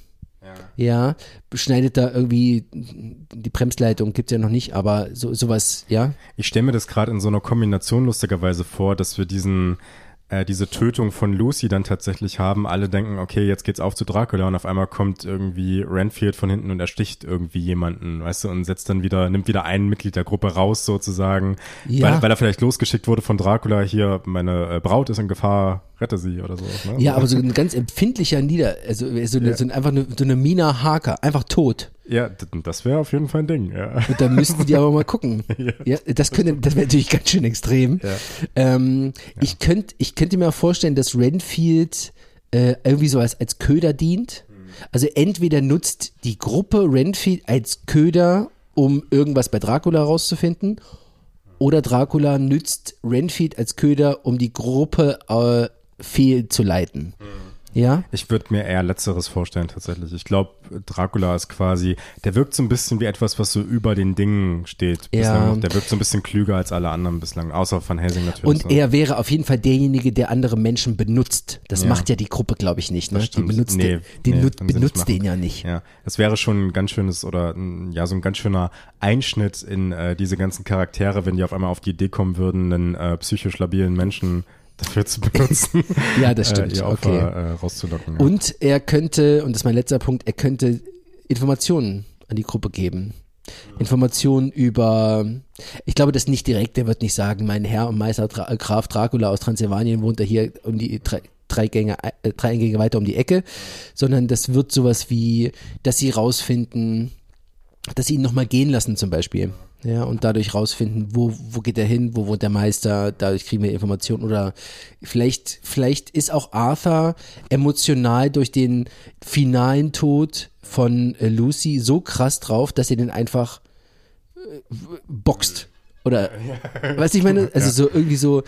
ja, schneidet da irgendwie die Bremsleitung, gibt's ja noch nicht, aber so sowas, ja. Ich stelle mir das gerade in so einer Kombination lustigerweise vor, dass wir diesen äh, diese Tötung von Lucy dann tatsächlich haben. Alle denken, okay, jetzt geht's auf zu Dracula und auf einmal kommt irgendwie Renfield von hinten und ersticht irgendwie jemanden, weißt du, und setzt dann wieder, nimmt wieder ein Mitglied der Gruppe raus sozusagen, Ja. weil, weil er vielleicht losgeschickt wurde von Dracula, hier, meine äh, Braut ist in Gefahr, rette sie oder so. Ne? Ja, aber so ein ganz empfindlicher Nieder, also so, eine, Ja. so ein, einfach eine, so eine Mina Harker, einfach tot. Ja, d- das wäre auf jeden Fall ein Ding, ja. Und da müssten die aber mal gucken. Ja. Ja, das könnte, das wäre natürlich ganz schön extrem. Ja. Ähm, Ich könnte, ich könnte mir vorstellen, dass Renfield äh, irgendwie so als, als Köder dient. Also entweder nutzt die Gruppe Renfield als Köder, um irgendwas bei Dracula rauszufinden, oder Dracula nützt Renfield als Köder, um die Gruppe äh, fehlzuleiten. Ja? Ich würde mir eher Letzteres vorstellen tatsächlich. Ich glaube, Dracula ist quasi, der wirkt so ein bisschen wie etwas, was so über den Dingen steht. Ja. Bislang noch. Der wirkt so ein bisschen klüger als alle anderen bislang, außer Van Helsing natürlich. Und so. er wäre auf jeden Fall derjenige, der andere Menschen benutzt. Das Ja. macht ja die Gruppe, glaube ich, nicht. Ne? Das Die stimmt. benutzt, Nee, den, die nee, nut, können sie nicht benutzt machen. den ja nicht. Ja, das wäre schon ein ganz schönes oder ein- ja, so ein ganz schöner Einschnitt in äh, diese ganzen Charaktere, wenn die auf einmal auf die Idee kommen würden, einen äh, psychisch labilen Menschen dafür zu benutzen, Ja, das stimmt. äh, ihr Opfer Okay. äh, rauszulocken. Ja. Und er könnte, und das ist mein letzter Punkt, er könnte Informationen an die Gruppe geben. Informationen über, ich glaube das nicht direkt, der wird nicht sagen, mein Herr und Meister Dra Graf Dracula aus Transsilvanien wohnt er hier um die drei, drei Gänge, äh, drei Eingänge weiter um die Ecke, sondern das wird sowas wie, dass sie rausfinden, dass sie ihn nochmal gehen lassen zum Beispiel. Ja, und dadurch rausfinden, wo, wo geht er hin, wo wohnt der Meister, dadurch kriegen wir Informationen oder vielleicht, vielleicht ist auch Arthur emotional durch den finalen Tod von äh, Lucy so krass drauf, dass er den einfach äh, boxt oder, weißt du, ich meine, also so irgendwie so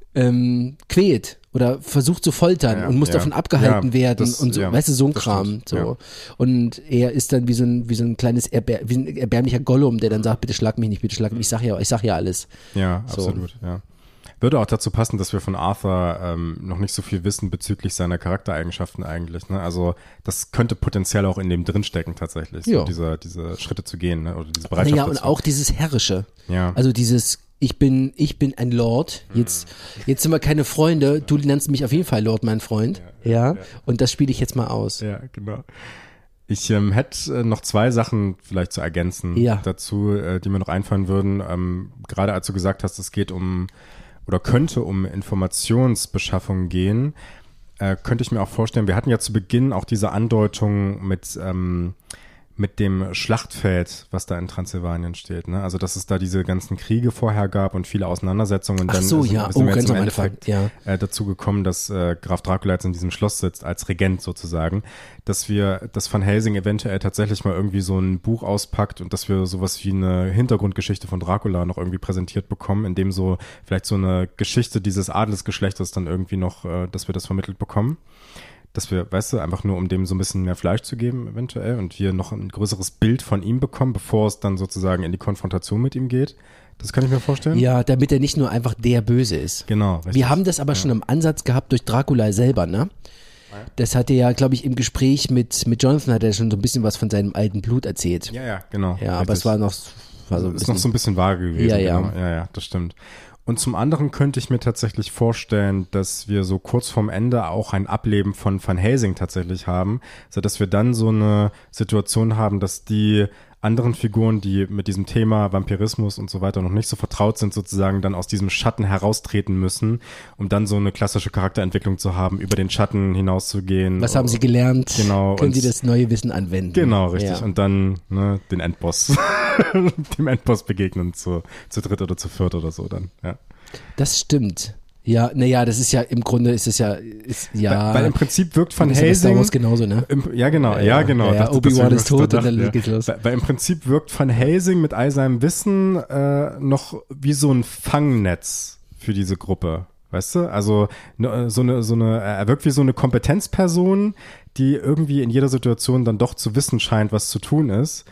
ähm, quält oder versucht zu foltern Ja, und muss ja. davon abgehalten Ja, werden das- und so, ja, weißt du, so ein das Kram. stimmt, So. ja. Und er ist dann wie so ein, wie so ein kleines erbär, wie ein erbärmlicher Gollum, der dann sagt, bitte schlag mich nicht, bitte schlag mich, ich sag ja, ich sag ja alles. Ja, So. absolut, ja. Würde auch dazu passen, dass wir von Arthur ähm, noch nicht so viel wissen bezüglich seiner Charaktereigenschaften eigentlich. Ne? Also das könnte potenziell auch in dem drinstecken tatsächlich, so diese, diese Schritte zu gehen, ne? Oder diese Bereitschaft. Naja, und dazu. auch dieses Herrische. Ja. Also dieses, ich bin, ich bin ein Lord, jetzt, jetzt sind wir keine Freunde, du nennst mich auf jeden Fall Lord, mein Freund. Ja, ja, ja. Und das spiele ich jetzt mal aus. Ja, genau. Ich ähm, hätte äh, noch zwei Sachen vielleicht zu ergänzen ja. dazu, äh, die mir noch einfallen würden. Ähm, gerade als du gesagt hast, es geht um oder könnte um Informationsbeschaffung gehen, äh, könnte ich mir auch vorstellen, wir hatten ja zu Beginn auch diese Andeutung mit ähm, mit dem Schlachtfeld, was da in Transsilvanien steht, ne? Also dass es da diese ganzen Kriege vorher gab und viele Auseinandersetzungen. Und Ach dann so, ist, ja, sind oh, wir jetzt ganz im am Anfang, Endeffekt ja. äh, dazu gekommen, dass äh, Graf Dracula jetzt in diesem Schloss sitzt, als Regent sozusagen, dass wir, dass Van Helsing eventuell tatsächlich mal irgendwie so ein Buch auspackt und dass wir sowas wie eine Hintergrundgeschichte von Dracula noch irgendwie präsentiert bekommen, in dem so vielleicht so eine Geschichte dieses Adelsgeschlechtes dann irgendwie noch, äh, dass wir das vermittelt bekommen. Dass wir, weißt du, einfach nur um dem so ein bisschen mehr Fleisch zu geben eventuell und wir noch ein größeres Bild von ihm bekommen, bevor es dann sozusagen in die Konfrontation mit ihm geht. Das kann ich mir vorstellen. Ja, damit er nicht nur einfach der Böse ist. Genau. Richtig. Wir haben das aber ja. schon im Ansatz gehabt durch Dracula selber, ne? Das hat er ja, glaube ich, im Gespräch mit, mit Jonathan hat er schon so ein bisschen was von seinem alten Blut erzählt. Ja, ja, genau. Ja, richtig. aber es war noch, war so ein ist bisschen, noch so ein bisschen vage gewesen. Ja, ja. Genau. Ja, ja, das stimmt. Und zum anderen könnte ich mir tatsächlich vorstellen, dass wir so kurz vorm Ende auch ein Ableben von Van Helsing tatsächlich haben, so dass wir dann so eine Situation haben, dass die anderen Figuren, die mit diesem Thema Vampirismus und so weiter noch nicht so vertraut sind, sozusagen dann aus diesem Schatten heraustreten müssen, um dann so eine klassische Charakterentwicklung zu haben, über den Schatten hinauszugehen. Was haben sie gelernt? Genau. Können sie das neue Wissen anwenden? Genau, richtig. Ja. Und dann ne, den Endboss, dem Endboss begegnen zu, zu dritt oder zu viert oder so dann, ja. Das stimmt. Ja, naja, das ist ja, im Grunde ist es ja, ist, ja. Weil, weil im Prinzip wirkt Van ist Helsing. Star Wars genauso, ne? Im, ja, genau, ja, ja, ja genau. Ja, ja, das, Obi-Wan ist tot gedacht, und dann ja. geht's los. Weil, weil im Prinzip wirkt Van Helsing mit all seinem Wissen äh, noch wie so ein Fangnetz für diese Gruppe. Weißt du? Also ne, so eine, so eine, er wirkt wie so eine Kompetenzperson, die irgendwie in jeder Situation dann doch zu wissen scheint, was zu tun ist.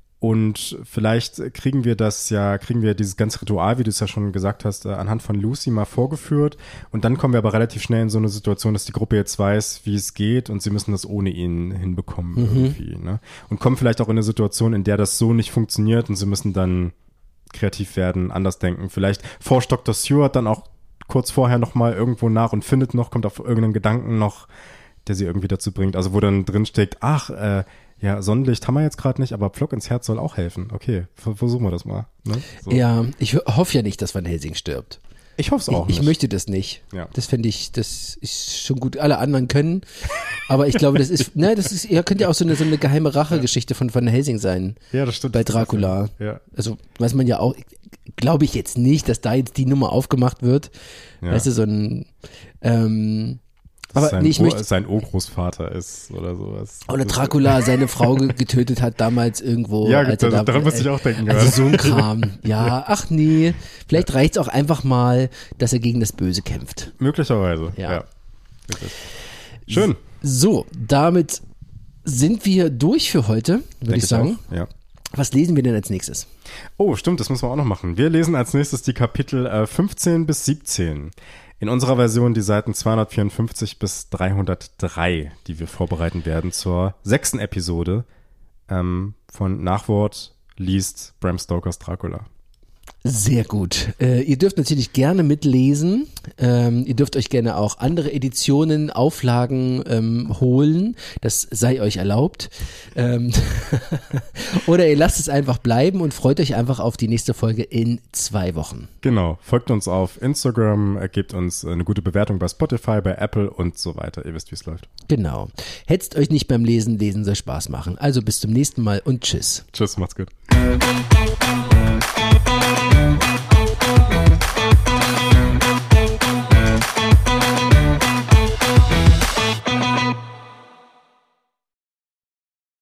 Und vielleicht kriegen wir das ja, kriegen wir dieses ganze Ritual, wie du es ja schon gesagt hast, anhand von Lucy mal vorgeführt. Und dann kommen wir aber relativ schnell in so eine Situation, dass die Gruppe jetzt weiß, wie es geht und sie müssen das ohne ihn hinbekommen mhm. irgendwie. Ne? Und kommen vielleicht auch in eine Situation, in der das so nicht funktioniert und sie müssen dann kreativ werden, anders denken. Vielleicht forscht Doktor Stewart dann auch kurz vorher nochmal irgendwo nach und findet noch, kommt auf irgendeinen Gedanken noch, der sie irgendwie dazu bringt. Also wo dann drin steckt, ach, äh, ja, Sonnenlicht haben wir jetzt gerade nicht, aber Pflock ins Herz soll auch helfen. Okay, versuchen wir das mal. Ne? So. Ja, ich hoffe ja nicht, dass Van Helsing stirbt. Ich hoffe es auch ich, nicht. Ich möchte das nicht. Ja. Das finde ich, das ist schon gut. Alle anderen können, aber ich glaube, das ist, ne, das ist, ja, könnte ja auch so eine, so eine geheime Rachegeschichte von Van Helsing sein. Ja, das stimmt. Bei Dracula. Ja. Also, weiß man ja auch, glaube ich jetzt nicht, dass da jetzt die Nummer aufgemacht wird. Ja. Weißt du, so ein, ähm, aber sein, nee, ich Ur, möchte, sein Urgroßvater ist oder sowas. Oder Dracula seine Frau getötet hat damals irgendwo. Ja, als das, da, daran musste ich auch denken. Also so ein Kram. Ja, ach nee. Vielleicht reicht es auch einfach mal, dass er gegen das Böse kämpft. Möglicherweise, ja. ja. Schön. So, damit sind wir durch für heute, würde ich sagen. Ich auch, ja. Was lesen wir denn als nächstes? Oh, stimmt, das müssen wir auch noch machen. Wir lesen als nächstes die Kapitel äh, fünfzehn bis siebzehn. In unserer Version die Seiten zweihundertvierundfünfzig bis dreihundertdrei, die wir vorbereiten werden zur sechsten Episode ähm, von Nachwort liest Bram Stokers Dracula. Sehr gut. Äh, ihr dürft natürlich gerne mitlesen. Ähm, ihr dürft euch gerne auch andere Editionen, Auflagen ähm, holen. Das sei euch erlaubt. Ähm Oder ihr lasst es einfach bleiben und freut euch einfach auf die nächste Folge in zwei Wochen. Genau. Folgt uns auf Instagram, gebt uns eine gute Bewertung bei Spotify, bei Apple und so weiter. Ihr wisst, wie es läuft. Genau. Hetzt euch nicht beim Lesen. Lesen soll Spaß machen. Also bis zum nächsten Mal und tschüss. Tschüss, macht's gut.